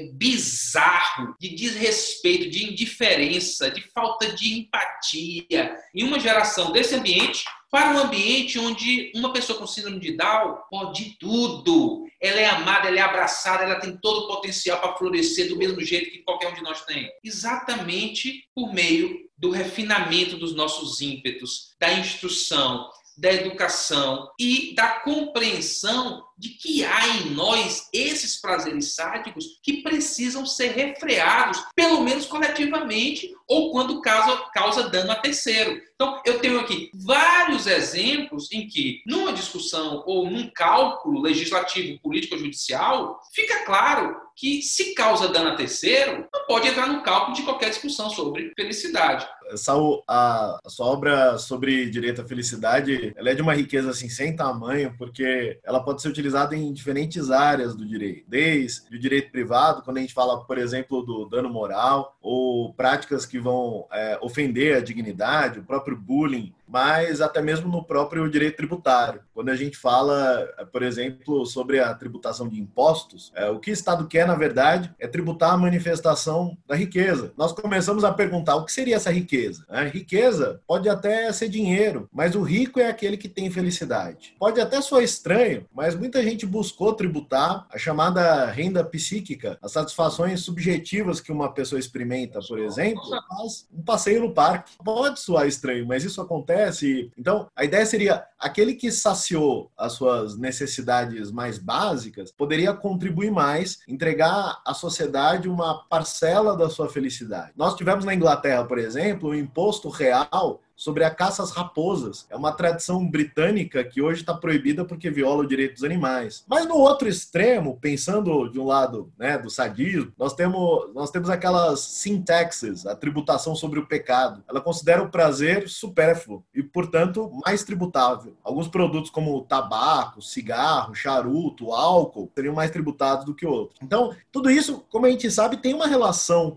bizarro de desrespeito, de indiferença, de falta de empatia em uma geração desse ambiente para um ambiente onde uma pessoa com síndrome de Down pode tudo? Ela é amada, ela é abraçada, ela tem todo o potencial para florescer do mesmo jeito que qualquer um de nós tem. Exatamente por meio do refinamento dos nossos ímpetos, da instrução, da educação e da compreensão de que há em nós esses prazeres sádicos que precisam ser refreados, pelo menos coletivamente, ou quando causa dano a terceiro. Então, eu tenho aqui vários exemplos em que, numa discussão ou num cálculo legislativo, político ou judicial, fica claro que, se causa dano a terceiro, não pode entrar no cálculo de qualquer discussão sobre felicidade. Saul, a sua obra sobre direito à felicidade, ela é de uma riqueza assim, sem tamanho, porque ela pode ser utilizada em diferentes áreas do direito, desde o direito privado, quando a gente fala, por exemplo, do dano moral, ou práticas que vão ofender a dignidade, o próprio bullying, mas até mesmo no próprio direito tributário. Quando a gente fala, por exemplo, sobre a tributação de impostos, o que o Estado quer, na verdade, é tributar a manifestação da riqueza. Nós começamos a perguntar o que seria essa riqueza. A riqueza pode até ser dinheiro, mas o rico é aquele que tem felicidade. Pode até soar estranho, mas muita gente buscou tributar a chamada renda psíquica, as satisfações subjetivas que uma pessoa experimenta, por exemplo, faz um passeio no parque. Pode soar estranho, mas isso acontece. Então, a ideia seria aquele que saciou as suas necessidades mais básicas poderia contribuir mais, entregar à sociedade uma parcela da sua felicidade. Nós tivemos na Inglaterra, por exemplo, o imposto real sobre a caça às raposas. É uma tradição britânica que hoje está proibida porque viola o direito dos animais. Mas no outro extremo, pensando de um lado, né, do sadismo, nós temos aquelas sin taxes, a tributação sobre o pecado. Ela considera o prazer supérfluo e, portanto, mais tributável. Alguns produtos como tabaco, cigarro, charuto, álcool seriam mais tributados do que outros. Então, tudo isso, como a gente sabe, tem uma relação com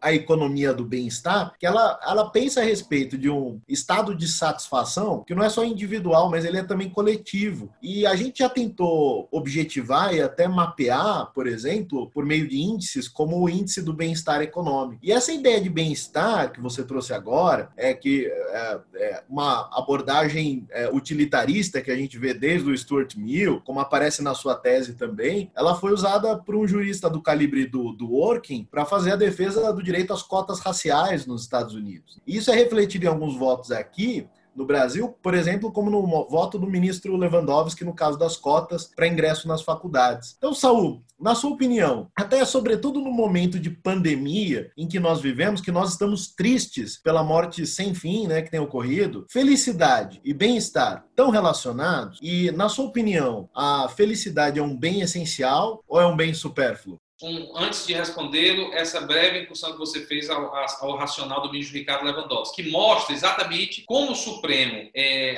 a economia do bem-estar, que ela pensa a respeito de um estado de satisfação que não é só individual, mas ele é também coletivo. E a gente já tentou objetivar e até mapear, por exemplo, por meio de índices, como o índice do bem-estar econômico. E essa ideia de bem-estar que você trouxe agora, é uma abordagem utilitarista que a gente vê desde o Stuart Mill, como aparece na sua tese também, ela foi usada por um jurista do calibre do Working para fazer a defesa do direito às cotas raciais nos Estados Unidos. E isso é refletido em alguns votos aqui no Brasil, por exemplo, como no voto do ministro Lewandowski no caso das cotas para ingresso nas faculdades. Então, Saul, na sua opinião, até sobretudo no momento de pandemia em que nós vivemos, que nós estamos tristes pela morte sem fim, né, que tem ocorrido, felicidade e bem-estar estão relacionados? E, na sua opinião, a felicidade é um bem essencial ou é um bem supérfluo? Antes de respondê-lo, essa breve incursão que você fez ao racional do ministro Ricardo Lewandowski, que mostra exatamente como o Supremo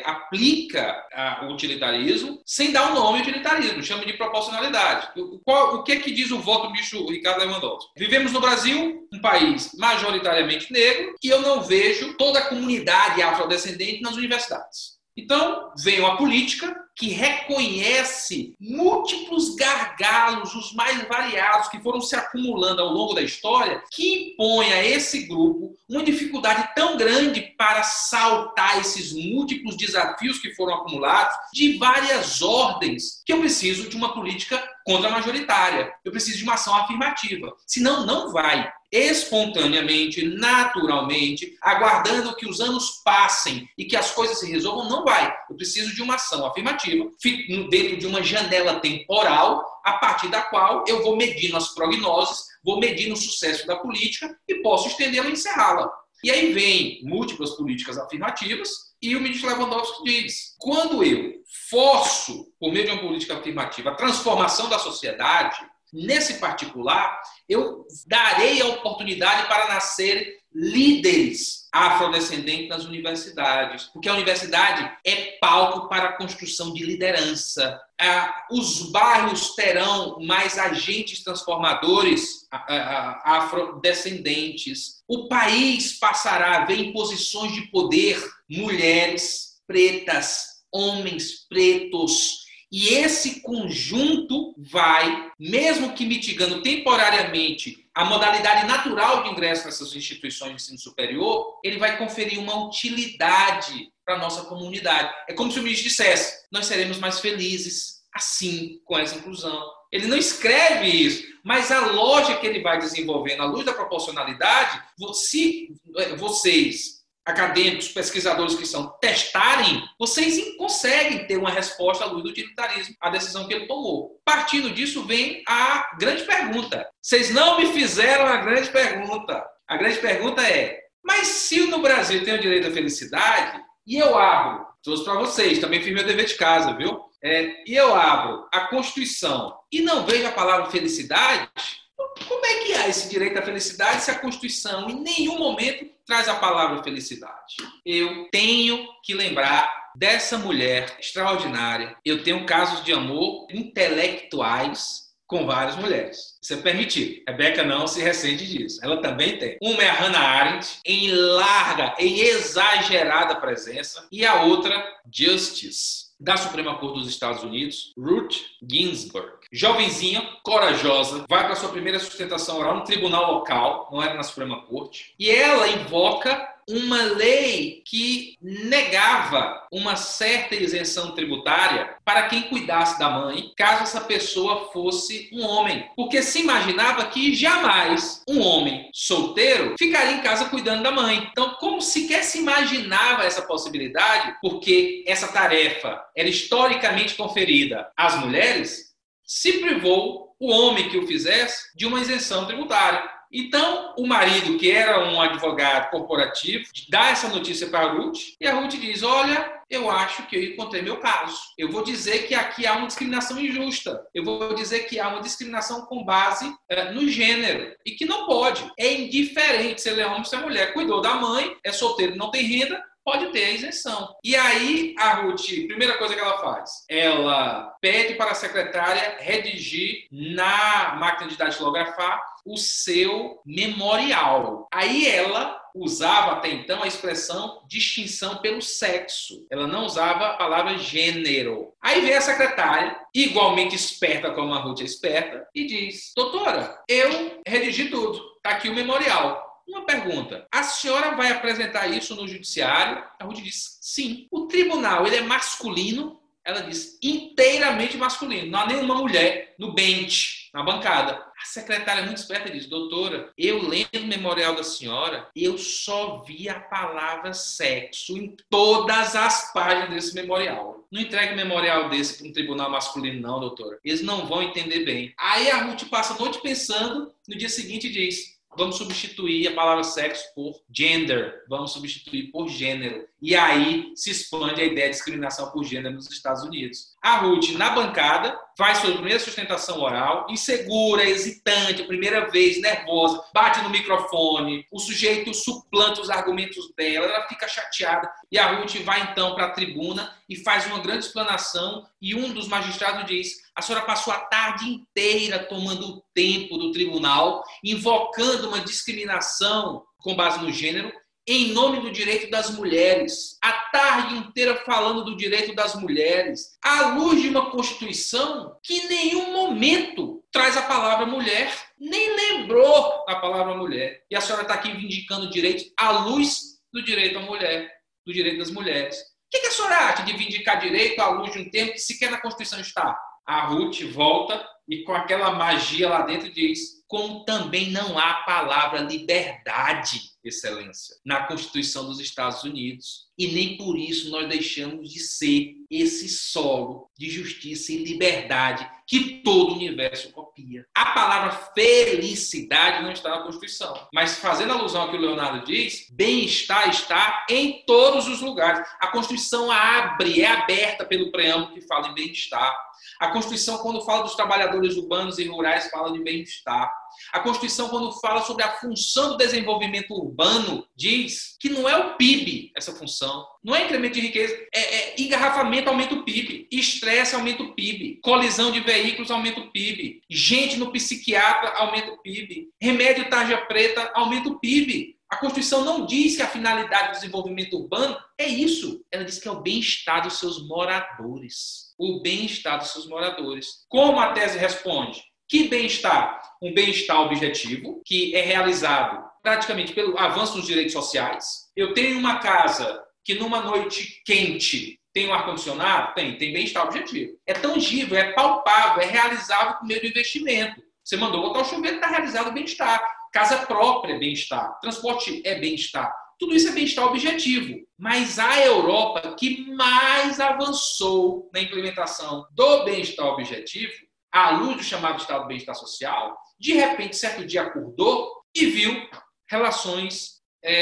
aplica o utilitarismo sem dar o nome utilitarismo, chama de proporcionalidade. O que é que diz o voto do ministro Ricardo Lewandowski? Vivemos no Brasil, um país majoritariamente negro, e eu não vejo toda a comunidade afrodescendente nas universidades. Então, vem uma política que reconhece múltiplos gargalos, os mais variados, que foram se acumulando ao longo da história, que impõe a esse grupo uma dificuldade tão grande para saltar esses múltiplos desafios que foram acumulados de várias ordens, que eu preciso de uma política contra-majoritária, eu preciso de uma ação afirmativa, senão não vai. Espontaneamente, naturalmente, aguardando que os anos passem e que as coisas se resolvam, não vai. Eu preciso de uma ação afirmativa, dentro de uma janela temporal, a partir da qual eu vou medindo as prognoses, vou medindo o sucesso da política e posso estendê-la e encerrá-la. E aí vem múltiplas políticas afirmativas e o ministro Lewandowski diz: quando eu forço, por meio de uma política afirmativa, a transformação da sociedade, nesse particular, eu darei a oportunidade para nascer líderes afrodescendentes nas universidades, porque a universidade é palco para a construção de liderança. Os bairros terão mais agentes transformadores afrodescendentes. O país passará a ver em posições de poder mulheres pretas, homens pretos. E esse conjunto vai, mesmo que mitigando temporariamente a modalidade natural de ingresso nessas instituições de ensino superior, ele vai conferir uma utilidade para a nossa comunidade. É como se o ministro dissesse: nós seremos mais felizes assim, com essa inclusão. Ele não escreve isso, mas a lógica que ele vai desenvolvendo à luz da proporcionalidade, se vocês, acadêmicos, pesquisadores que são, testarem, vocês conseguem ter uma resposta à luz do utilitarismo, à decisão que ele tomou. Partindo disso vem a grande pergunta. Vocês não me fizeram a grande pergunta. A grande pergunta é: mas se no Brasil tem o direito à felicidade, e eu abro, trouxe para vocês, também fiz meu dever de casa, viu? E eu abro a Constituição e não vejo a palavra felicidade, como é que há esse direito à felicidade se a Constituição em nenhum momento traz a palavra felicidade? Eu tenho que lembrar dessa mulher extraordinária. Eu tenho casos de amor intelectuais com várias mulheres. Isso é permitido. Rebeca não se ressente disso. Ela também tem. Uma é a Hannah Arendt, em larga, em exagerada presença, e a outra, Justice, da Suprema Corte dos Estados Unidos, Ruth Ginsburg. Jovenzinha, corajosa, vai para sua primeira sustentação oral no tribunal local, não era na Suprema Corte, e ela invoca uma lei que negava uma certa isenção tributária para quem cuidasse da mãe, caso essa pessoa fosse um homem. Porque se imaginava que jamais um homem solteiro ficaria em casa cuidando da mãe. Então, como sequer se imaginava essa possibilidade, porque essa tarefa era historicamente conferida às mulheres, se privou o homem que o fizesse de uma isenção tributária. Então, o marido, que era um advogado corporativo, dá essa notícia para a Ruth, e a Ruth diz: olha, eu acho que eu encontrei meu caso. Eu vou dizer que aqui há uma discriminação injusta. Eu vou dizer que há uma discriminação com base no gênero. E que não pode. É indiferente se ele é homem ou se é mulher. Cuidou da mãe, é solteiro, não tem renda, pode ter a isenção. E aí, a Ruth, primeira coisa que ela faz, ela pede para a secretária redigir na máquina de datilografar o seu memorial. Aí ela usava até então a expressão distinção pelo sexo. Ela não usava a palavra gênero. Aí vem a secretária, igualmente esperta como a Ruth é esperta, e diz: doutora, eu redigi tudo. Está aqui o memorial. Uma pergunta: a senhora vai apresentar isso no judiciário? A Ruth diz: sim. O tribunal, ele é masculino? Ela diz: inteiramente masculino. Não há nenhuma mulher no bench, na bancada. A secretária, muito esperta, diz: doutora, eu lendo o memorial da senhora, eu só vi a palavra sexo em todas as páginas desse memorial. Não entregue um memorial desse para um tribunal masculino, não, doutora. Eles não vão entender bem. Aí a Ruth passa a noite pensando, no dia seguinte diz: vamos substituir a palavra sexo por gender, vamos substituir por gênero. E aí se expande a ideia de discriminação por gênero nos Estados Unidos. A Ruth, na bancada, faz sua primeira sustentação oral, insegura, hesitante, primeira vez, nervosa, bate no microfone, o sujeito suplanta os argumentos dela, ela fica chateada, e a Ruth vai então para a tribuna e faz uma grande explanação, e um dos magistrados diz: a senhora passou a tarde inteira tomando o tempo do tribunal, invocando uma discriminação com base no gênero, em nome do direito das mulheres, a tarde inteira falando do direito das mulheres, à luz de uma Constituição que em nenhum momento traz a palavra mulher, nem lembrou a palavra mulher. E a senhora está aqui vindicando direito à luz do direito à mulher, do direito das mulheres. O que a senhora acha de vindicar direito à luz de um termo que sequer na Constituição está? A Ruth volta e com aquela magia lá dentro diz: como também não há a palavra liberdade, excelência, na Constituição dos Estados Unidos. E nem por isso nós deixamos de ser esse solo de justiça e liberdade que todo o universo copia. A palavra felicidade não está na Constituição. Mas fazendo alusão ao que o Leonardo diz, bem-estar está em todos os lugares. A Constituição é aberta pelo preâmbulo que fala em bem-estar. A Constituição, quando fala dos trabalhadores urbanos e rurais, fala de bem-estar. A Constituição, quando fala sobre a função do desenvolvimento urbano, diz que não é o PIB essa função. Não é incremento de riqueza, engarrafamento aumenta o PIB, estresse aumenta o PIB, colisão de veículos aumenta o PIB, gente no psiquiatra aumenta o PIB, remédio tarja preta aumenta o PIB. A Constituição não diz que a finalidade do desenvolvimento urbano é isso. Ela diz que é o bem-estar dos seus moradores. O bem-estar dos seus moradores. Como a tese responde? Que bem-estar? Um bem-estar objetivo, que é realizado praticamente pelo avanço dos direitos sociais. Eu tenho uma casa que numa noite quente tem um ar-condicionado? Tem bem-estar objetivo. É tangível, é palpável, é realizável por meio do investimento. Você mandou botar o chuveiro, está realizado o bem-estar. Casa própria é bem-estar. Transporte é bem-estar. Tudo isso é bem-estar objetivo. Mas a Europa, que mais avançou na implementação do bem-estar objetivo, à luz do chamado estado de bem-estar social, de repente, certo dia acordou e viu relações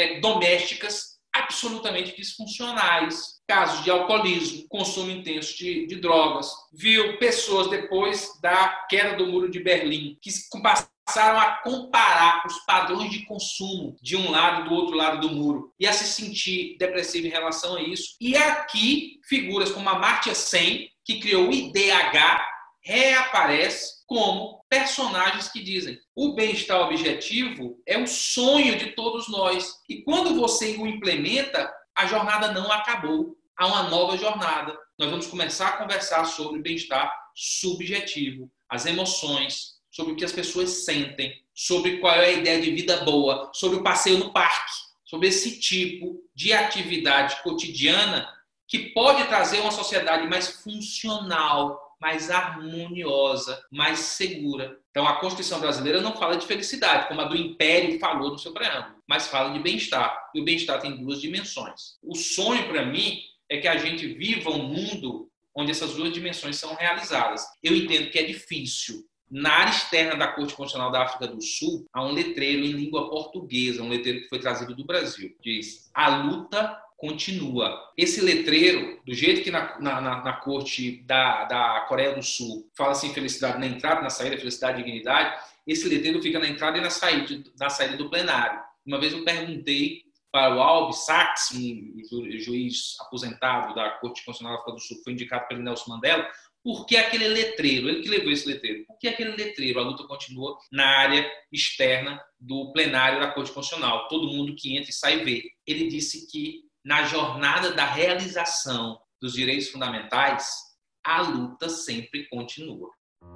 domésticas absolutamente disfuncionais, casos de alcoolismo, consumo intenso de drogas. Viu pessoas, depois da queda do Muro de Berlim, que passaram a comparar os padrões de consumo de um lado e do outro lado do muro e a se sentir depressivo em relação a isso. E aqui, figuras como a Amartya Sen, que criou o IDH, reaparece como personagens que dizem: o bem-estar objetivo é um sonho de todos nós. E quando você o implementa, a jornada não acabou. Há uma nova jornada. Nós vamos começar a conversar sobre o bem-estar subjetivo, as emoções, sobre o que as pessoas sentem, sobre qual é a ideia de vida boa, sobre o passeio no parque, sobre esse tipo de atividade cotidiana que pode trazer uma sociedade mais funcional, mais harmoniosa, mais segura. Então, a Constituição brasileira não fala de felicidade, como a do Império falou no seu preâmbulo, mas fala de bem-estar. E o bem-estar tem duas dimensões. O sonho, para mim, é que a gente viva um mundo onde essas duas dimensões são realizadas. Eu entendo que é difícil. Na área externa da Corte Constitucional da África do Sul, há um letreiro em língua portuguesa, um letreiro que foi trazido do Brasil. Diz: a luta continua. Esse letreiro, do jeito que na corte da Coreia do Sul fala assim: felicidade na entrada, na saída, felicidade e dignidade, esse letreiro fica na entrada e na saída do plenário. Uma vez eu perguntei para o Albi Sachs, um juiz aposentado da Corte Constitucional da África do Sul, foi indicado pelo Nelson Mandela. Por que aquele letreiro? Ele que levou esse letreiro. Por que aquele letreiro? A luta continua na área externa do plenário da Corte Constitucional. Todo mundo que entra e sai vê. Ele disse que na jornada da realização dos direitos fundamentais, a luta sempre continua.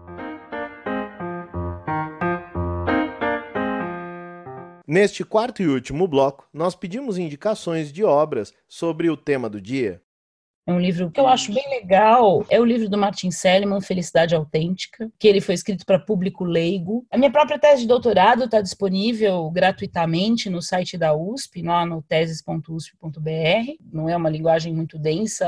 Neste quarto e último bloco, nós pedimos indicações de obras sobre o tema do dia. É um livro que eu acho bem legal, é o livro do Martin Seligman, Felicidade Autêntica, que ele foi escrito para público leigo. A minha própria tese de doutorado está disponível gratuitamente no site da USP, lá no teses.usp.br, não é uma linguagem muito densa.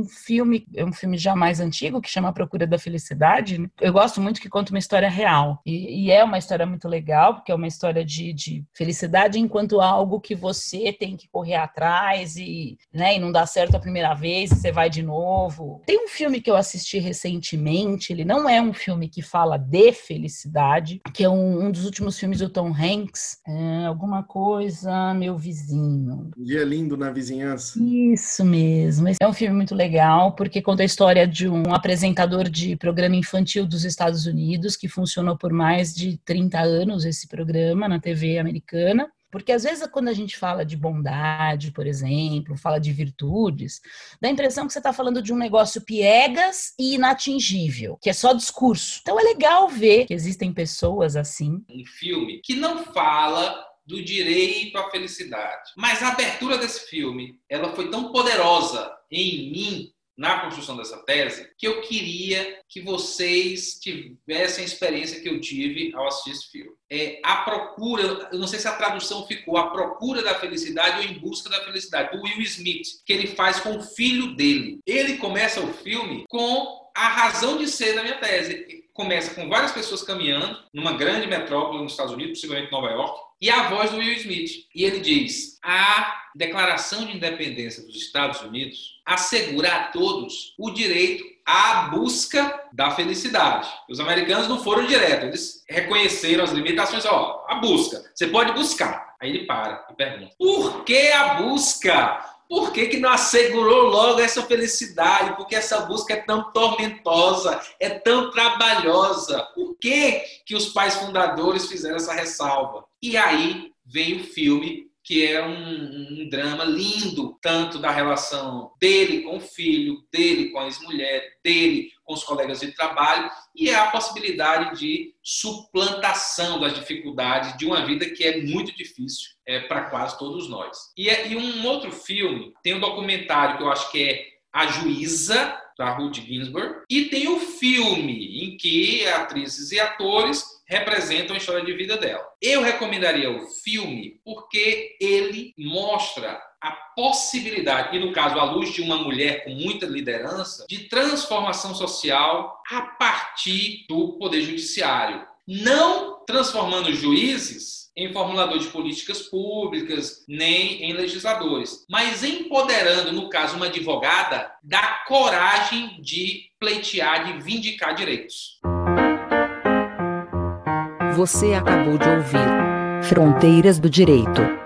É um filme já mais antigo, que chama A Procura da Felicidade. Eu gosto muito que conta uma história real, e é uma história muito legal, porque é uma história de felicidade enquanto algo que você tem que correr atrás e não dá certo a primeira vez, você vai de novo. Tem um filme que eu assisti recentemente, ele não é um filme que fala de felicidade, que é um dos últimos filmes do Tom Hanks, alguma coisa, Meu Vizinho. Dia Lindo na Vizinhança. Isso mesmo. É um filme muito legal, porque conta a história de um apresentador de programa infantil dos Estados Unidos, que funcionou por mais de 30 anos, esse programa, na TV americana. Porque às vezes quando a gente fala de bondade, por exemplo, fala de virtudes, dá a impressão que você está falando de um negócio piegas e inatingível, que é só discurso. Então é legal ver que existem pessoas assim. Um filme que não fala do direito à felicidade, mas a abertura desse filme, ela foi tão poderosa em mim, na construção dessa tese, que eu queria que vocês tivessem a experiência que eu tive ao assistir esse filme. A procura, eu não sei se a tradução ficou, A Procura da Felicidade ou Em Busca da Felicidade, do Will Smith, que ele faz com o filho dele. Ele começa o filme com a razão de ser da minha tese. Começa com várias pessoas caminhando numa grande metrópole nos Estados Unidos, possivelmente Nova York, e a voz do Will Smith. E ele diz: a Declaração de Independência dos Estados Unidos assegura a todos o direito à busca da felicidade. Os americanos não foram direto, eles reconheceram as limitações. A busca, você pode buscar. Aí ele para e pergunta: por que a busca? Por que não assegurou logo essa felicidade? Porque essa busca é tão tormentosa, é tão trabalhosa. Por que os pais fundadores fizeram essa ressalva? E aí vem o filme, que é um drama lindo, tanto da relação dele com o filho, dele com a ex-mulher, dele com os colegas de trabalho, e a possibilidade de suplantação das dificuldades de uma vida que é muito difícil para quase todos nós. E um outro filme, tem um documentário que eu acho que é A Juíza, da Ruth Ginsburg, e tem o filme em que atrizes e atores representam a história de vida dela. Eu recomendaria o filme porque ele mostra a possibilidade, e no caso à luz de uma mulher com muita liderança, de transformação social a partir do poder judiciário. Não transformando juízes em formulador de políticas públicas, nem em legisladores, mas empoderando, no caso, uma advogada da coragem de pleitear, de vindicar direitos. Você acabou de ouvir Fronteiras do Direito.